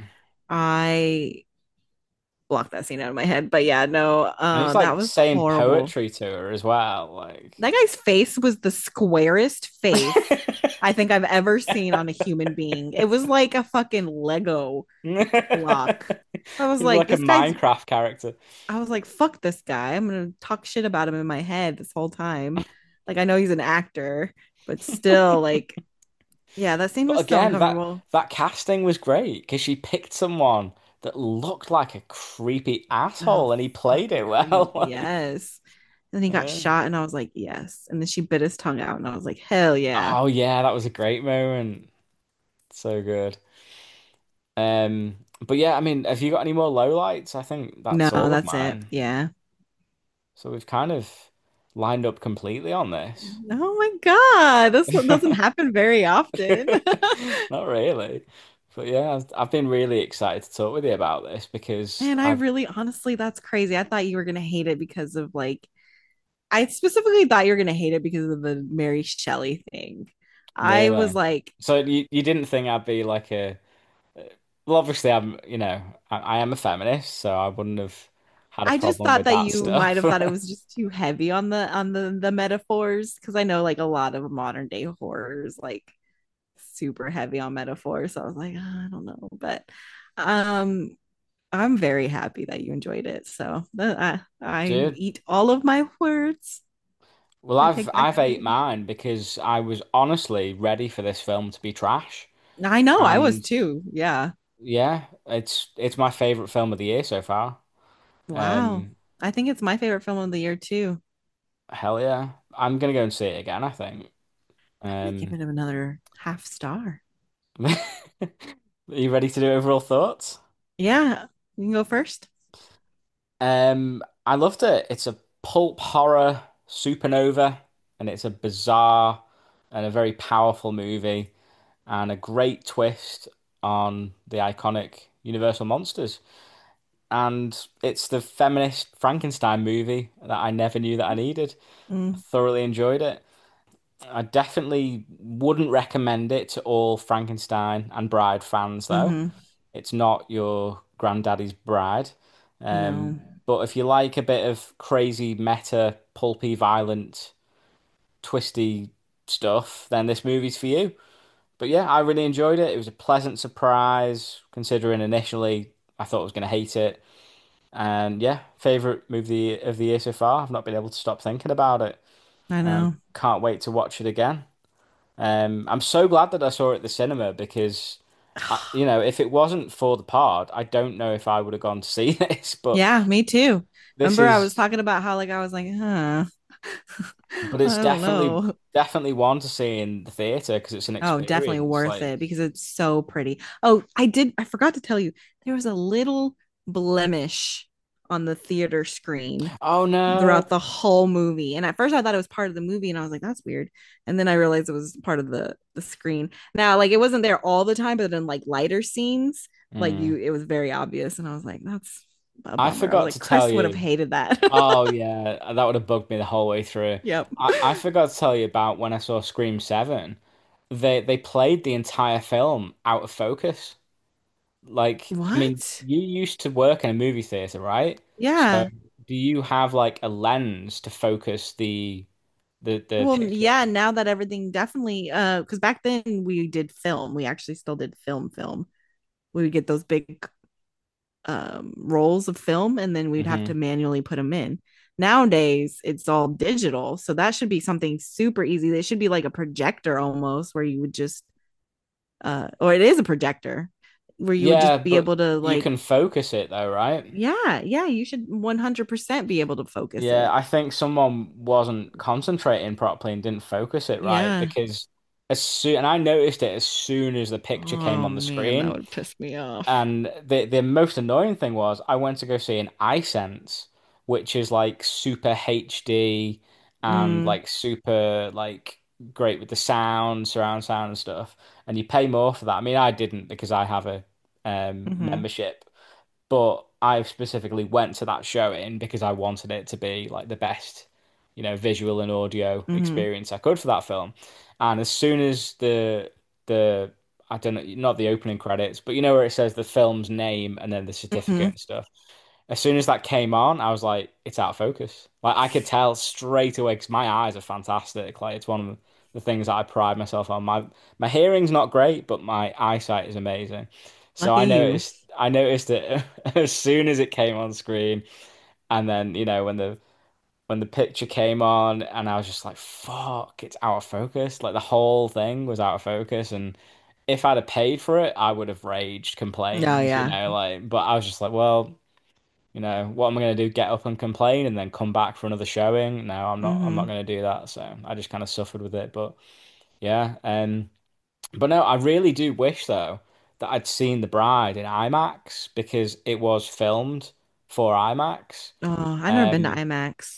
D: I blocked that scene out of my head, but yeah, no,
C: And he's
D: that
C: like
D: was
C: saying
D: horrible.
C: poetry to her as well, like
D: That guy's face was the squarest face I think I've ever seen on a human being. It was like a fucking Lego block. I was
C: He's
D: like,
C: like a
D: this guy's
C: Minecraft character.
D: I was like, fuck this guy. I'm gonna talk shit about him in my head this whole time. Like I know he's an actor, but still, like, yeah, that scene
C: But
D: was so
C: again,
D: uncomfortable.
C: that casting was great because she picked someone that looked like a creepy
D: Oh,
C: asshole and he played
D: fucking
C: it
D: creep.
C: well. Like,
D: Yes. And he got
C: yeah.
D: shot, and I was like, yes. And then she bit his tongue out, and I was like, hell yeah.
C: Oh yeah, that was a great moment. So good. But yeah, I mean, have you got any more lowlights? I think
D: No,
C: that's all of
D: that's it.
C: mine.
D: Yeah.
C: So we've kind of lined up completely on this.
D: Oh my God, this doesn't happen very often.
C: Not really. But yeah, I've been really excited to talk with you about this because
D: And I
C: I've
D: really, honestly, that's crazy. I thought you were gonna hate it because of like, I specifically thought you were gonna hate it because of the Mary Shelley thing. I was
C: really.
D: like,
C: So you didn't think I'd be like a well, obviously I am a feminist, so I wouldn't have had a
D: I just
C: problem
D: thought
C: with
D: that
C: that
D: you might
C: stuff.
D: have thought it was just too heavy on the metaphors because I know like a lot of modern day horrors like super heavy on metaphors. So I was like, I don't know, but um, I'm very happy that you enjoyed it. So I
C: Dude,
D: eat all of my words.
C: well,
D: I
C: I've
D: take back
C: I've ate
D: everything.
C: mine because I was honestly ready for this film to be trash.
D: I know I was
C: And
D: too. Yeah.
C: yeah, it's my favorite film of the year so far.
D: Wow.
C: Um,
D: I think it's my favorite film of the year too.
C: hell yeah. I'm gonna go and see it again, I think.
D: I'm gonna give
C: Um,
D: it another half star.
C: are you ready to do overall thoughts?
D: Yeah. You can go first.
C: I loved it. It's a pulp horror supernova, and it's a bizarre and a very powerful movie, and a great twist on the iconic Universal monsters. And it's the feminist Frankenstein movie that I never knew that I needed. I
D: Mm,
C: thoroughly enjoyed it. I definitely wouldn't recommend it to all Frankenstein and Bride fans, though.
D: hmm.
C: It's not your granddaddy's bride.
D: No.
C: But if you like a bit of crazy, meta, pulpy, violent, twisty stuff, then this movie's for you. But yeah, I really enjoyed it. It was a pleasant surprise, considering initially I thought I was going to hate it. And yeah, favorite movie of the year so far. I've not been able to stop thinking about it.
D: I know.
C: Can't wait to watch it again. I'm so glad that I saw it at the cinema because, if it wasn't for the pod, I don't know if I would have gone to see this. But
D: Yeah, me too.
C: this
D: Remember, I was
C: is,
D: talking about how like I was like, huh,
C: but
D: I
C: it's
D: don't
C: definitely
D: know.
C: definitely one to see in the theater because it's an
D: Oh, definitely
C: experience.
D: worth
C: Like,
D: it because it's so pretty. I forgot to tell you, there was a little blemish on the theater screen
C: oh no,
D: throughout the whole movie. And at first I thought it was part of the movie and I was like, that's weird. And then I realized it was part of the screen. Now, like it wasn't there all the time, but in like lighter scenes, like
C: Mm.
D: it was very obvious. And I was like, that's a
C: I
D: bummer. I was
C: forgot
D: like,
C: to tell
D: Chris would have
C: you.
D: hated that.
C: Oh yeah, that would have bugged me the whole way through.
D: Yep.
C: I forgot to tell you about when I saw Scream 7. They played the entire film out of focus. Like, I mean,
D: What?
C: you used to work in a movie theater, right? So
D: Yeah.
C: do you have like a lens to focus the
D: Well,
C: picture?
D: yeah, now that everything definitely because back then we did film. We actually still did film. We would get those big rolls of film and then we'd have to
C: Hmm.
D: manually put them in. Nowadays, it's all digital. So that should be something super easy. It should be like a projector almost where you would just or it is a projector where you would
C: Yeah,
D: just be
C: but
D: able to
C: you
D: like
C: can focus it though, right?
D: yeah, you should 100% be able to focus
C: Yeah,
D: it.
C: I think someone wasn't concentrating properly and didn't focus it right
D: Yeah.
C: because and I noticed it as soon as the picture came
D: Oh
C: on the
D: man, that
C: screen.
D: would piss me off.
C: And the most annoying thing was I went to go see an iSense, which is like super HD and
D: Mm,
C: like super like great with the sound, surround sound and stuff. And you pay more for that. I mean, I didn't because I have a
D: hmm.
C: membership, but I specifically went to that showing because I wanted it to be like the best, visual and audio
D: Hmm.
C: experience I could for that film. And as soon as the I don't know, not the opening credits, but you know where it says the film's name and then the certificate
D: Hmm.
C: and stuff. As soon as that came on, I was like, it's out of focus. Like I could tell straight away because my eyes are fantastic. Like it's one of the things that I pride myself on. My hearing's not great, but my eyesight is amazing. So
D: Lucky you.
C: I noticed it as soon as it came on screen, and then when the picture came on, and I was just like, "Fuck, it's out of focus." Like the whole thing was out of focus, and if I'd have paid for it, I would have raged,
D: Oh
C: complained,
D: yeah.
C: like. But I was just like, "Well, what am I gonna do? Get up and complain, and then come back for another showing? No, I'm not. I'm not
D: Hmm.
C: gonna do that." So I just kind of suffered with it, but yeah. But no, I really do wish though that I'd seen The Bride in IMAX because it was filmed for IMAX.
D: Oh, I've never been to
C: Um,
D: IMAX.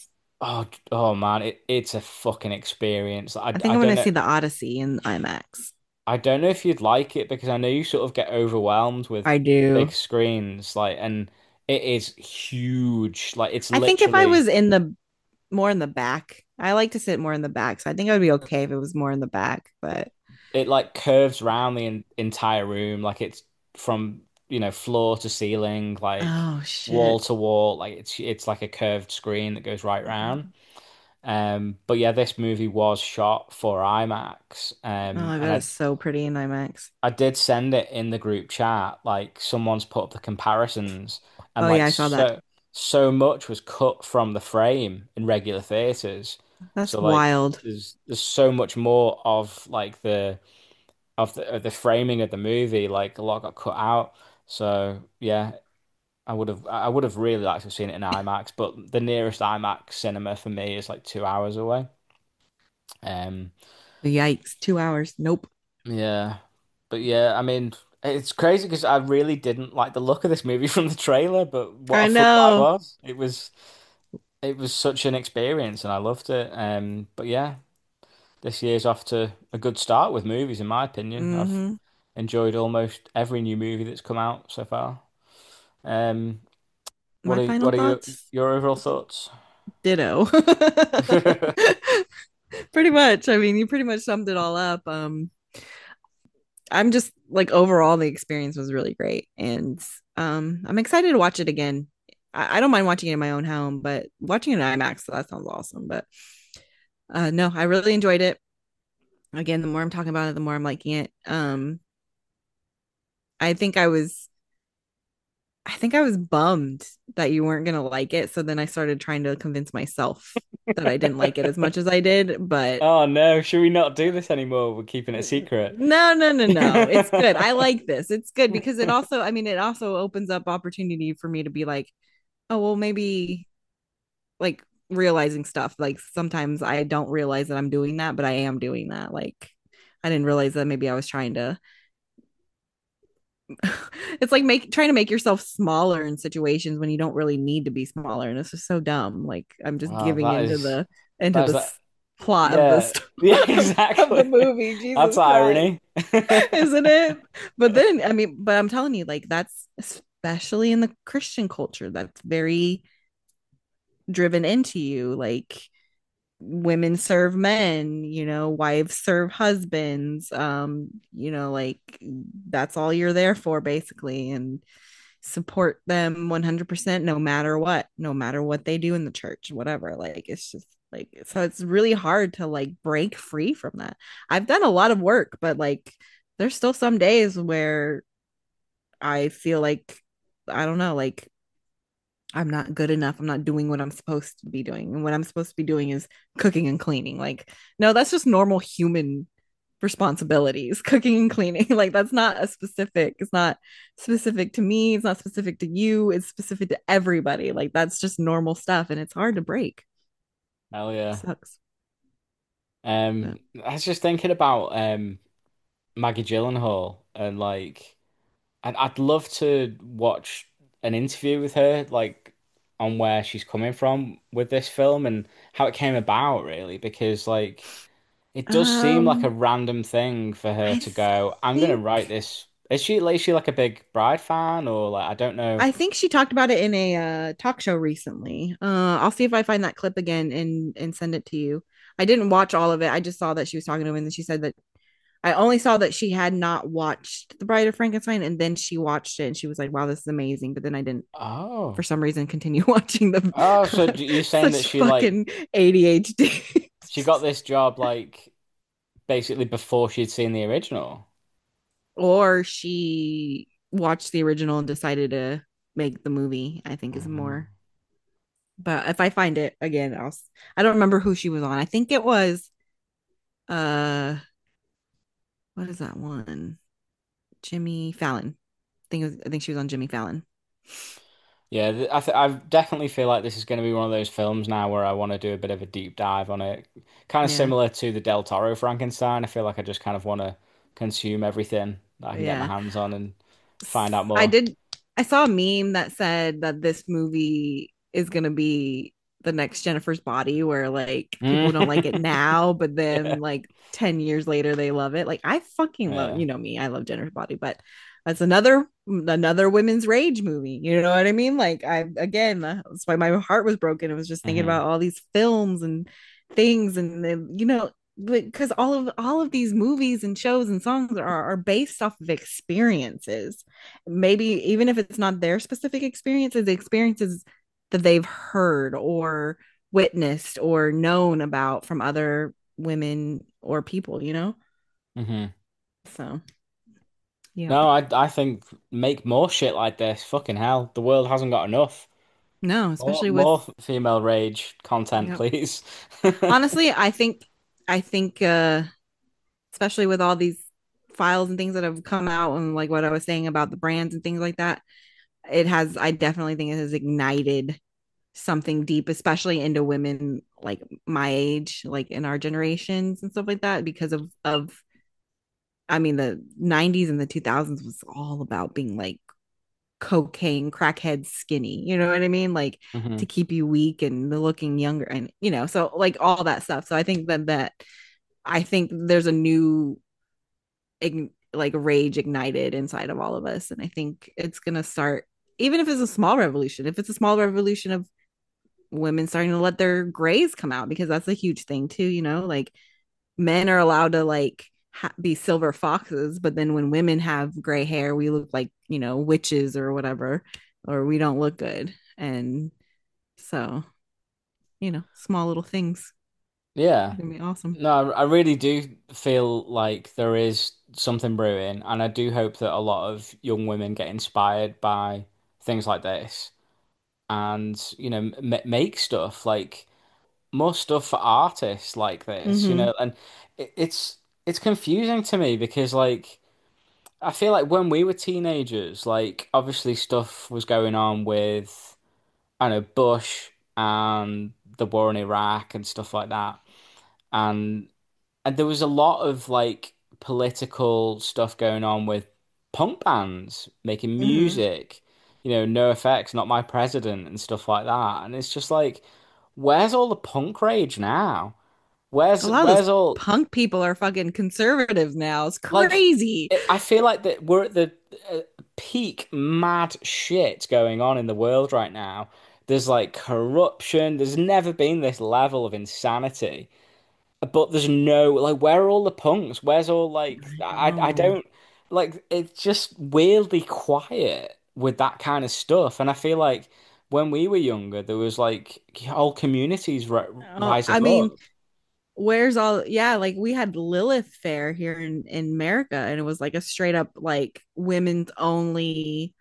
C: Oh man, it's a fucking experience.
D: I think I'm gonna see the Odyssey in IMAX.
C: I don't know if you'd like it because I know you sort of get overwhelmed with
D: I
C: big
D: do.
C: screens, like, and it is huge. Like, it's
D: I think if I
C: literally
D: was in the more in the back, I like to sit more in the back. So I think I would be okay if it was more in the back. But
C: it like curves around the entire room, like it's from floor to ceiling, like
D: oh
C: wall
D: shit.
C: to wall, like it's like a curved screen that goes right round. But yeah, this movie was shot for IMAX,
D: Oh, I
C: and
D: bet it's so pretty in IMAX.
C: I did send it in the group chat. Like someone's put up the comparisons, and
D: Oh
C: like
D: yeah, I saw that.
C: so much was cut from the frame in regular theaters.
D: That's
C: So like
D: wild.
C: there's so much more of like the framing of the movie. Like a lot got cut out. So yeah, I would have really liked to have seen it in IMAX, but the nearest IMAX cinema for me is like 2 hours away. Um,
D: Yikes. 2 hours. Nope.
C: Yeah, but yeah, I mean, it's crazy because I really didn't like the look of this movie from the trailer, but what
D: I
C: a fool I
D: know.
C: was. It was such an experience, and I loved it. But yeah, this year's off to a good start with movies, in my opinion. I've
D: Mm-hmm.
C: enjoyed almost every new movie that's come out so far. Um, what
D: My
C: are
D: final
C: what are your
D: thoughts?
C: your overall thoughts?
D: Ditto. Pretty much. I mean, you pretty much summed it all up. I'm just like overall the experience was really great. And I'm excited to watch it again. I don't mind watching it in my own home, but watching it in IMAX, so that sounds awesome. But no, I really enjoyed it. Again, the more I'm talking about it, the more I'm liking it. I think I was bummed that you weren't gonna like it. So then I started trying to convince myself that I didn't like it as much as I did. But
C: Oh no, should we not do this anymore? We're keeping it a secret.
D: no, no, no, no. It's good. I like this. It's good because it also, I mean, it also opens up opportunity for me to be like, oh, well, maybe like realizing stuff. Like sometimes I don't realize that I'm doing that, but I am doing that. Like I didn't realize that maybe I was trying to it's like trying to make yourself smaller in situations when you don't really need to be smaller, and it's just so dumb. Like I'm just
C: Wow,
D: giving
C: that
D: into
C: is
D: the into
C: that is
D: the
C: that.
D: plot of
C: Yeah,
D: this
C: yeah,
D: of the
C: exactly.
D: movie.
C: That's
D: Jesus Christ,
C: irony.
D: isn't it? But then I mean, but I'm telling you, like that's especially in the Christian culture, that's very driven into you. Like women serve men, wives serve husbands, like that's all you're there for basically, and support them 100% no matter what they do in the church, whatever. Like it's just like, so it's really hard to like break free from that. I've done a lot of work, but like there's still some days where I feel like, I don't know, like I'm not good enough. I'm not doing what I'm supposed to be doing. And what I'm supposed to be doing is cooking and cleaning. Like, no, that's just normal human responsibilities, cooking and cleaning. Like, it's not specific to me. It's not specific to you. It's specific to everybody. Like, that's just normal stuff. And it's hard to break.
C: Hell yeah.
D: Sucks. But,
C: I was just thinking about Maggie Gyllenhaal and like I'd love to watch an interview with her, like on where she's coming from with this film and how it came about, really, because like it does seem like a
D: um,
C: random thing for her
D: I
C: to go, I'm gonna
D: think
C: write this. Is she like a big Bride fan or like I don't know.
D: I think she talked about it in a talk show recently. I'll see if I find that clip again and send it to you. I didn't watch all of it. I just saw that she was talking to him, and then she said that I only saw that she had not watched The Bride of Frankenstein, and then she watched it and she was like, "Wow, this is amazing." But then I didn't, for
C: Oh.
D: some reason, continue watching the
C: Oh, so you're saying that
D: such fucking ADHD.
C: she got this job like basically before she'd seen the original?
D: Or she watched the original and decided to make the movie. I think is
C: Mhm.
D: more. But if I find it again, I don't remember who she was on. I think it was uh what is that one? Jimmy Fallon. I think she was on Jimmy Fallon.
C: Yeah, I definitely feel like this is going to be one of those films now where I want to do a bit of a deep dive on it. Kind of
D: Yeah.
C: similar to the Del Toro Frankenstein. I feel like I just kind of want to consume everything that I can get my
D: Yeah.
C: hands on and find out
D: I
C: more.
D: did I saw a meme that said that this movie is gonna be the next Jennifer's Body, where like people don't like it now, but then
C: Yeah.
D: like 10 years later they love it. Like I fucking love,
C: Yeah.
D: you know me, I love Jennifer's Body, but that's another women's rage movie. You know what I mean? Like I again, that's why my heart was broken. It was just thinking
C: Hmm.
D: about all these films and things, and you know, because all of these movies and shows and songs are based off of experiences. Maybe even if it's not their specific experiences, the experiences that they've heard or witnessed or known about from other women or people, you know?
C: Hmm.
D: So, yeah.
C: No, I think make more shit like this. Fucking hell, the world hasn't got enough.
D: No,
C: More
D: especially with,
C: more female rage content,
D: yeah.
C: please.
D: Honestly, I think especially with all these files and things that have come out and like what I was saying about the brands and things like that, I definitely think it has ignited something deep, especially into women like my age, like in our generations and stuff like that, because of I mean the 90s and the 2000s was all about being like cocaine, crackhead skinny. You know what I mean? Like
C: Hmm.
D: to keep you weak and looking younger and you know, so like all that stuff. So I think that I think there's a new like rage ignited inside of all of us. And I think it's gonna start, even if it's a small revolution, if it's a small revolution of women starting to let their grays come out, because that's a huge thing too, you know, like men are allowed to like be silver foxes, but then when women have gray hair, we look like, you know, witches or whatever, or we don't look good. And so, you know, small little things
C: Yeah.
D: are gonna be awesome.
C: No, I really do feel like there is something brewing, and I do hope that a lot of young women get inspired by things like this, and m make stuff like more stuff for artists like this,
D: Mm-hmm.
C: and it's confusing to me because like I feel like when we were teenagers, like obviously stuff was going on with I don't know Bush and the war in Iraq and stuff like that, and there was a lot of like political stuff going on with punk bands making
D: Mm-hmm.
C: music, NoFX, Not My President and stuff like that. And it's just like, where's all the punk rage now?
D: A
C: Where's
D: lot of those
C: where's all
D: punk people are fucking conservative now. It's
C: like
D: crazy.
C: I feel like that we're at the peak mad shit going on in the world right now. There's like corruption. There's never been this level of insanity. But there's no like where are all the punks? Where's all like
D: I
C: I
D: know.
C: don't like it's just weirdly quiet with that kind of stuff. And I feel like when we were younger, there was like whole communities
D: I
C: rising up.
D: mean, where's all, yeah, like we had Lilith Fair here in America, and it was like a straight up like women's only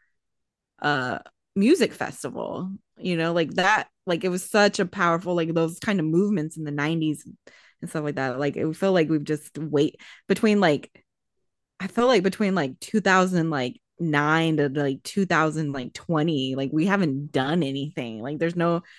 D: uh music festival, you know, like that, like it was such a powerful, like those kind of movements in the 90s and stuff like that. Like it felt like we've just wait between like, I feel like between like 2000 like 9 to like 2000 like 20, like we haven't done anything. Like there's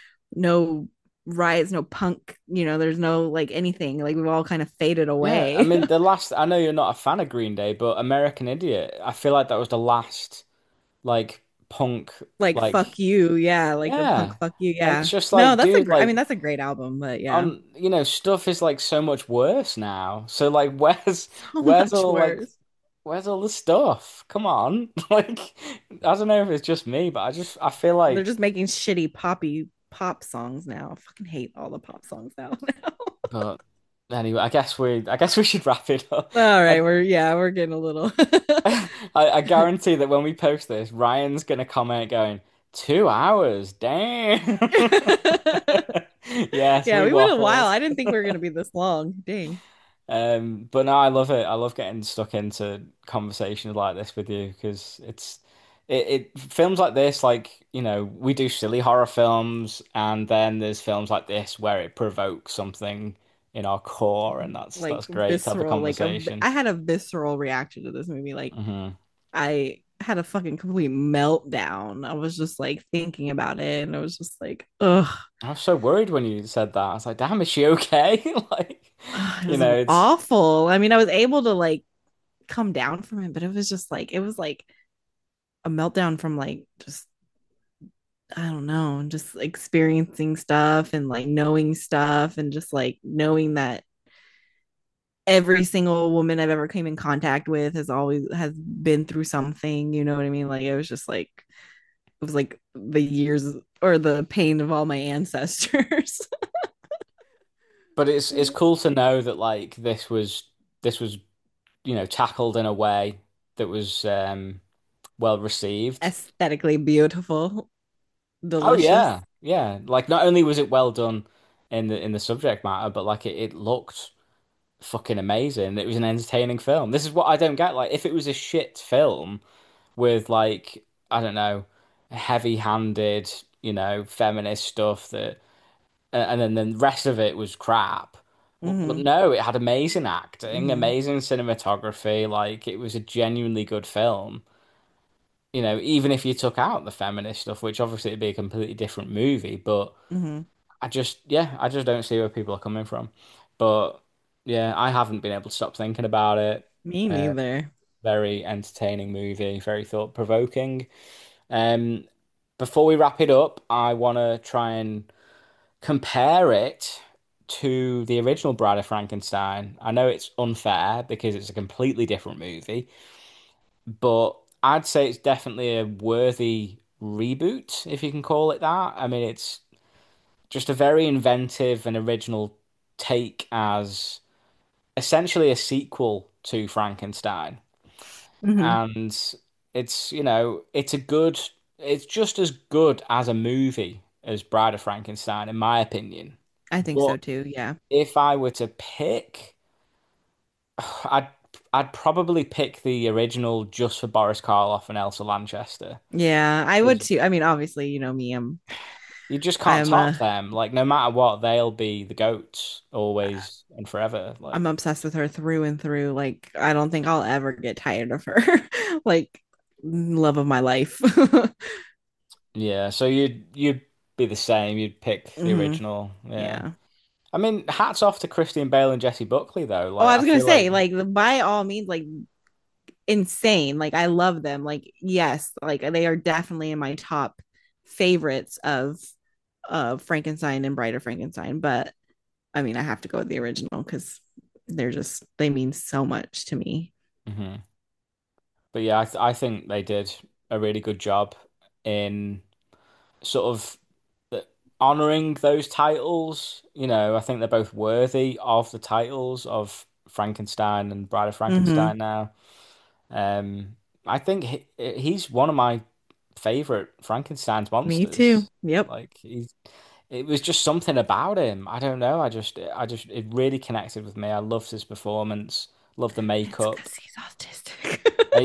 D: no riots, no punk, you know, there's no like anything. Like we've all kind of faded
C: Yeah, I
D: away.
C: mean the last I know you're not a fan of Green Day, but American Idiot, I feel like that was the last like punk
D: Like fuck
C: like
D: you, yeah, like the punk
C: yeah.
D: fuck you,
C: And
D: yeah.
C: it's just
D: No,
C: like,
D: that's a
C: dude,
D: great, I mean
C: like
D: that's a great album, but yeah.
C: on stuff is like so much worse now. So like where's
D: So
C: where's
D: much
C: all like
D: worse.
C: where's all the stuff? Come on. Like I don't know if it's just me, but I feel
D: They're
C: like
D: just making shitty poppy pop songs now. I fucking hate all the pop songs now.
C: but anyway, I guess we should wrap it up.
D: All
C: I
D: right, we're getting a little.
C: I guarantee that when we post this, Ryan's gonna comment going 2 hours, damn. Yes,
D: Yeah,
C: we
D: we went a while.
C: waffled.
D: I didn't think we were gonna be this long. Dang.
C: But no, I love it. I love getting stuck into conversations like this with you because it films like this, like, we do silly horror films, and then there's films like this where it provokes something in our core, and
D: Like
C: that's great to have a
D: visceral, like
C: conversation.
D: I had a visceral reaction to this movie. Like
C: Hmm.
D: I had a fucking complete meltdown. I was just like thinking about it, and I was just like, ugh,
C: I was so worried when you said that. I was like, damn, is she okay? Like,
D: it was
C: it's
D: awful. I mean, I was able to like come down from it, but it was just like it was like a meltdown from like just I don't know, just experiencing stuff and like knowing stuff and just like knowing that every single woman I've ever came in contact with has been through something, you know what I mean? Like it was like the years or the pain of all my ancestors.
C: But it's cool to know that like this was tackled in a way that was well received.
D: Aesthetically beautiful,
C: Oh
D: delicious.
C: yeah, yeah. Like not only was it well done in the subject matter, but like it looked fucking amazing. It was an entertaining film. This is what I don't get. Like if it was a shit film with like I don't know, heavy-handed, feminist stuff and then the rest of it was crap. But
D: Mm-hmm.
C: no, it had amazing acting,
D: Mm-hmm.
C: amazing cinematography. Like it was a genuinely good film. Even if you took out the feminist stuff, which obviously it'd be a completely different movie, but
D: Mm-hmm.
C: I just don't see where people are coming from. But yeah, I haven't been able to stop thinking about it.
D: Me
C: Uh,
D: neither.
C: very entertaining movie, very thought-provoking. Um, Before we wrap it up, I want to try and compare it to the original Bride of Frankenstein. I know it's unfair because it's a completely different movie, but I'd say it's definitely a worthy reboot, if you can call it that. I mean, it's just a very inventive and original take as essentially a sequel to Frankenstein.
D: Mm-hmm.
C: And it's just as good as a movie as Bride of Frankenstein, in my opinion.
D: I think
C: But
D: so too. Yeah.
C: if I were to pick, I'd I'd probably pick the original just for Boris Karloff and Elsa Lanchester.
D: Yeah, I would
C: 'Cause
D: too. I mean, obviously, me,
C: you just can't
D: I'm
C: top them. Like no matter what, they'll be the goats always and forever.
D: I'm
C: Like
D: obsessed with her through and through. Like, I don't think I'll ever get tired of her. Like, love of my life.
C: yeah, so you'd be the same. You'd pick the
D: Hmm.
C: original. Yeah.
D: Yeah.
C: I mean, hats off to Christian Bale and Jesse Buckley though.
D: Oh,
C: Like
D: I
C: I
D: was gonna
C: feel like
D: say, like, by all means, like, insane. Like, I love them. Like, yes, like they are definitely in my top favorites of Frankenstein and Bride of Frankenstein. But I mean, I have to go with the original because they mean so much to me.
C: Mhm. But yeah, I think they did a really good job in sort of honoring those titles. I think they're both worthy of the titles of Frankenstein and Bride of
D: Hmm.
C: Frankenstein now. Um, I think he's one of my favorite Frankenstein's
D: Me too.
C: monsters.
D: Yep.
C: Like it was just something about him. I don't know. It really connected with me. I loved his performance. Loved the
D: It's
C: makeup.
D: because he's autistic.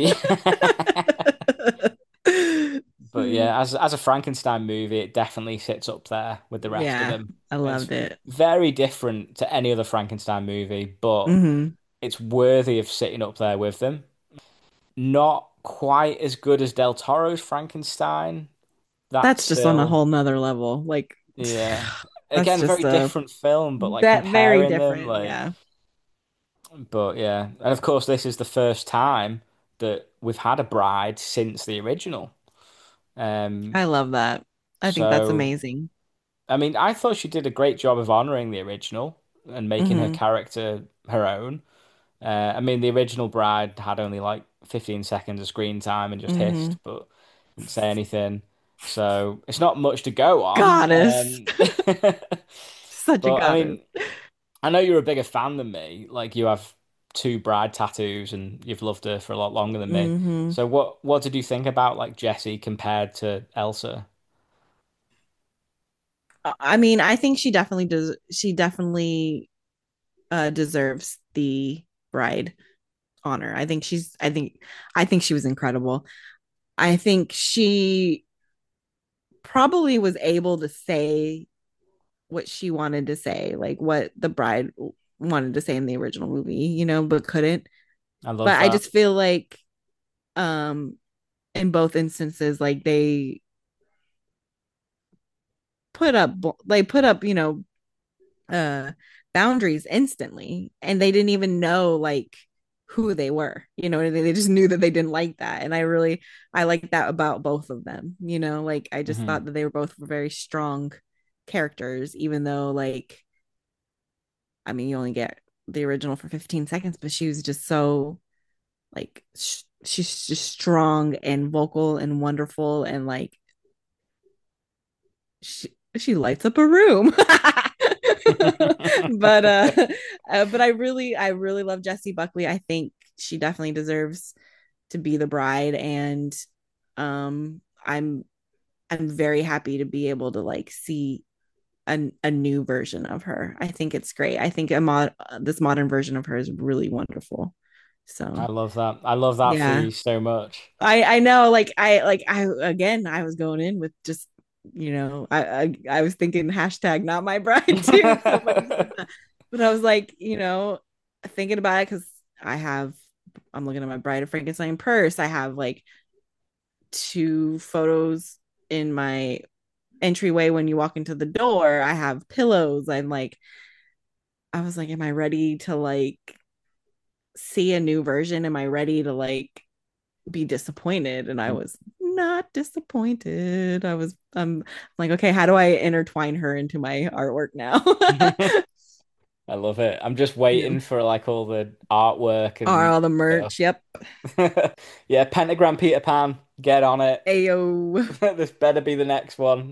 C: But yeah, as a Frankenstein movie, it definitely sits up there with the rest of
D: Yeah,
C: them.
D: I
C: It's
D: loved it.
C: very different to any other Frankenstein movie, but
D: Hmm.
C: it's worthy of sitting up there with them. Not quite as good as Del Toro's Frankenstein. That's
D: That's just on a
C: still,
D: whole nother level. Like,
C: yeah.
D: that's
C: Again, very
D: just a
C: different film, but like
D: that very
C: comparing them,
D: different.
C: like,
D: Yeah,
C: but yeah. And of course, this is the first time that we've had a bride since the original.
D: I
C: Um,
D: love that. I think that's
C: so
D: amazing.
C: I mean, I thought she did a great job of honoring the original and making her
D: Hmm.
C: character her own. I mean, the original bride had only like 15 seconds of screen time and just hissed,
D: Hmm.
C: but didn't say anything. So it's not much to go on.
D: Goddess, such a
C: But I
D: goddess.
C: mean, I know you're a bigger fan than me. Like you have two bride tattoos and you've loved her for a lot longer than me.
D: Hmm.
C: So what did you think about like Jessie compared to Elsa?
D: I mean, I think she definitely does. She definitely deserves the bride honor. I think she was incredible. I think she probably was able to say what she wanted to say, like what the bride wanted to say in the original movie, but couldn't.
C: I love
D: But I
C: that.
D: just feel like um in both instances, like they put up, uh boundaries instantly and they didn't even know like who they were. They just knew that they didn't like that. And I like that about both of them. Like I just
C: Hmm.
D: thought that they were both very strong characters, even though like I mean you only get the original for 15 seconds, but she was just so like she's just strong and vocal and wonderful and like she lights up a room. but but I really love Jessie Buckley. I think she definitely deserves to be the bride, and I'm very happy to be able to like see a new version of her. I think it's great. I think this modern version of her is really wonderful.
C: I
D: So
C: love that. I love that for
D: yeah,
C: you so much.
D: I know, like I again I was going in with just I was thinking hashtag not my bride too. So funny you said that. But I was like, thinking about it because I'm looking at my Bride of Frankenstein purse. I have like two photos in my entryway when you walk into the door. I have pillows. I was like, am I ready to like see a new version? Am I ready to like be disappointed? And I was not disappointed. I'm like, okay, how do I intertwine her into my artwork now?
C: I love it. I'm just
D: Yeah.
C: waiting for like all the artwork
D: Are
C: and
D: all the
C: stuff.
D: merch. Yep.
C: Yeah, Pentagram Peter Pan, get on it.
D: Ayo.
C: This better be the next one.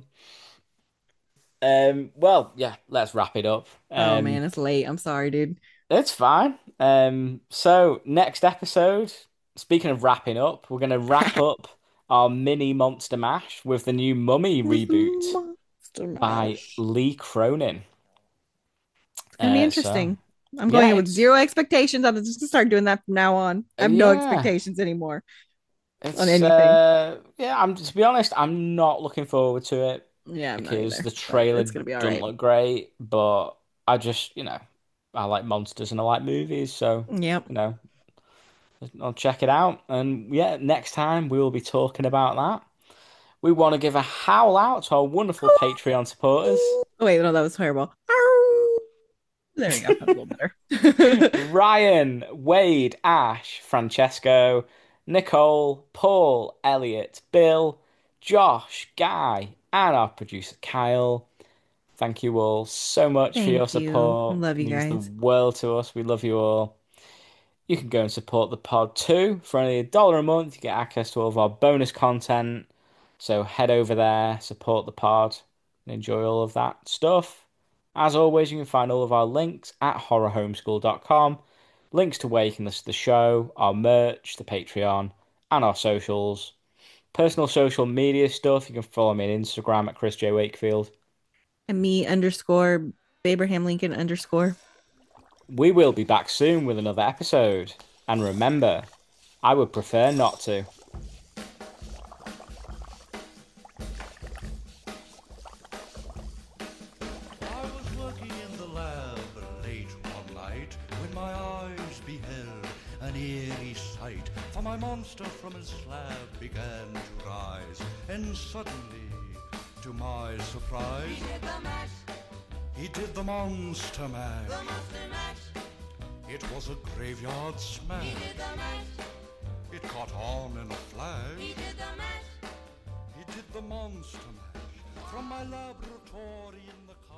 C: Well, yeah, let's wrap it up.
D: Oh man, it's late. I'm sorry, dude.
C: It's fine. So next episode, speaking of wrapping up, we're gonna wrap up our mini Monster Mash with the new Mummy
D: With
C: reboot
D: Monster
C: by
D: Mash.
C: Lee Cronin.
D: It's gonna be
C: So
D: interesting. I'm going
C: yeah,
D: in with zero expectations. I'm just gonna start doing that from now on. I have no
C: yeah,
D: expectations anymore on
C: it's
D: anything.
C: yeah. I'm to be honest, I'm not looking forward to it
D: Yeah, I'm not
C: because
D: either,
C: the
D: but
C: trailer
D: it's gonna be all
C: doesn't
D: right.
C: look great. But I just, I like monsters and I like movies, so
D: Yep.
C: you know, I'll check it out. And yeah, next time we will be talking about that. We want to give a howl out to our wonderful Patreon supporters.
D: Oh, wait, no, that was terrible. There we go. That was a little better.
C: Ryan, Wade, Ash, Francesco, Nicole, Paul, Elliot, Bill, Josh, Guy, and our producer Kyle. Thank you all so much for your
D: Thank you.
C: support.
D: Love
C: It
D: you
C: means the
D: guys.
C: world to us. We love you all. You can go and support the pod too. For only $1 a month, you get access to all of our bonus content. So head over there, support the pod, and enjoy all of that stuff. As always, you can find all of our links at horrorhomeschool.com. Links to where you can listen to the show, our merch, the Patreon, and our socials. Personal social media stuff, you can follow me on Instagram at Chris J. Wakefield.
D: And me underscore Abraham Lincoln underscore.
C: We will be back soon with another episode. And remember, I would prefer not to.
B: I was working in the lab late one night when my eyes beheld an eerie sight. For my monster from his slab began to rise, and suddenly, to my surprise, he did the mash. He did the monster mash. The monster mash. It was a graveyard smash. He did the mash. It caught on in a flash. He did the mash. He did the monster mash from my laboratory in the car.